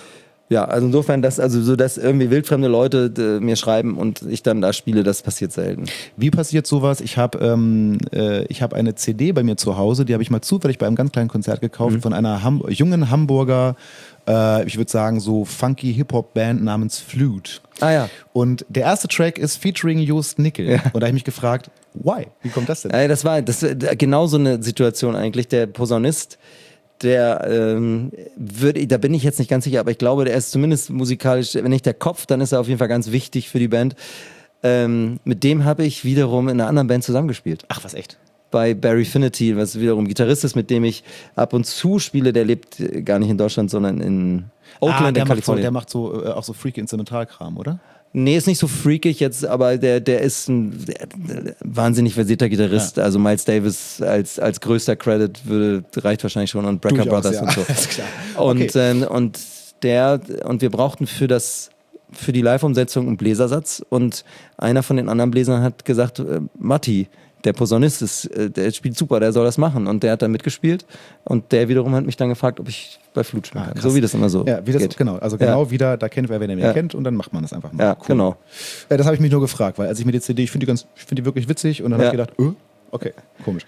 Ja, also insofern, dass irgendwie wildfremde Leute mir schreiben und ich dann da spiele, das passiert selten. Wie passiert sowas? Ich habe eine CD bei mir zu Hause, die habe ich mal zufällig bei einem ganz kleinen Konzert gekauft von einer jungen Hamburger, ich würde sagen so funky Hip-Hop-Band namens Flute. Ah ja. Und der erste Track ist featuring Just Nickel. Ja. Und da habe ich mich gefragt, why? Wie kommt das denn? Das war genau so eine Situation eigentlich. Der Posaunist, da bin ich jetzt nicht ganz sicher, aber ich glaube, der ist zumindest musikalisch, wenn nicht der Kopf, dann ist er auf jeden Fall ganz wichtig für die Band. Mit dem habe ich wiederum in einer anderen Band zusammengespielt. Ach, was, echt? Bei Barry Finity, was wiederum Gitarrist ist, mit dem ich ab und zu spiele. Der lebt gar nicht in Deutschland, sondern in Oakland, in Kalifornien. Der macht so auch so freaky Instrumentalkram, oder? Nee, ist nicht so freakig jetzt, aber der ist ein wahnsinnig versierter Gitarrist. Ja. Also Miles Davis als größter Credit reicht wahrscheinlich schon und Brecker Brothers und so. Alles klar. Okay. Und wir brauchten für die Live-Umsetzung einen Bläsersatz und einer von den anderen Bläsern hat gesagt, Matti, der Posaunist der spielt super, der soll das machen. Und der hat dann mitgespielt und der wiederum hat mich dann gefragt, ob ich bei Flute spielen kann. Krass. So wie das immer so geht. Genau, also wieder, da kennt wer den kennt und dann macht man das einfach mal. Ja, cool. Genau. Das habe ich mich nur gefragt, weil als ich mir die CD, ich finde die wirklich witzig und dann habe ich gedacht, okay, komisch.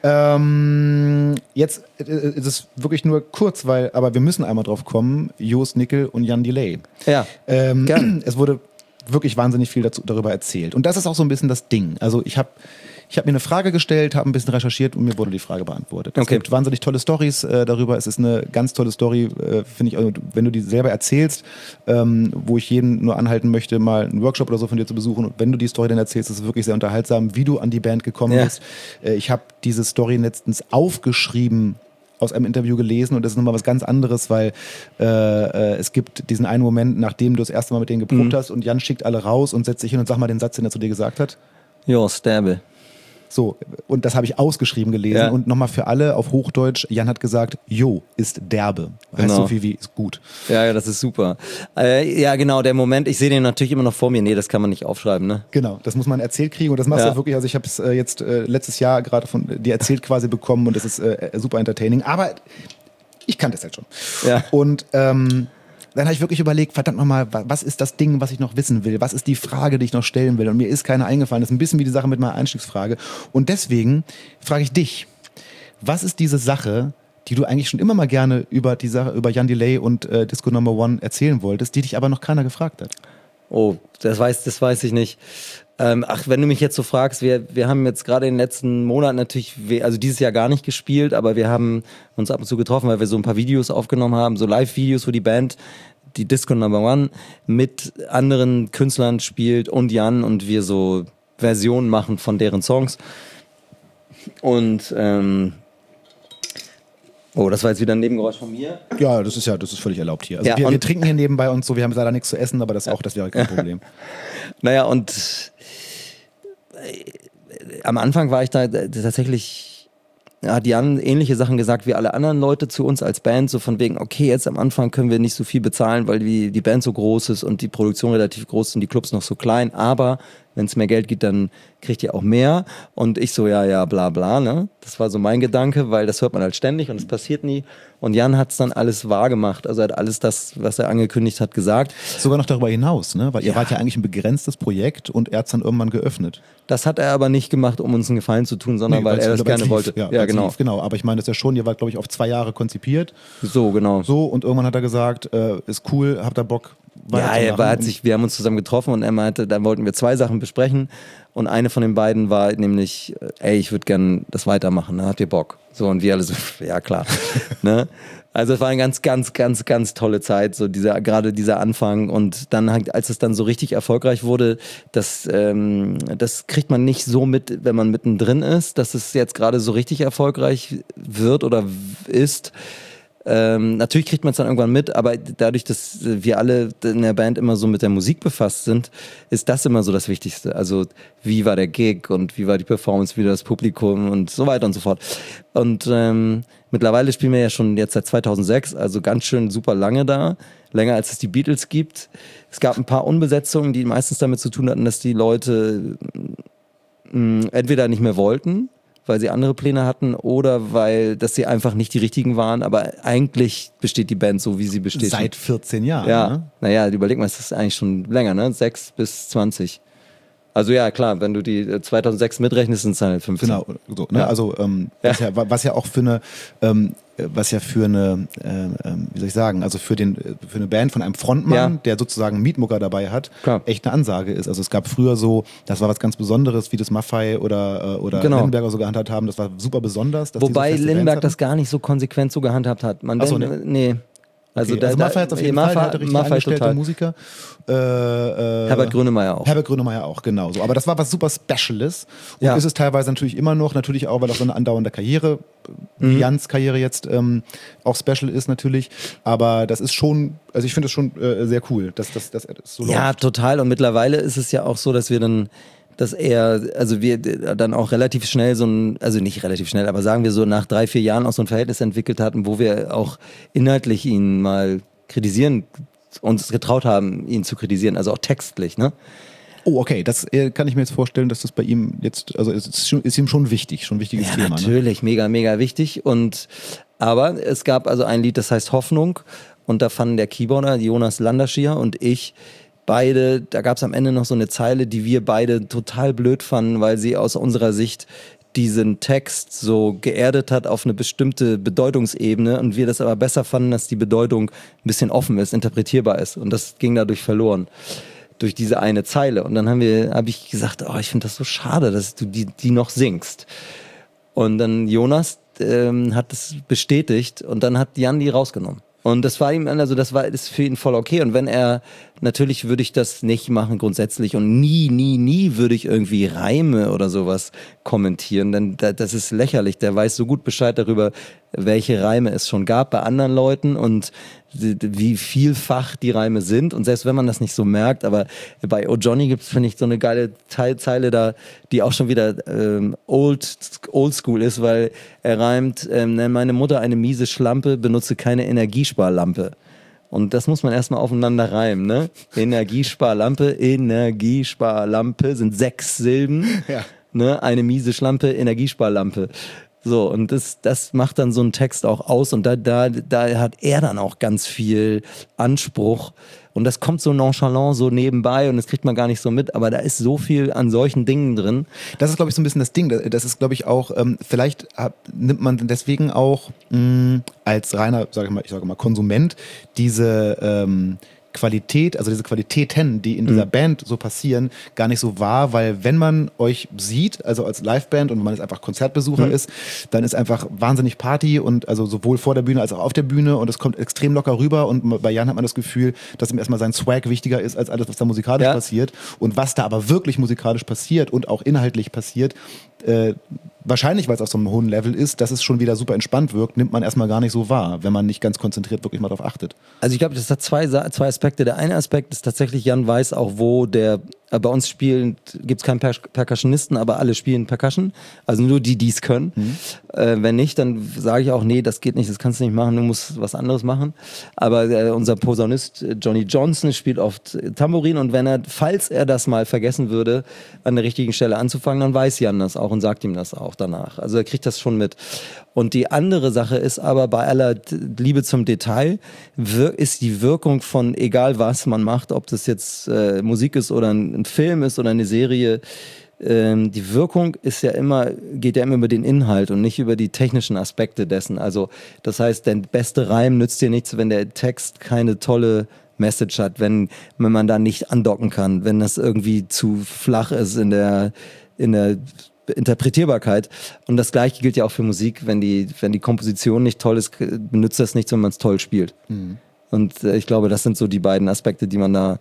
Jetzt ist es wirklich nur kurz, aber wir müssen einmal drauf kommen, Just Nickel und Jan Delay. Ja, gerne. Es wurde wirklich wahnsinnig viel darüber erzählt. Und das ist auch so ein bisschen das Ding. Also ich habe mir eine Frage gestellt, habe ein bisschen recherchiert und mir wurde die Frage beantwortet. Es gibt wahnsinnig tolle Storys darüber. Es ist eine ganz tolle Story, finde ich, also, wenn du die selber erzählst, wo ich jeden nur anhalten möchte, mal einen Workshop oder so von dir zu besuchen. Und wenn du die Story dann erzählst, ist es wirklich sehr unterhaltsam, wie du an die Band gekommen bist. Ich habe diese Story letztens aufgeschrieben, aus einem Interview gelesen und das ist nochmal was ganz anderes, weil es gibt diesen einen Moment, nachdem du das erste Mal mit denen geprobt hast und Jan schickt alle raus und setzt sich hin und sag mal den Satz, den er zu dir gesagt hat. Jo, sterbe. So, und das habe ich ausgeschrieben gelesen und nochmal für alle auf Hochdeutsch, Jan hat gesagt, jo, ist derbe. Heißt so viel wie, ist gut. Ja, das ist super. Ja, genau, der Moment, ich sehe den natürlich immer noch vor mir. Nee, das kann man nicht aufschreiben, ne? Genau, das muss man erzählt kriegen und das machst du auch wirklich, also ich habe es jetzt letztes Jahr gerade von dir erzählt quasi bekommen und das ist super entertaining, aber ich kannte es halt schon. Ja. Und dann habe ich wirklich überlegt, verdammt nochmal, was ist das Ding, was ich noch wissen will? Was ist die Frage, die ich noch stellen will? Und mir ist keine eingefallen. Das ist ein bisschen wie die Sache mit meiner Einstiegsfrage. Und deswegen frage ich dich, was ist diese Sache, die du eigentlich schon immer mal gerne über Jan Delay und Disco No. 1 erzählen wolltest, die dich aber noch keiner gefragt hat? Oh, das weiß ich nicht. Wenn du mich jetzt so fragst, wir haben jetzt gerade in den letzten Monaten natürlich, also dieses Jahr gar nicht gespielt, aber wir haben uns ab und zu getroffen, weil wir so ein paar Videos aufgenommen haben, so Live-Videos, wo die Band, die Disco No. 1 mit anderen Künstlern spielt und Jan und wir so Versionen machen von deren Songs. Und oh, das war jetzt wieder ein Nebengeräusch von mir. Ja, das ist völlig erlaubt hier. Also wir trinken hier nebenbei und so, wir haben leider nichts zu essen, aber das wäre kein Problem. Naja, und am Anfang war ich da tatsächlich, hat Jan ähnliche Sachen gesagt wie alle anderen Leute zu uns als Band, so von wegen, okay, jetzt am Anfang können wir nicht so viel bezahlen, weil die Band so groß ist und die Produktion relativ groß ist und die Clubs noch so klein, aber wenn es mehr Geld gibt, dann kriegt ihr auch mehr. Und ich so, ja, bla bla, ne? Das war so mein Gedanke, weil das hört man halt ständig und es passiert nie. Und Jan hat es dann alles wahr gemacht. Also er hat alles das, was er angekündigt hat, gesagt. Sogar noch darüber hinaus, ne? Weil ihr wart ja eigentlich ein begrenztes Projekt und er hat es dann irgendwann geöffnet. Das hat er aber nicht gemacht, um uns einen Gefallen zu tun, sondern weil er das gerne wollte. Ja, genau. Genau, aber ich meine, das ist ja schon, ihr wart, glaube ich, auf 2 Jahre konzipiert. So, genau. So, und irgendwann hat er gesagt, ist cool, habt ihr Bock? Ja, wir haben uns zusammen getroffen und er meinte, dann wollten wir 2 Sachen besprechen und eine von den beiden war nämlich, ich würde gerne das weitermachen, ne? Habt ihr Bock? So, und wir alle so, ja klar. Ne? Also es war eine ganz, ganz, ganz, ganz tolle Zeit, so gerade dieser Anfang und dann, als es dann so richtig erfolgreich wurde, das kriegt man nicht so mit, wenn man mittendrin ist, dass es jetzt gerade so richtig erfolgreich wird oder ist. Natürlich kriegt man es dann irgendwann mit, aber dadurch, dass wir alle in der Band immer so mit der Musik befasst sind, ist das immer so das Wichtigste. Also wie war der Gig und wie war die Performance, wie war das Publikum und so weiter und so fort. Und mittlerweile spielen wir ja schon jetzt seit 2006, also ganz schön super lange da, länger als es die Beatles gibt. Es gab ein paar Unbesetzungen, die meistens damit zu tun hatten, dass die Leute entweder nicht mehr wollten weil sie andere Pläne hatten oder weil dass sie einfach nicht die richtigen waren. Aber eigentlich besteht die Band so, wie sie besteht. Seit 14 Jahren. Ja, ne? naja, überleg mal, es ist eigentlich schon länger, ne? 6 bis 20. Also ja, klar, wenn du die 2006 mitrechnest, sind es halt 15. Genau, so, ne? Ja. Also was ja auch für eine wie soll ich sagen, also für eine Band von einem Frontmann, der sozusagen einen Mietmucker dabei hat, echt eine Ansage ist. Also es gab früher so, das war was ganz Besonderes, wie das Maffei oder Lindenberg so gehandhabt haben, das war super besonders. Wobei Lindenberg das gar nicht so konsequent so gehandhabt hat. Nee. Also, okay. Maffei hat auf jeden Fall, der hatte richtig angestellte total. Musiker. Herbert Grönemeyer auch. Herbert Grönemeyer auch, genau so. Aber das war was super Speciales. Und ist es teilweise natürlich immer noch, natürlich auch, weil auch so eine andauernde Karriere, wie Jans Karriere jetzt auch special ist natürlich. Aber das ist schon, also ich finde es schon sehr cool, dass das so läuft. Ja, total. Und mittlerweile ist es ja auch so, dass wir dann auch relativ schnell also nicht relativ schnell, aber sagen wir so nach 3-4 Jahren auch so ein Verhältnis entwickelt hatten, wo wir auch inhaltlich ihn mal uns getraut haben, ihn zu kritisieren, also auch textlich, ne? Oh, okay, das kann ich mir jetzt vorstellen, dass das bei ihm jetzt, also es ist ihm schon wichtig, schon ein wichtiges Thema. Natürlich, mega, mega wichtig. Aber es gab also ein Lied, das heißt Hoffnung, und da fanden der Keyboarder Jonas Landerschier und ich beide, da gab es am Ende noch so eine Zeile, die wir beide total blöd fanden, weil sie aus unserer Sicht diesen Text so geerdet hat auf eine bestimmte Bedeutungsebene und wir das aber besser fanden, dass die Bedeutung ein bisschen offen ist, interpretierbar ist, und das ging dadurch verloren. Durch diese eine Zeile. Und dann habe ich gesagt, ich finde das so schade, dass du die noch singst. Und dann Jonas hat es bestätigt und dann hat Jan die rausgenommen. Und das war ihm, also das ist für ihn voll okay. Und wenn natürlich würde ich das nicht machen grundsätzlich und nie würde ich irgendwie Reime oder sowas kommentieren, denn das ist lächerlich. Der weiß so gut Bescheid darüber, welche Reime es schon gab bei anderen Leuten und wie vielfach die Reime sind. Und selbst wenn man das nicht so merkt, aber bei O'Johnny gibt es, finde ich, so eine geile Zeile da, die auch schon wieder oldschool ist, weil er reimt, nenn meine Mutter eine miese Schlampe, benutze keine Energiesparlampe. Und das muss man erstmal aufeinander reimen, ne? Energiesparlampe sind 6 Silben. Ja. Ne? Eine miese Schlampe, Energiesparlampe. So, und das macht dann so einen Text auch aus und da hat er dann auch ganz viel Anspruch und das kommt so nonchalant so nebenbei und das kriegt man gar nicht so mit, aber da ist so viel an solchen Dingen drin. Das ist, glaube ich, so ein bisschen das Ding. Das ist, glaube ich, auch, vielleicht nimmt man deswegen auch als reiner, ich sage mal, Konsument diese Qualität, also diese Qualitäten, die in dieser Band so passieren, gar nicht so wahr, weil wenn man euch sieht, also als Liveband und wenn man jetzt einfach Konzertbesucher ist, dann ist einfach wahnsinnig Party und also sowohl vor der Bühne als auch auf der Bühne und es kommt extrem locker rüber und bei Jan hat man das Gefühl, dass ihm erstmal sein Swag wichtiger ist als alles, was da musikalisch passiert und was da aber wirklich musikalisch passiert und auch inhaltlich passiert, wahrscheinlich, weil es auf so einem hohen Level ist, dass es schon wieder super entspannt wirkt, nimmt man erstmal gar nicht so wahr, wenn man nicht ganz konzentriert wirklich mal darauf achtet. Also ich glaube, das hat zwei Aspekte. Der eine Aspekt ist tatsächlich, Jan weiß auch, wo bei uns spielen, gibt es keinen Percussionisten, aber alle spielen Percussion. Also nur die es können. Wenn nicht, dann sage ich auch, nee, das geht nicht, das kannst du nicht machen, du musst was anderes machen. Aber unser Posaunist Johnny Johnson spielt oft Tambourin und falls er das mal vergessen würde, an der richtigen Stelle anzufangen, dann weiß Jan das auch und sagt ihm das auch danach. Also er kriegt das schon mit. Und die andere Sache ist aber, bei aller Liebe zum Detail, ist die Wirkung von egal was man macht, ob das jetzt Musik ist oder ein Film ist oder eine Serie, die Wirkung geht ja immer über den Inhalt und nicht über die technischen Aspekte dessen. Also das heißt, der beste Reim nützt dir nichts, wenn der Text keine tolle Message hat, wenn man da nicht andocken kann, wenn das irgendwie zu flach ist in der Interpretierbarkeit. Und das Gleiche gilt ja auch für Musik. Wenn die Komposition nicht toll ist, benutzt das nichts, wenn man es toll spielt. Und ich glaube, das sind so die beiden Aspekte, die man da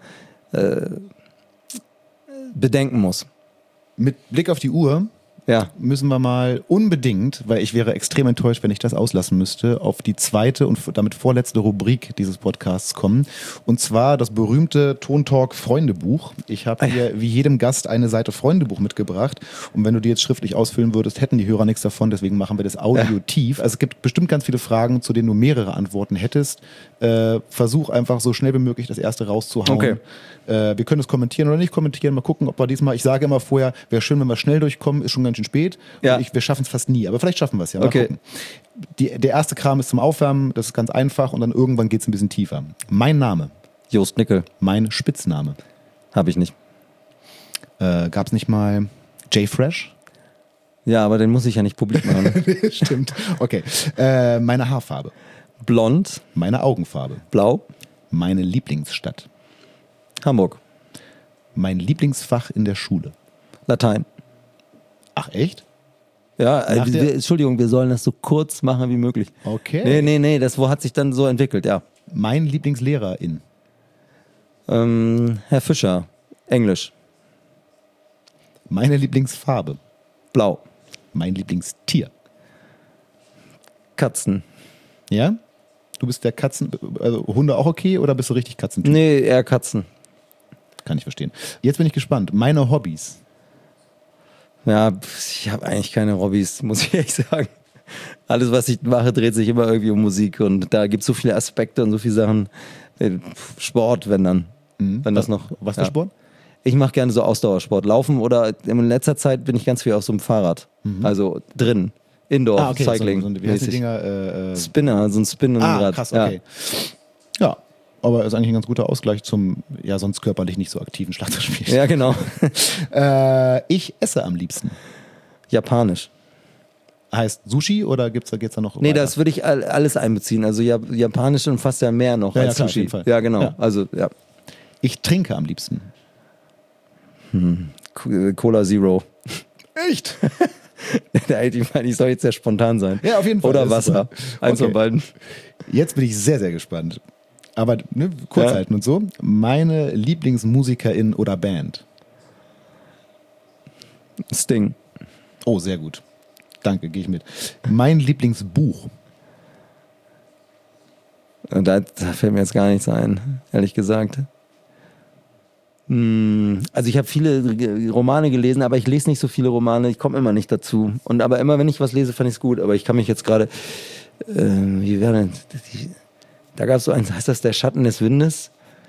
bedenken muss. Mit Blick auf die Uhr müssen wir mal unbedingt, weil ich wäre extrem enttäuscht, wenn ich das auslassen müsste, auf die zweite und damit vorletzte Rubrik dieses Podcasts kommen. Und zwar das berühmte Tontalk Freundebuch. Ich habe hier wie jedem Gast eine Seite Freundebuch mitgebracht. Und wenn du die jetzt schriftlich ausfüllen würdest, hätten die Hörer nichts davon. Deswegen machen wir das audiotiv. Also es gibt bestimmt ganz viele Fragen, zu denen du mehrere Antworten hättest. Versuch einfach so schnell wie möglich das erste rauszuhauen. Okay. Wir können es kommentieren oder nicht kommentieren. Mal gucken, ob wir diesmal, ich sage immer vorher, wäre schön, wenn wir schnell durchkommen, ist schon ganz schön spät. Ja. Wir schaffen es fast nie, aber vielleicht schaffen wir es ja. Mal Okay. gucken. Der erste Kram ist zum Aufwärmen, das ist ganz einfach und dann irgendwann geht es ein bisschen tiefer. Mein Name, Jost Nickel. mein Spitzname. Habe ich nicht. Gab es nicht mal J-Fresh? Ja, aber den muss ich ja nicht publik machen. Stimmt. Okay. Meine Haarfarbe, Blond, meine Augenfarbe, blau, meine Lieblingsstadt, Hamburg. mein Lieblingsfach in der Schule. Latein. Ach, echt? Ja, Nach der- Entschuldigung, wir sollen das so kurz machen wie möglich. Okay. Nee, das hat sich dann so entwickelt, ja. Mein Lieblingslehrerin. Herr Fischer, Englisch, Meine Lieblingsfarbe. blau, Mein Lieblingstier. Katzen. Ja? Du bist der also Hunde auch okay oder bist du richtig Katzentyp? Nee, eher Katzen. Kann ich verstehen. Jetzt bin ich gespannt. Meine Hobbys. Ja, ich habe eigentlich keine Hobbys, muss ich ehrlich sagen. Alles, was ich mache, dreht sich immer irgendwie um Musik und da gibt es so viele Aspekte und so viele Sachen. Sport, wenn dann. Wenn das noch. Was für ja. Sport? Ich mache gerne so Ausdauersport. Laufen oder in letzter Zeit bin ich ganz viel auf so einem Fahrrad. Also drin. Indoor, okay. Cycling. So, wie heißen die mäßig. Dinger? Spinner, so ein Spinnenrad. Krass, okay. Ja, aber ist eigentlich ein ganz guter Ausgleich zum, ja, sonst körperlich nicht so aktiven Schlagzeugspiel. Ja, genau. Ich esse am liebsten. Japanisch. Heißt Sushi oder geht's da noch Nee, weiter? das würde ich alles einbeziehen. Also Japanisch umfasst ja mehr noch Ja, als klar, auf Sushi. jeden Fall. Ja, genau. Ja. Also, ja. Ich trinke am liebsten. Cola Zero. Echt? Ich meine, ich soll jetzt sehr spontan sein. Ja, auf jeden Fall. Oder Das ist Wasser. super. Eins Okay. von beiden. Jetzt bin ich sehr, sehr gespannt. Aber kurz Ja. halten und so. Meine Lieblingsmusikerin oder Band. Sting. Oh, sehr gut. Danke, gehe ich mit. Mein Lieblingsbuch. Und da fällt mir jetzt gar nichts ein, ehrlich gesagt. Also ich habe viele Romane gelesen, aber ich lese nicht so viele Romane, ich komme immer nicht dazu. Aber immer, wenn ich was lese, fand ich es gut. Aber ich kann mich jetzt gerade, wie wäre denn, da gab es so eins, heißt das Der Schatten des Windes?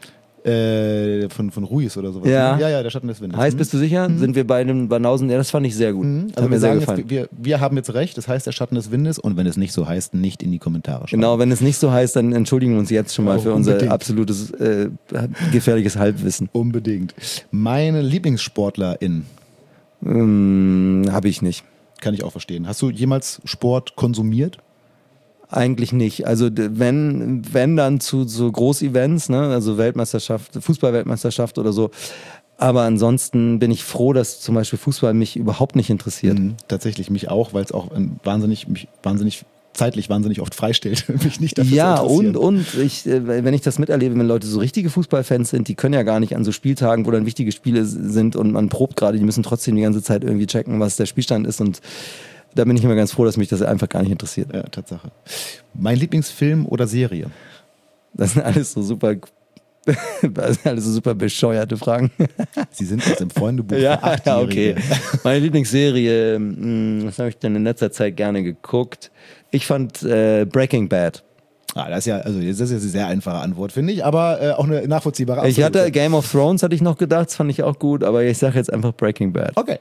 Von Ruiz oder sowas. Ja. Ne? Ja, Der Schatten des Windes. Heißt, bist du sicher? Sind wir bei dem Banausen? Ja, das fand ich sehr gut. Das Also hat mir wir sehr sagen gefallen. jetzt, wir haben jetzt recht, das heißt Der Schatten des Windes und wenn es nicht so heißt, nicht in die Kommentare schreiben. Genau, wenn es nicht so heißt, dann entschuldigen wir uns jetzt schon mal Oh, für unser unbedingt. absolutes gefährliches Halbwissen. Unbedingt. Meine Lieblingssportlerin, Habe ich nicht. kann ich auch verstehen. Hast du jemals Sport konsumiert? Eigentlich nicht. Also wenn dann zu so Großevents, ne? Also Weltmeisterschaft, Fußball-Weltmeisterschaft oder so. Aber ansonsten bin ich froh, dass zum Beispiel Fußball mich überhaupt nicht interessiert. Tatsächlich mich auch, weil es auch zeitlich wahnsinnig oft freistellt, mich nicht dafür Ja, zu interessieren. und ich, wenn ich das miterlebe, wenn Leute so richtige Fußballfans sind, die können ja gar nicht an so Spieltagen, wo dann wichtige Spiele sind und man probt gerade, die müssen trotzdem die ganze Zeit irgendwie checken, was der Spielstand ist und da bin ich immer ganz froh, dass mich das einfach gar nicht interessiert. Ja, Tatsache. Mein Lieblingsfilm oder Serie? Das sind alles so super, das sind alles so super bescheuerte Fragen. Sie sind aus dem Freundebuch für Ja, Achtjährige. okay. Meine Lieblingsserie, was habe ich denn in letzter Zeit gerne geguckt? Ich fand Breaking Bad. Das ist ja, also das ist jetzt eine sehr einfache Antwort, finde ich, aber auch eine nachvollziehbare Ich Antwort. hatte Game of Thrones, hatte ich noch gedacht, das fand ich auch gut, aber ich sage jetzt einfach Breaking Bad. Okay.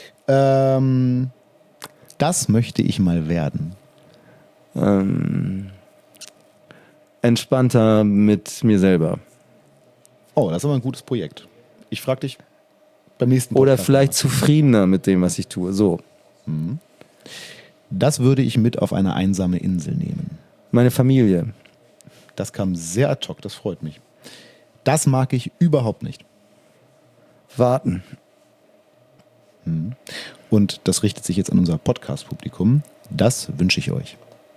Das möchte ich mal werden. Entspannter mit mir selber. Oh, das ist aber ein gutes Projekt. Ich frage dich beim nächsten Oder Podcast vielleicht mal. zufriedener mit dem, was ich tue. So. Das würde ich mit auf eine einsame Insel nehmen. Meine Familie. Das kam sehr ad hoc, das freut mich. Das mag ich überhaupt nicht. Warten. Und das richtet sich jetzt an unser Podcast-Publikum. Das wünsche ich euch.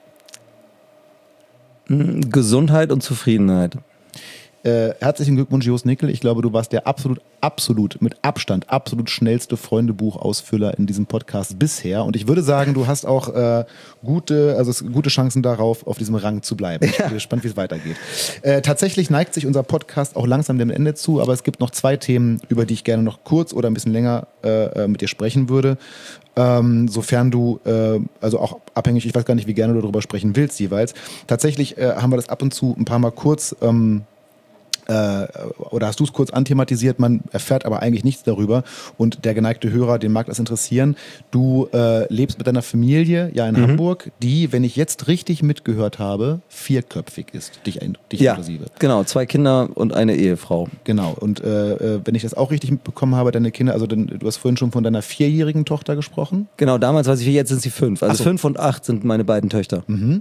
Gesundheit und Zufriedenheit. Herzlichen Glückwunsch, Jost Nickel. Ich glaube, du warst der mit Abstand absolut schnellste Freundebuchausfüller in diesem Podcast bisher. Und ich würde sagen, du hast auch gute Chancen darauf, auf diesem Rang zu bleiben. Ich bin gespannt, wie es weitergeht. Tatsächlich neigt sich unser Podcast auch langsam dem Ende zu, aber es gibt noch 2 Themen, über die ich gerne noch kurz oder ein bisschen länger mit dir sprechen würde. Sofern du, also auch abhängig, ich weiß gar nicht, wie gerne du darüber sprechen willst jeweils. Tatsächlich haben wir das ab und zu ein paar Mal kurz oder hast du es kurz anthematisiert, man erfährt aber eigentlich nichts darüber und der geneigte Hörer, den mag das interessieren. Du lebst mit deiner Familie ja in Hamburg, die, wenn ich jetzt richtig mitgehört habe, 4köpfig ist, dich inklusive. Genau, 2 Kinder und eine Ehefrau. Genau, und wenn ich das auch richtig mitbekommen habe, deine Kinder, also du hast vorhin schon von deiner 4-jährigen Tochter gesprochen. Genau, damals war sie 4, jetzt sind sie 5. Also 5 und 8 sind meine beiden Töchter.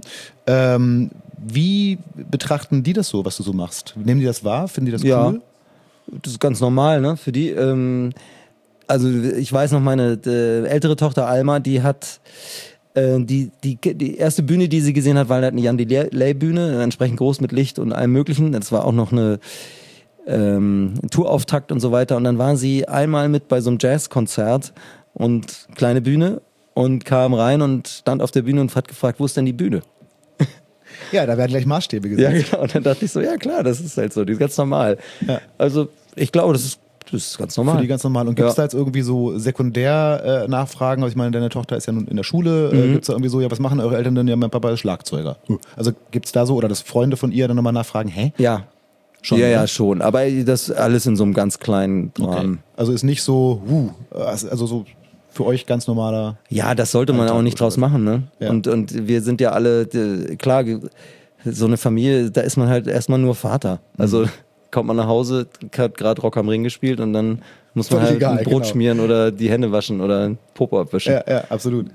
Wie betrachten die das so, was du so machst? Nehmen die das wahr? Finden die das cool? Das ist ganz normal, ne? Für die. Also ich weiß noch, meine ältere Tochter Alma, die hat die erste Bühne, die sie gesehen hat, war halt eine Jan Delay-Bühne, entsprechend groß mit Licht und allem Möglichen. Das war auch noch eine Tourauftakt und so weiter. Und dann war sie einmal mit bei so einem Jazzkonzert und kleine Bühne und kam rein und stand auf der Bühne und hat gefragt, wo ist denn die Bühne? Ja, da werden gleich Maßstäbe gesetzt. Ja, genau. Und dann dachte ich so, ja klar, das ist halt so, das ist ganz normal. Ja. Also ich glaube, das ist ganz normal. Für die ganz normal. Und gibt es da jetzt irgendwie so Sekundär-Nachfragen? Also ich meine, deine Tochter ist ja nun in der Schule. Gibt es da irgendwie so, ja, was machen eure Eltern denn? Ja, mein Papa ist Schlagzeuger. Also gibt es da so, oder dass Freunde von ihr dann nochmal nachfragen, hä? Ja. Schon, ja, ja, schon. Aber das alles in so einem ganz kleinen Rahmen. Okay. Also ist nicht so, also so für euch ganz normaler... Ja, das sollte man auch nicht draus machen, ne? Ja. Und wir sind ja alle, klar, so eine Familie, da ist man halt erstmal nur Vater. Also kommt man nach Hause, hat gerade Rock am Ring gespielt und dann muss man halt ein Brot schmieren oder die Hände waschen oder ein Popo abwischen. Ja, absolut.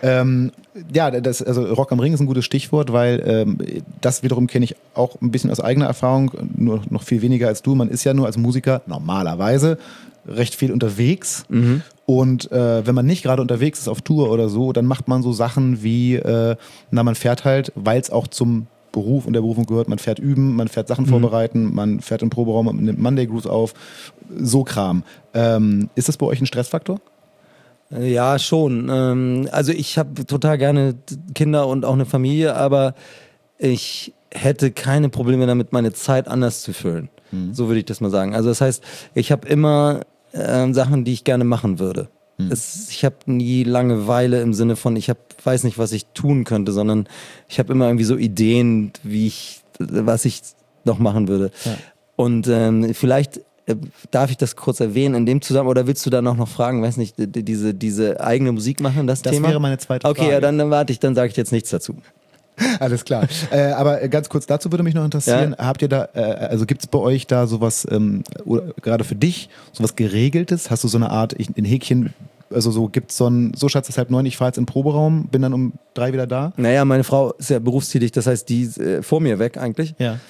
Also Rock am Ring ist ein gutes Stichwort, weil das wiederum kenne ich auch ein bisschen aus eigener Erfahrung, nur noch viel weniger als du. Man ist ja nur als Musiker normalerweise recht viel unterwegs. Und wenn man nicht gerade unterwegs ist auf Tour oder so, dann macht man so Sachen wie, man fährt halt, weil es auch zum Beruf und der Berufung gehört, man fährt üben, man fährt Sachen vorbereiten, man fährt im Proberaum, man nimmt Monday Grooves auf, so Kram. Ist das bei euch ein Stressfaktor? Ja, schon. Also ich habe total gerne Kinder und auch eine Familie, aber ich hätte keine Probleme damit, meine Zeit anders zu füllen. So würde ich das mal sagen. Also das heißt, ich habe immer Sachen, die ich gerne machen würde. Ich habe nie Langeweile im Sinne von, weiß nicht, was ich tun könnte, sondern ich habe immer irgendwie so Ideen, was ich noch machen würde. Ja. Und vielleicht darf ich das kurz erwähnen in dem Zusammenhang, oder willst du da noch fragen, weiß nicht, diese eigene Musik machen, das Thema? Das wäre meine zweite Frage. Okay, ja, dann warte ich, dann sage ich jetzt nichts dazu. Alles klar. Aber ganz kurz dazu würde mich noch interessieren, habt ihr da, also gibt es bei euch da sowas, oder gerade für dich, sowas Geregeltes? Hast du so eine Art, ein Häkchen, also so gibt's so Schatz, ist 8:30, ich fahre jetzt in den Proberaum, bin dann um 3 wieder da? Naja, meine Frau ist ja berufstätig, das heißt, die ist vor mir weg eigentlich. Ja.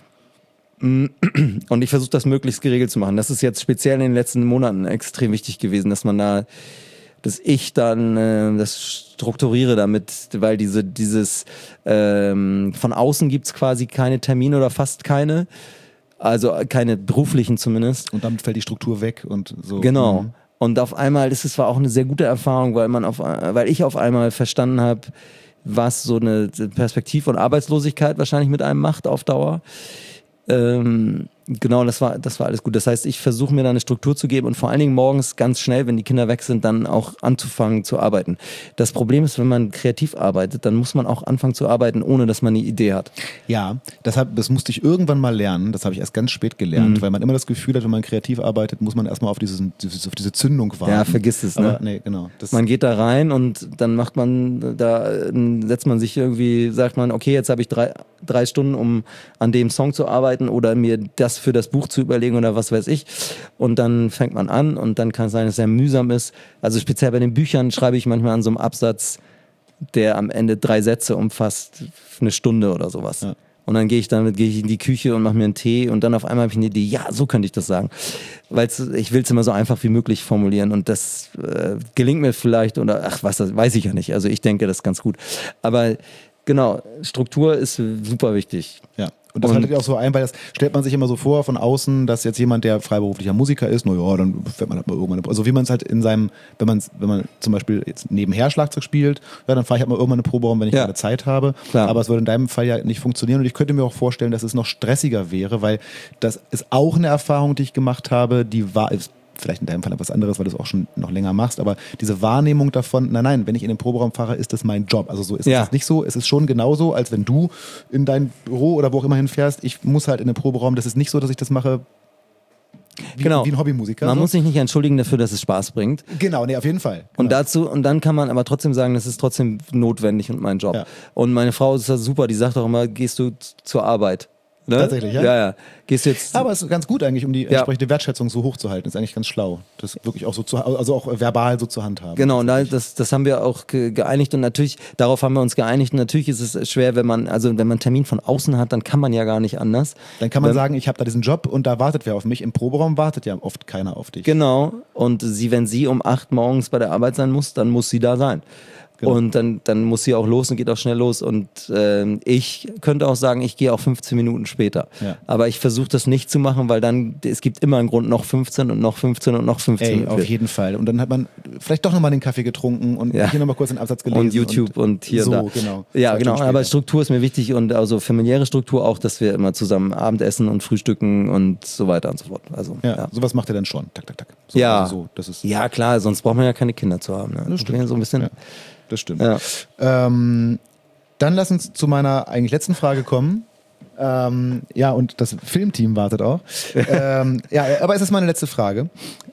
Und ich versuche das möglichst geregelt zu machen. Das ist jetzt speziell in den letzten Monaten extrem wichtig gewesen, dass ich dann das strukturiere damit, weil dieses von außen gibt's quasi keine Termine oder fast keine, also keine beruflichen zumindest. Und damit fällt die Struktur weg und so. Genau. Und auf einmal war auch eine sehr gute Erfahrung, weil ich auf einmal verstanden habe, was so eine Perspektiv- und Arbeitslosigkeit wahrscheinlich mit einem macht auf Dauer. Genau, das war alles gut. Das heißt, ich versuche mir da eine Struktur zu geben und vor allen Dingen morgens ganz schnell, wenn die Kinder weg sind, dann auch anzufangen zu arbeiten. Das Problem ist, wenn man kreativ arbeitet, dann muss man auch anfangen zu arbeiten, ohne dass man eine Idee hat. Ja, das musste ich irgendwann mal lernen. Das habe ich erst ganz spät gelernt, weil man immer das Gefühl hat, wenn man kreativ arbeitet, muss man erstmal auf diese Zündung warten. Ja, vergiss es. Ne? Aber, nee, genau. Man geht da rein und dann setzt man sich irgendwie, sagt man, okay, jetzt habe ich drei Stunden, um an dem Song zu arbeiten oder mir das für das Buch zu überlegen oder was weiß ich. Und dann fängt man an und dann kann es sein, dass es sehr mühsam ist. Also speziell bei den Büchern schreibe ich manchmal an so einem Absatz, der am Ende 3 Sätze umfasst, eine Stunde oder sowas. Ja. Und dann gehe ich in die Küche und mache mir einen Tee und dann auf einmal habe ich eine Idee, ja, so könnte ich das sagen. Weil ich will es immer so einfach wie möglich formulieren und das gelingt mir vielleicht oder das weiß ich ja nicht. Also ich denke, das ist ganz gut. Aber genau, Struktur ist super wichtig. Ja. Und das haltet ihr auch so ein, weil das stellt man sich immer so vor von außen, dass jetzt jemand, der freiberuflicher Musiker ist, dann fährt man halt mal irgendwann, also wie man es halt wenn man zum Beispiel jetzt nebenher Schlagzeug spielt, ja, dann fahre ich halt mal irgendwann eine Proberaum, wenn ich gerade Zeit habe. Klar. Aber es würde in deinem Fall ja nicht funktionieren und ich könnte mir auch vorstellen, dass es noch stressiger wäre, weil das ist auch eine Erfahrung, die ich gemacht habe, vielleicht in deinem Fall etwas anderes, weil du es auch schon noch länger machst, aber diese Wahrnehmung davon, nein, wenn ich in den Proberaum fahre, ist das mein Job. Also so ist es nicht so. Es ist schon genauso, als wenn du in dein Büro oder wo auch immer hinfährst. Ich muss halt in den Proberaum. Das ist nicht so, dass ich das mache wie ein Hobbymusiker. Man muss sich nicht entschuldigen dafür, dass es Spaß bringt. Genau, nee, auf jeden Fall. Genau. Und dann kann man aber trotzdem sagen, das ist trotzdem notwendig und mein Job. Ja. Und meine Frau ist das super, die sagt auch immer, gehst du zur Arbeit? Ne? Tatsächlich, ja? Ja. Gehst jetzt. Aber es ist ganz gut eigentlich, um die entsprechende Wertschätzung so hoch zu halten. Das ist eigentlich ganz schlau. Das wirklich auch so also auch verbal so zu handhaben. Genau, und das haben wir auch geeinigt und natürlich, darauf haben wir uns geeinigt und natürlich ist es schwer, wenn man einen Termin von außen hat, dann kann man ja gar nicht anders. Dann kann man sagen, ich habe da diesen Job und da wartet wer auf mich. Im Proberaum wartet ja oft keiner auf dich. Genau, und wenn sie um 8 morgens bei der Arbeit sein muss, dann muss sie da sein. Genau. Und dann muss sie auch los und geht auch schnell los. Und ich könnte auch sagen, ich gehe auch 15 Minuten später. Ja. Aber ich versuche das nicht zu machen, weil es gibt immer einen Grund, noch 15 und noch 15 und noch 15. Auf jeden Fall. Und dann hat man vielleicht doch nochmal den Kaffee getrunken und hier nochmal kurz den Absatz gelesen. Und YouTube und hier so, da. Genau. Ja, genau. Aber Struktur ist mir wichtig und also familiäre Struktur auch, dass wir immer zusammen Abendessen und frühstücken und so weiter und so fort. Also, sowas macht ihr dann schon. Tak, tak, tak. So, das ist klar, sonst braucht man ja keine Kinder zu haben. Ne? Das stimmt. So ein bisschen... Ja. Das stimmt. Ja. Dann lass uns zu meiner eigentlich letzten Frage kommen. Und das Filmteam wartet auch. Aber es ist meine letzte Frage.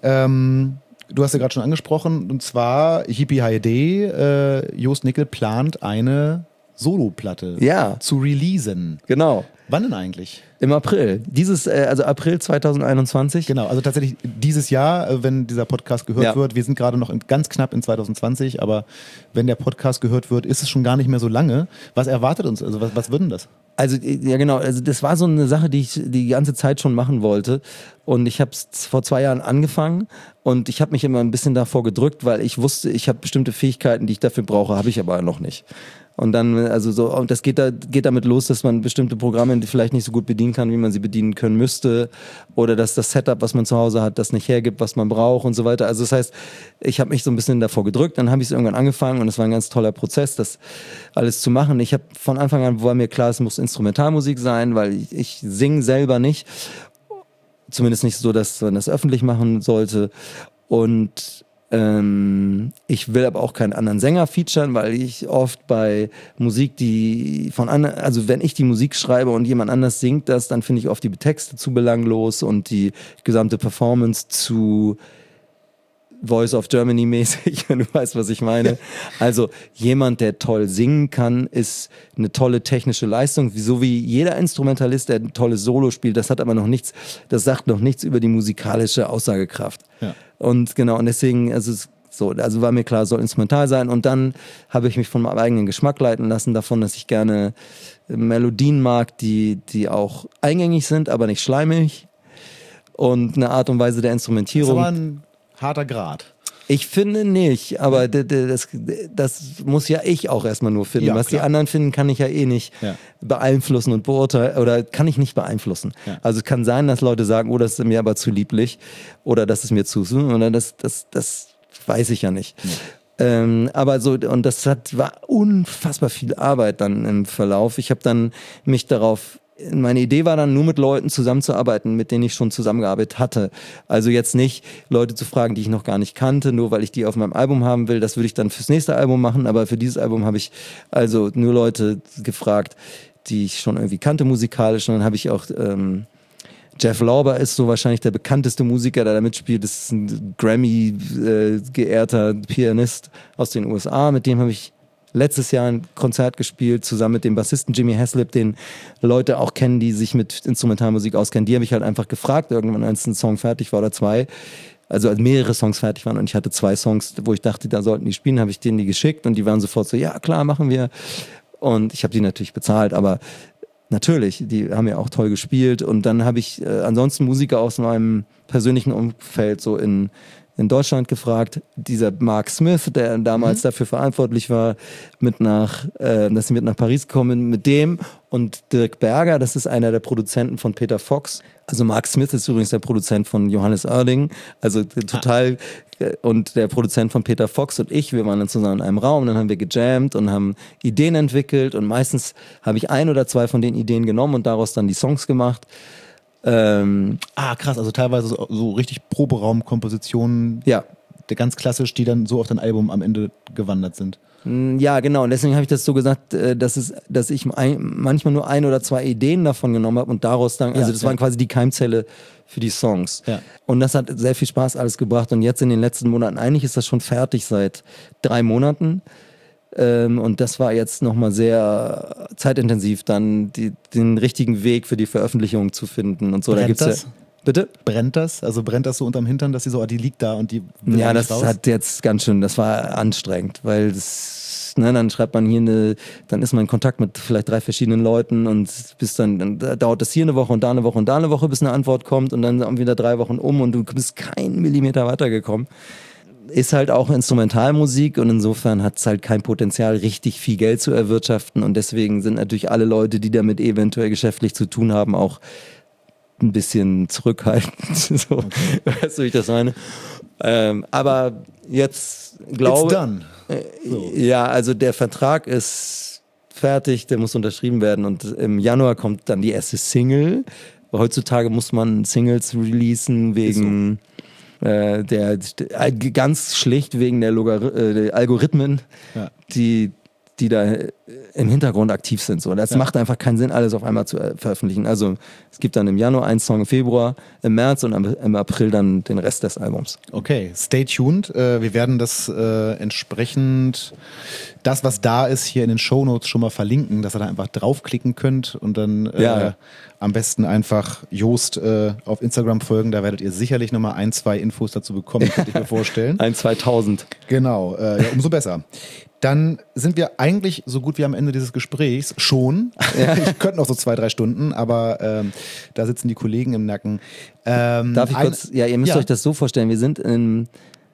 Du hast ja gerade schon angesprochen, und zwar Hippie HID, Joost Nickel plant eine Soloplatte zu releasen. Genau. Wann denn eigentlich? Im April. April 2021. Genau, also tatsächlich dieses Jahr, wenn dieser Podcast gehört wird. Wir sind gerade noch ganz knapp in 2020, aber wenn der Podcast gehört wird, ist es schon gar nicht mehr so lange. Was erwartet uns? Also was wird denn das? Also ja genau, also das war so eine Sache, die ich die ganze Zeit schon machen wollte und ich habe es vor 2 Jahren angefangen und ich habe mich immer ein bisschen davor gedrückt, weil ich wusste, ich habe bestimmte Fähigkeiten, die ich dafür brauche, habe ich aber noch nicht. Und dann, und das geht damit los, dass man bestimmte Programme vielleicht nicht so gut bedienen kann, wie man sie bedienen können müsste. Oder dass das Setup, was man zu Hause hat, das nicht hergibt, was man braucht und so weiter. Also das heißt, ich habe mich so ein bisschen davor gedrückt, dann habe ich es irgendwann angefangen und es war ein ganz toller Prozess, das alles zu machen. Ich habe von Anfang an, war mir klar, es muss Instrumentalmusik sein, weil ich singe selber nicht. Zumindest nicht so, dass man das öffentlich machen sollte. Und ich will aber auch keinen anderen Sänger featuren, weil ich oft bei Musik, die von anderen, also wenn ich die Musik schreibe und jemand anders singt das, dann finde ich oft die Texte zu belanglos und die gesamte Performance zu Voice of Germany mäßig, wenn du weißt, was ich meine. Also jemand, der toll singen kann, ist eine tolle technische Leistung, so wie jeder Instrumentalist, der ein tolles Solo spielt, das hat aber noch nichts, das sagt noch nichts über die musikalische Aussagekraft. Ja. Und genau, und deswegen, also war mir klar, es soll instrumental sein und dann habe ich mich von meinem eigenen Geschmack leiten lassen, davon, dass ich gerne Melodien mag, die auch eingängig sind, aber nicht schleimig und eine Art und Weise der Instrumentierung. Das ist aber ein harter Grad. Ich finde nicht, aber das muss ja ich auch erstmal nur finden. Was klar. Die anderen finden, kann ich ja eh nicht beeinflussen und beurteilen oder kann ich nicht beeinflussen. Ja. Also es kann sein, dass Leute sagen, oh, das ist mir aber zu lieblich oder das ist mir zu oder das weiß ich ja nicht. Nee. Aber so, und das war unfassbar viel Arbeit dann im Verlauf. Ich habe dann mich meine Idee war dann, nur mit Leuten zusammenzuarbeiten, mit denen ich schon zusammengearbeitet hatte. Also jetzt nicht Leute zu fragen, die ich noch gar nicht kannte, nur weil ich die auf meinem Album haben will. Das würde ich dann fürs nächste Album machen, aber für dieses Album habe ich also nur Leute gefragt, die ich schon irgendwie kannte musikalisch. Und dann habe ich auch Jeff Lorber ist so wahrscheinlich der bekannteste Musiker, der da mitspielt. Das ist ein Grammy-geehrter Pianist aus den USA. Mit dem habe ich letztes Jahr ein Konzert gespielt, zusammen mit dem Bassisten Jimmy Haslip, den Leute auch kennen, die sich mit Instrumentalmusik auskennen. Die habe ich halt einfach gefragt, irgendwann, als ein Song fertig war oder 2. Also als mehrere Songs fertig waren und ich hatte 2 Songs, wo ich dachte, da sollten die spielen, habe ich denen die geschickt und die waren sofort so, ja klar, machen wir. Und ich habe die natürlich bezahlt, aber natürlich, die haben ja auch toll gespielt. Und dann habe ich ansonsten Musiker aus meinem persönlichen Umfeld so in Deutschland gefragt. Dieser Mark Smith, der damals dafür verantwortlich war, dass sie mit nach Paris kommen, mit dem und Dirk Berger, das ist einer der Produzenten von Peter Fox. Also Mark Smith ist übrigens der Produzent von Johannes Oerding, also total, und der Produzent von Peter Fox und ich, wir waren dann zusammen in einem Raum, dann haben wir gejammt und haben Ideen entwickelt und meistens habe ich 1 oder 2 von den Ideen genommen und daraus dann die Songs gemacht. Krass, also teilweise so richtig Proberaumkompositionen, Ja. ganz klassisch, die dann so auf dein Album am Ende gewandert sind. Ja, genau. Und deswegen habe ich das so gesagt, dass ich manchmal nur 1 oder 2 Ideen davon genommen habe und daraus dann, also das waren quasi die Keimzelle für die Songs. Ja. Und das hat sehr viel Spaß alles gebracht. Und jetzt in den letzten Monaten, eigentlich ist das schon fertig seit 3 Monaten. Und das war jetzt nochmal sehr zeitintensiv, dann den richtigen Weg für die Veröffentlichung zu finden und so. Brennt da gibt's das? Ja, bitte? Brennt das? Also brennt das so unterm Hintern, dass die liegt da und die will Ja, nicht das raus? hat jetzt ganz schön, das war anstrengend, weil dann schreibt man hier dann ist man in Kontakt mit vielleicht 3 verschiedenen Leuten und dann dauert das hier eine Woche und da eine Woche und da eine Woche, bis eine Antwort kommt und dann sind wieder 3 Wochen und du bist keinen Millimeter weitergekommen. Ist halt auch Instrumentalmusik und insofern hat es halt kein Potenzial, richtig viel Geld zu erwirtschaften und deswegen sind natürlich alle Leute, die damit eventuell geschäftlich zu tun haben, auch ein bisschen zurückhaltend. So, weißt du, wie ich das meine? Aber jetzt glaube It's done. So. Ja, also der Vertrag ist fertig, der muss unterschrieben werden und im Januar kommt dann die erste Single. Heutzutage muss man Singles releasen wegen ganz schlicht wegen der Algorithmen, die da im Hintergrund aktiv sind. So. Das macht einfach keinen Sinn, alles auf einmal zu veröffentlichen. Also es gibt dann im Januar einen Song, im Februar, im März und im April dann den Rest des Albums. Okay, stay tuned. Wir werden das entsprechend, das was da ist, hier in den Shownotes schon mal verlinken, dass ihr da einfach draufklicken könnt und dann am besten einfach Joost auf Instagram folgen. Da werdet ihr sicherlich nochmal 1, 2 Infos dazu bekommen, könnte ich mir vorstellen. 2000. Genau, umso besser. Dann sind wir eigentlich so gut wie am Ende dieses Gesprächs schon. Ich könnte noch so 2, 3 Stunden, aber da sitzen die Kollegen im Nacken. Darf ich kurz? Ja, ihr müsst euch das so vorstellen. Wir sind in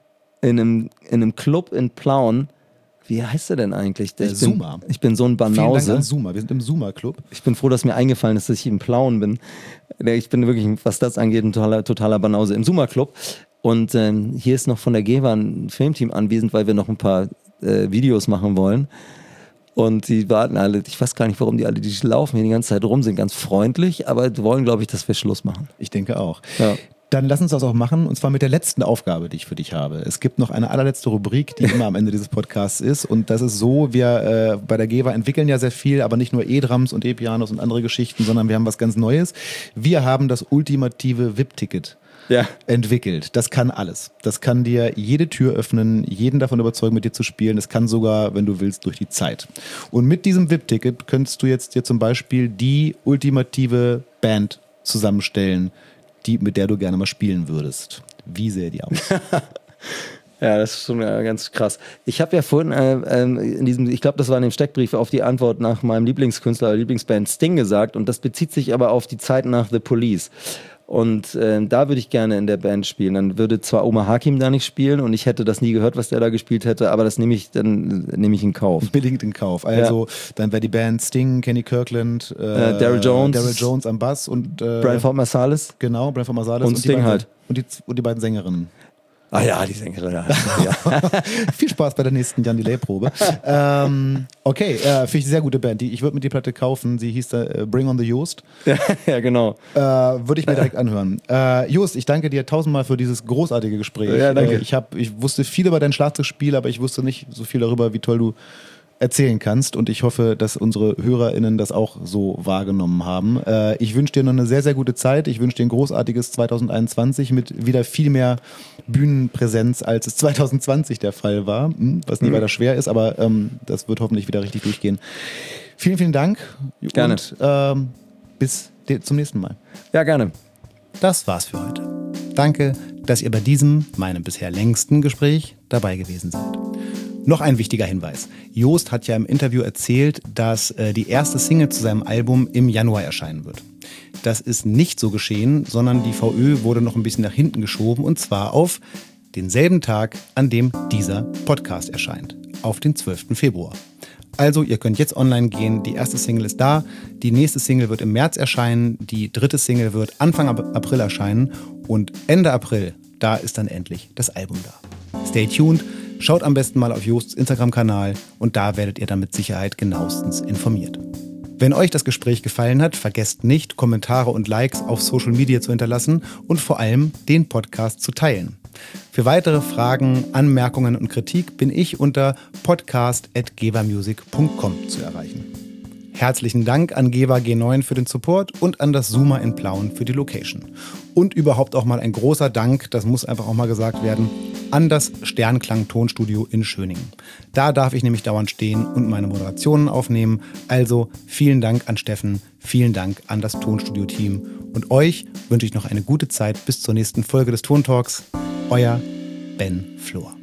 einem Club in Plauen. Wie heißt der denn eigentlich? Zuma. Ich bin so ein Banause. Vielen Dank an Zuma. Wir sind im Zuma-Club. Ich bin froh, dass mir eingefallen ist, dass ich in Plauen bin. Ich bin wirklich, was das angeht, ein totaler Banause im Zuma-Club. Und hier ist noch von der GEWA ein Filmteam anwesend, weil wir noch ein paar Videos machen wollen. Und die warten alle, ich weiß gar nicht, warum die laufen hier die ganze Zeit rum, sind ganz freundlich, aber wollen, glaube ich, dass wir Schluss machen. Ich denke auch. Ja. Dann lass uns das auch machen, und zwar mit der letzten Aufgabe, die ich für dich habe. Es gibt noch eine allerletzte Rubrik, die immer am Ende dieses Podcasts ist, und das ist so, wir bei der GEWA entwickeln ja sehr viel, aber nicht nur E-Drums und E-Pianos und andere Geschichten, sondern wir haben was ganz Neues. Wir haben das ultimative VIP-Ticket entwickelt. Das kann alles. Das kann dir jede Tür öffnen, jeden davon überzeugen, mit dir zu spielen. Das kann sogar, wenn du willst, durch die Zeit. Und mit diesem VIP-Ticket könntest du jetzt dir zum Beispiel die ultimative Band zusammenstellen, mit der du gerne mal spielen würdest. Wie sähe die aus? Ja, das ist schon ganz krass. Ich habe ja vorhin ich glaube, das war in dem Steckbrief, auf die Antwort nach meinem Lieblingskünstler, Lieblingsband Sting gesagt, und das bezieht sich aber auf die Zeit nach The Police. Und da würde ich gerne in der Band spielen. Dann würde zwar Omar Hakim da nicht spielen und ich hätte das nie gehört, was der da gespielt hätte, aber das nehme ich in Kauf. Billigend in Kauf. Also dann wäre die Band Sting, Kenny Kirkland, Daryl Jones am Bass und Branford Marsalis. Genau, Branford Marsalis. Und Sting halt. Und die beiden Sängerinnen. Ah ja, die Sängerin. Ja. Viel Spaß bei der nächsten Jan Delay-Probe. Okay, finde ich eine sehr gute Band. Ich würde mir die Platte kaufen. Sie hieß Bring on the Joost. Ja, genau. Würde ich mir direkt anhören. Joost, ich danke dir tausendmal für dieses großartige Gespräch. Ja, danke. Ich wusste viel über dein Schlagzeugspiel, aber ich wusste nicht so viel darüber, wie toll du erzählen kannst, und ich hoffe, dass unsere HörerInnen das auch so wahrgenommen haben. Ich wünsche dir noch eine sehr, sehr gute Zeit. Ich wünsche dir ein großartiges 2021 mit wieder viel mehr Bühnenpräsenz, als es 2020 der Fall war, was nie weiter schwer ist, aber das wird hoffentlich wieder richtig durchgehen. Vielen, vielen Dank. Gerne. Und bis zum nächsten Mal. Ja, gerne. Das war's für heute. Danke, dass ihr bei diesem, meinem bisher längsten Gespräch dabei gewesen seid. Noch ein wichtiger Hinweis. Joost hat ja im Interview erzählt, dass die erste Single zu seinem Album im Januar erscheinen wird. Das ist nicht so geschehen, sondern die VÖ wurde noch ein bisschen nach hinten geschoben, und zwar auf denselben Tag, an dem dieser Podcast erscheint, auf den 12. Februar. Also ihr könnt jetzt online gehen, die erste Single ist da, die nächste Single wird im März erscheinen, die dritte Single wird Anfang April erscheinen und Ende April, da ist dann endlich das Album da. Stay tuned. Schaut am besten mal auf Joosts Instagram-Kanal und da werdet ihr dann mit Sicherheit genauestens informiert. Wenn euch das Gespräch gefallen hat, vergesst nicht, Kommentare und Likes auf Social Media zu hinterlassen und vor allem den Podcast zu teilen. Für weitere Fragen, Anmerkungen und Kritik bin ich unter podcast@gevamusic.com zu erreichen. Herzlichen Dank an Geva G9 für den Support und an das Zoomer in Plauen für die Location. Und überhaupt auch mal ein großer Dank, das muss einfach auch mal gesagt werden, an das Sternklang-Tonstudio in Schöningen. Da darf ich nämlich dauernd stehen und meine Moderationen aufnehmen. Also vielen Dank an Steffen, vielen Dank an das Tonstudio-Team. Und euch wünsche ich noch eine gute Zeit bis zur nächsten Folge des Tontalks. Euer Ben Flor.